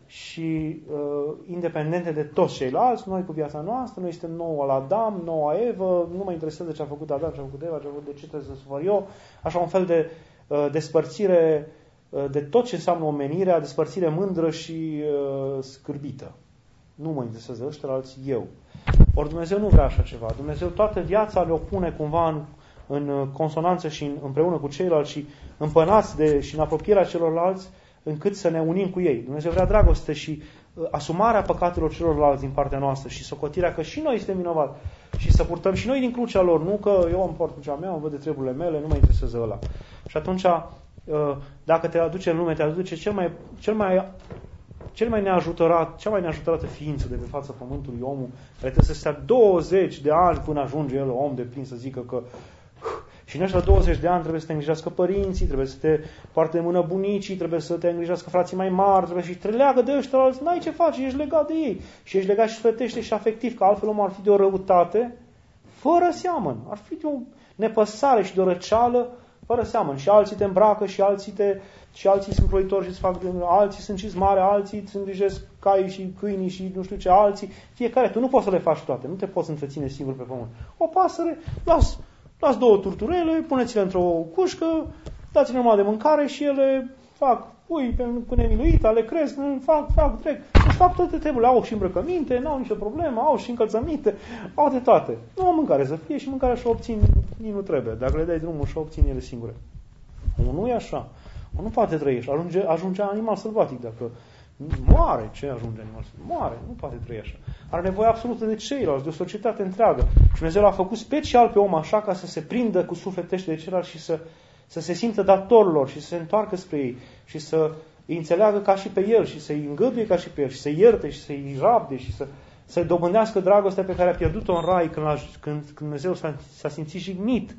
și uh, independente de toți ceilalți, noi cu viața noastră, noi suntem noul Adam, noua Evă, nu mă interesează ce a făcut Adam, ce a făcut Eva, ce a făcut, de ce trebuie să sufăr eu, așa un fel de uh, despărțire uh, de tot ce înseamnă omenirea, despărțire mândră și uh, scârbită. Nu mă interesează ăștia, alții eu. Ori Dumnezeu nu vrea așa ceva. Dumnezeu toată viața le opune cumva în, în consonanță și în, împreună cu ceilalți și împănați de, și în apropierea celorlalți, încât să ne unim cu ei. Dumnezeu vrea dragoste și uh, asumarea păcatelor celorlalți din partea noastră și socotirea că și noi suntem vinovați și să purtăm și noi din crucea lor, nu că eu îmi port crucea mea, îmi văd de treburile mele, nu mă interesează ăla. Și atunci, uh, dacă te aduce în lume, te aduce cel mai, cel mai, cel mai neajutorat, cea mai neajutorată ființă de pe fața pământului, omul, care trebuie să stea douăzeci de ani până ajunge el om de plin să zică că și în ăștia douăzeci de ani trebuie să te îngrijească părinții, trebuie să te poarte de mână bunicii, trebuie să te îngrijească frații mai mari, trebuie și te leagă de ăștia alții, n-ai ce faci, ești legat de ei. Și ești legat și sufletește și afectiv, că altfel omul ar fi de o răutate fără seamăn. Ar fi de o nepăsare și de o răceală fără seamăn. Și alții te îmbracă și alții, te, și alții sunt croitori și îți fac de, alții sunt și mare, alții îți îngrijesc caii și câinii și nu știu ce, alții. Fiecare, tu nu poți să le faci toate, nu te poți întreține singur pe pământ. O pasăre, las Luați două turturele, puneți-le într-o cușcă, dați-le numai de mâncare și ele fac pui cu nemiluita, le cresc, fac, fac, trec. Își fac toate treburile. Au și îmbrăcăminte, n-au nicio problemă, au și încălțăminte, au de toate. Nu au mâncare să fie și mâncarea și-o obțin, nici nu trebuie. Dacă le dai drumul și-o obțin ele singure. Omul nu e așa. Omul nu poate trăi și ajunge, ajunge animal sălbatic. Dacă moare, ce ajunge animal sălbatic? Moare, nu poate trăi așa. Are nevoie absolută de ceilalți, de o societate întreagă. Și Dumnezeu l-a făcut special pe om așa ca să se prindă cu sufletește de ceilalți și să, să se simtă dator lor și să se întoarcă spre ei și să îi înțeleagă ca și pe el și să-i îngăduie ca și pe el și să-i ierte și să-i rabde și să, să dobândească dragostea pe care a pierdut-o în rai când, când, când Dumnezeu s-a, s-a simțit jignit.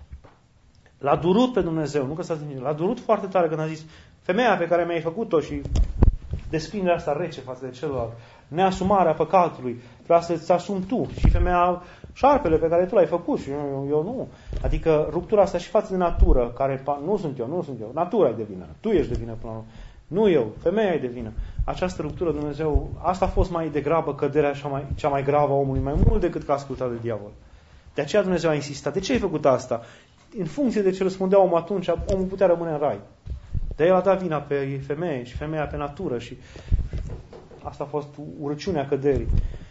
L-a durut pe Dumnezeu, nu că s-a simțit, l-a durut foarte tare când a zis femeia pe care mi-ai făcut-o și desprinderea asta rece față de celălalt, neasumarea păcatului, vreau să-ți asumi tu și femeia șarpele pe care tu l-ai făcut și eu, eu nu. Adică ruptura asta și față de natură, care nu sunt eu, nu sunt eu, natura e de vină, tu ești de vină până la urmă, nu eu, femeia e de vină. Această ruptură Dumnezeu, asta a fost mai degrabă căderea cea mai, cea mai gravă a omului, mai mult decât că a ascultat de diavol. De aceea Dumnezeu a insistat. De ce ai făcut asta? În funcție de ce răspundea omul atunci, omul putea rămâne în rai. De el a dat vina pe femeie și femeia pe natură și asta a fost urăciunea căderii.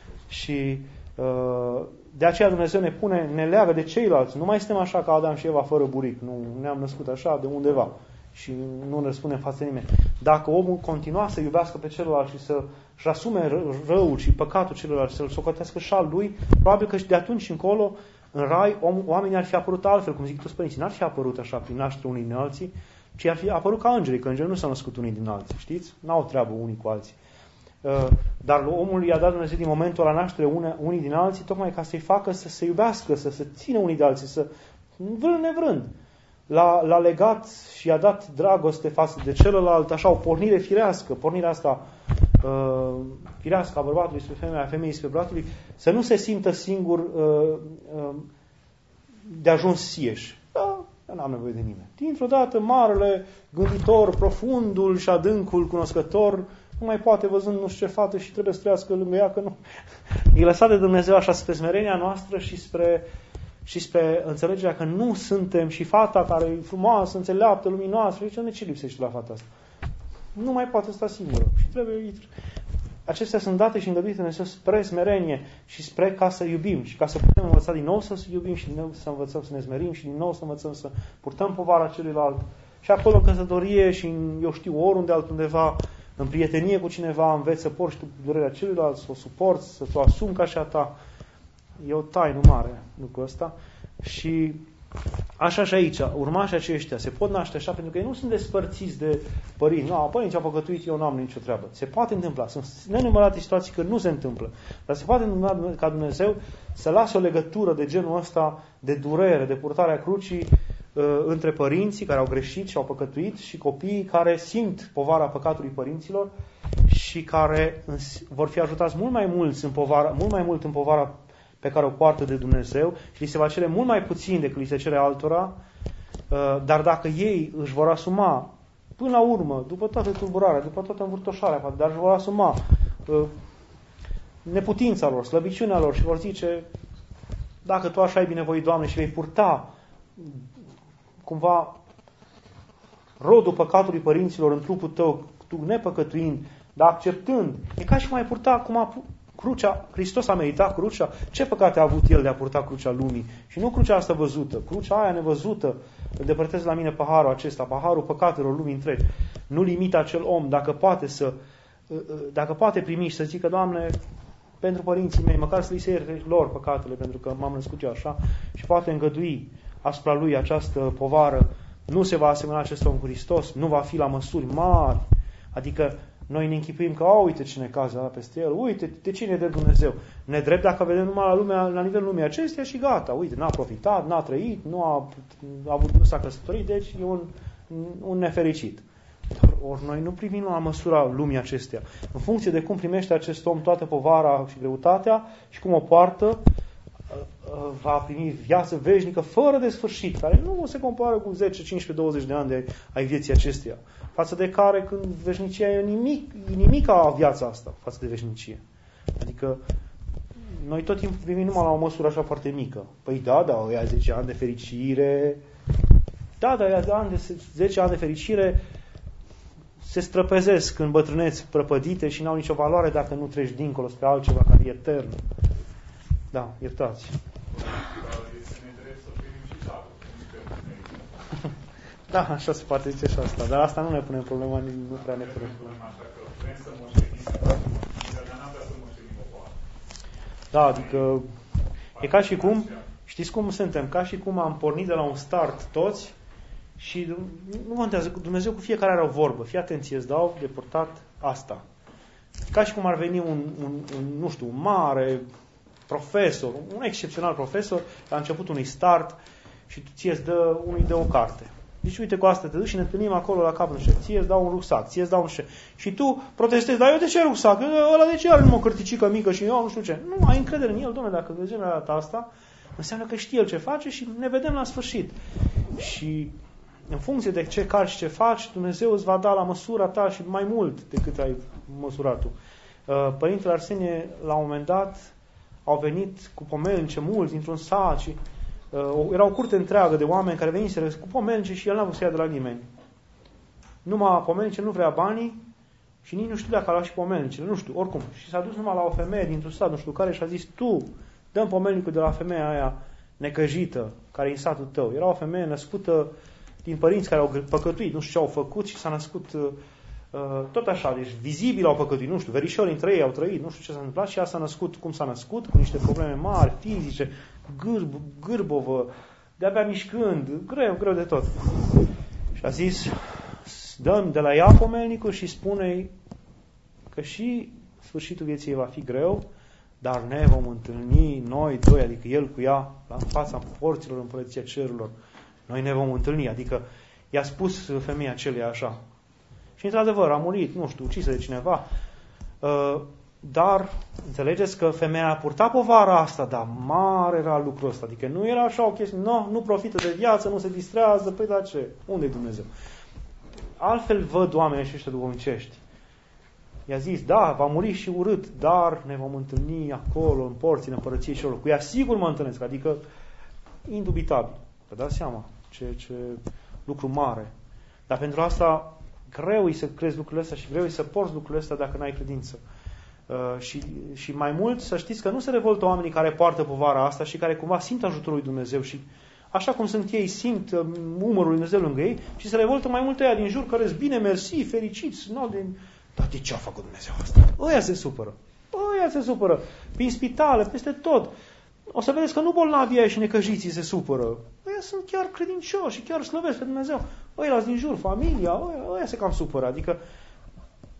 Și uh, de aceea Dumnezeu ne pune, ne leagă de ceilalți. Nu mai suntem așa ca Adam și Eva fără buric. Nu ne-am născut așa de undeva și nu ne răspundem față de nimeni. Dacă omul continua să iubească pe celălalt și să-și asume răul și păcatul celălalt și să-l socotească și al lui, probabil că și de atunci încolo, în rai, om, oamenii ar fi apărut altfel, cum zic toți părinții. N-ar fi apărut așa prin naștere unii din alții, ci ar fi apărut ca îngerii, că îngerii nu s-au născut unii din alții, știți? N-au treabă unii cu alții. Dar omul i-a dat Dumnezeu din momentul la naștere unii din alții, tocmai ca să-i facă să se iubească, să se țină unii de alții, să vrând nevrând. L-a, l-a legat și i-a dat dragoste față de celălalt, așa o pornire firească, pornirea asta uh, firească a bărbatului spre femeia, a femeii spre bărbatului, să nu se simtă singur uh, uh, de ajuns sieși. Da, n-am nevoie de nimeni. Dintr-o dată, marele gânditor, profundul și adâncul cunoscător, nu mai poate văzând nu știu ce fată și trebuie să trăiască lângă ea, că nu. E lăsat de Dumnezeu așa spre smerenia noastră și spre, și spre înțelegerea că nu suntem și fata care e frumoasă, înțeleaptă, luminoasă, și zice, ce lipsește la fata asta? Nu mai poate sta singură. Și trebuie... Acestea sunt date și îngăduite Dumnezeu spre smerenie și spre ca să iubim și ca să putem învăța din nou să iubim și din nou să învățăm să ne smerim și din nou să învățăm să purtăm povara celuilalt. Și acolo în căsătorie și în, eu știu, oriunde altundeva, în prietenie cu cineva, înveți să porți tu durerea celuilalt, să o suporți, să o asumi ca și a ta. E o taină mare lucrul ăsta. Și așa și aici, urmașii aceștia se pot naște așa, pentru că ei nu sunt despărțiți de părinți. Nu, părinții au păcătuit, eu nu am nicio treabă. Se poate întâmpla. Sunt nenumărate situații că nu se întâmplă. Dar se poate întâmpla ca Dumnezeu să lase o legătură de genul ăsta de durere, de purtarea crucii între părinții care au greșit și au păcătuit și copiii care simt povara păcatului părinților și care vor fi ajutați mult mai mulți în povara, mult mai mult în povara pe care o poartă de Dumnezeu și li se va cere mult mai puțin decât li se cere altora, dar dacă ei își vor asuma până la urmă, după toată tulburarea, după toată învârtoșarea, dar își vor asuma neputința lor, slăbiciunea lor și vor zice: dacă Tu așa ai binevoit, Doamne, și vei purta cumva rodul păcatului părinților în trupul Tău, Tu nepăcătuind, dar acceptând, e ca și cum ai purta acum crucea. Hristos a meritat crucea. Ce păcate a avut El de a purta crucea lumii? Și nu crucea asta văzută, crucea aia nevăzută. Îndepărtez la mine paharul acesta, paharul păcatelor lumii întregi. Nu limita acel om, dacă poate să dacă poate primi și să zică: Doamne, pentru părinții mei, măcar să li se ierte lor păcatele, pentru că m-am născut eu așa, și poate îngădui asupra lui această povară, nu se va asemăna acest om cu Hristos, nu va fi la măsuri mari. Adică noi ne închipuim că, oh, uite ce necaz avea peste el, uite de cine e drept Dumnezeu. Nedrept dacă vedem numai la, lumea, la nivelul lumii acesteia și gata, uite, n-a profitat, n-a trăit, nu a, a avut, nu s-a căsătorit, deci e un, un nefericit. Ori noi nu privim la măsura lumii acesteia. În funcție de cum primește acest om toată povara și greutatea și cum o poartă, va primi viață veșnică fără de sfârșit, care nu se compară cu zece, cincisprezece, douăzeci de ani de ai vieții acesteia, față de care când veșnicia e nimic, e nimic ca viața asta, față de veșnicie. Adică noi tot timpul privim numai la o măsură așa foarte mică. Păi da, da, ăia zece ani de fericire, da, da, ăia zece ani de fericire se străpezesc în bătrâneți prăpădite și n-au nicio valoare dacă nu treci dincolo spre altceva care e etern. Da, iertați. Da, așa se poate zice și asta. Dar asta nu ne pune problema, nu prea ne pune problema. Da, adică e ca și cum, știți cum suntem, ca și cum am pornit de la un start toți și nu contează, Dumnezeu cu fiecare are o vorbă. Fii atenție, îți dau de purtat asta. Ca și cum ar veni un, un, un nu știu, un mare profesor, un excepțional profesor, la începutul unui start și tu ție îți dă, unui dă o carte. Deci uite, cu asta te duci și ne întâlnim acolo la capul șef. Ție îți dau un rucsac, ție îți dau un șef. Și tu protestezi: dar eu de ce rucsac? Ăla de ce are numai o cărticică mică și eu nu știu ce? Nu, ai încredere în el, domnule, dacă Dumnezeu mi-a dat asta, înseamnă că știe el ce face și ne vedem la sfârșit. Și în funcție de ce cari și ce faci, Dumnezeu îți va da la măsura ta și mai mult decât ai măsurat tu. Părintele Arsenie, la un moment dat, au venit cu pomelnice mulți dintr-un sat și uh, era o curte întreagă de oameni care veniseră cu pomelnice și el n-a vrut să ia de la nimeni. Numai pomelnice nu vrea banii și nici nu știu dacă a luat și pomelnicele, nu știu, oricum. Și s-a dus numai la o femeie dintr-un sat, nu știu care, și a zis: tu, dă-mi pomelnicul de la femeia aia necăjită, care e în satul tău. Era o femeie născută din părinți care au păcătuit, nu știu ce au făcut și s-a născut uh, tot așa, deci vizibil au păcătuit, nu știu, verișori între ei au trăit, nu știu ce s-a întâmplat și ea s-a născut cum s-a născut, cu niște probleme mari, fizice, gârb, gârbovă, de-abia mișcând, greu, greu de tot. Și a zis: dăm de la ea pomelnicul și spune-i că și sfârșitul vieții ei va fi greu, dar ne vom întâlni noi doi, adică el cu ea, la fața porților împărăția cerurilor. Noi ne vom întâlni, adică i-a spus femeia acelia așa. Și într-adevăr a murit, nu știu, ucisă de cineva, dar înțelegeți că femeia a purtat povara asta, dar mare era lucrul ăsta, adică nu era așa o chestie, no, nu profită de viață, nu se distrează, păi da ce? Unde-i Dumnezeu? Altfel văd oamenii ăștia duhovnicești. I-a zis: da, va muri și urât, dar ne vom întâlni acolo, în porții, în împărăției celor. Cu ea sigur mă întâlnesc, adică indubitabil. Vă dați seama ce, ce lucru mare. Dar pentru asta greu e să crezi lucrurile astea și greu e să porți lucrurile astea dacă n-ai credință. Uh, și, și mai mult să știți că nu se revoltă oamenii care poartă povara asta și care cumva simt ajutorul lui Dumnezeu și așa cum sunt ei, simt uh, umărul lui Dumnezeu lângă ei și se revoltă mai multe aia din jur care sunt bine, mersi, fericiți. Nu, de... Dar de ce a făcut Dumnezeu asta? Ăia se supără. Ăia se supără. Prin spitale, peste tot. O să vedeți că nu bolnavii aia și necăjiții se supără. Ăia sunt chiar credincioși și chiar slăvesc pe Dumnezeu. Ăia din jur, familia, ăia, ăia se cam supără. Adică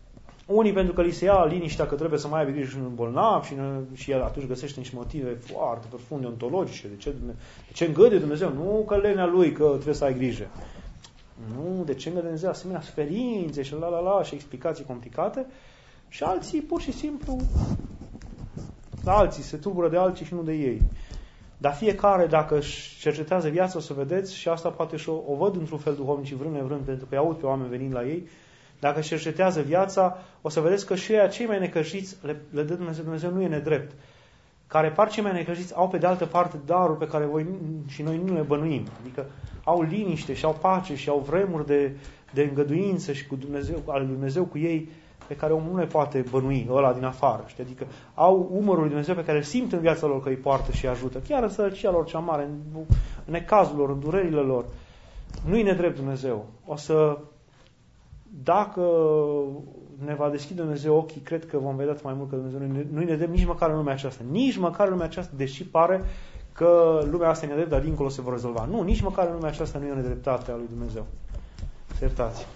Unii pentru că li se ia liniștea că trebuie să mai aibă grijă și un bolnav și, și el atunci găsește niște motive foarte profunde, ontologice. De ce, de ce îngăduie Dumnezeu? Nu că lenea lui că trebuie să ai grijă. Nu, de ce îngăduie Dumnezeu asemenea suferințe și la la la și explicații complicate. Și alții pur și simplu, alții se tulbură de alții și nu de ei. Dar fiecare, dacă își cercetează viața, o să vedeți, și asta poate și o, o văd într-un fel duhovnicii vrând nevrând, pentru că îi aud pe oameni venind la ei, dacă își cercetează viața, o să vedeți că și ei, cei mai necăjiți, le, le dă Dumnezeu, Dumnezeu nu e nedrept. Care par cei mai necăjiți, au pe de altă parte daruri pe care voi și noi nu le bănuim. Adică au liniște și au pace și au vremuri de, de îngăduință și cu Dumnezeu, ale lui Dumnezeu cu ei, pe care omul nu le poate bănui, ăla din afară. Știi? Adică au umărul lui Dumnezeu pe care îl simt în viața lor că îi poartă și îi ajută. Chiar în sărăcia lor cea mare, în, în necazul lor, în durerile lor. Nu-i nedrept Dumnezeu. O să, dacă ne va deschide Dumnezeu ochii, cred că vom vedea mai mult că Dumnezeu nu-i nedrept nici măcar în lumea aceasta. Nici măcar în lumea aceasta, deși pare că lumea asta e nedrept, dar dincolo se vor rezolva. Nu, nici măcar în lumea aceasta nu e o nedreptate a lui Dumnezeu. Să iertați.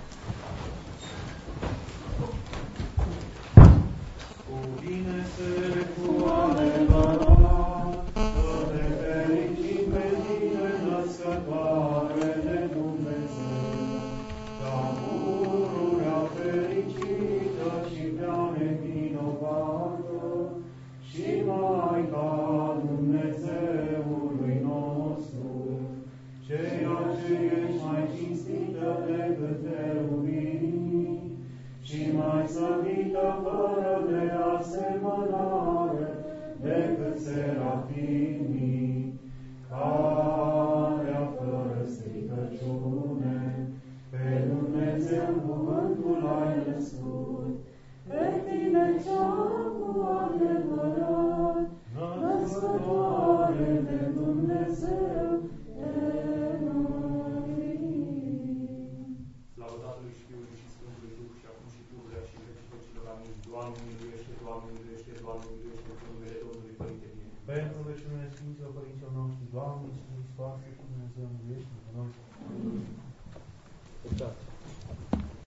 Bine se cu adevărat, să ne fericim pe tine, născătoare de Dumnezeu, ca pururea fericită și prea nevinovată, și Maica Dumnezeului nostru, ceea ce ești mai cinstită decât cherubinii, și mai slăvită fără de asemănare decât serafimii, care fără stricăciune pe Dumnezeu cuvântul ai născut, pe tine cea cu adevărat, născătoare de Dumnezeu, te înălțim. Slavă Tatălui și Fiului și Sfântului Duh și acum și pururea și vecii vecilor. Amin. Doamne miluiește, Doamne miluiește, Doamne miluiește, în numele Domnului Părinte bine. Pentru veciunile Sfinților Părinților noștri, Doamne, Iisus Hristos, Dumnezeu, miluiește-ne pe noi. Păcați.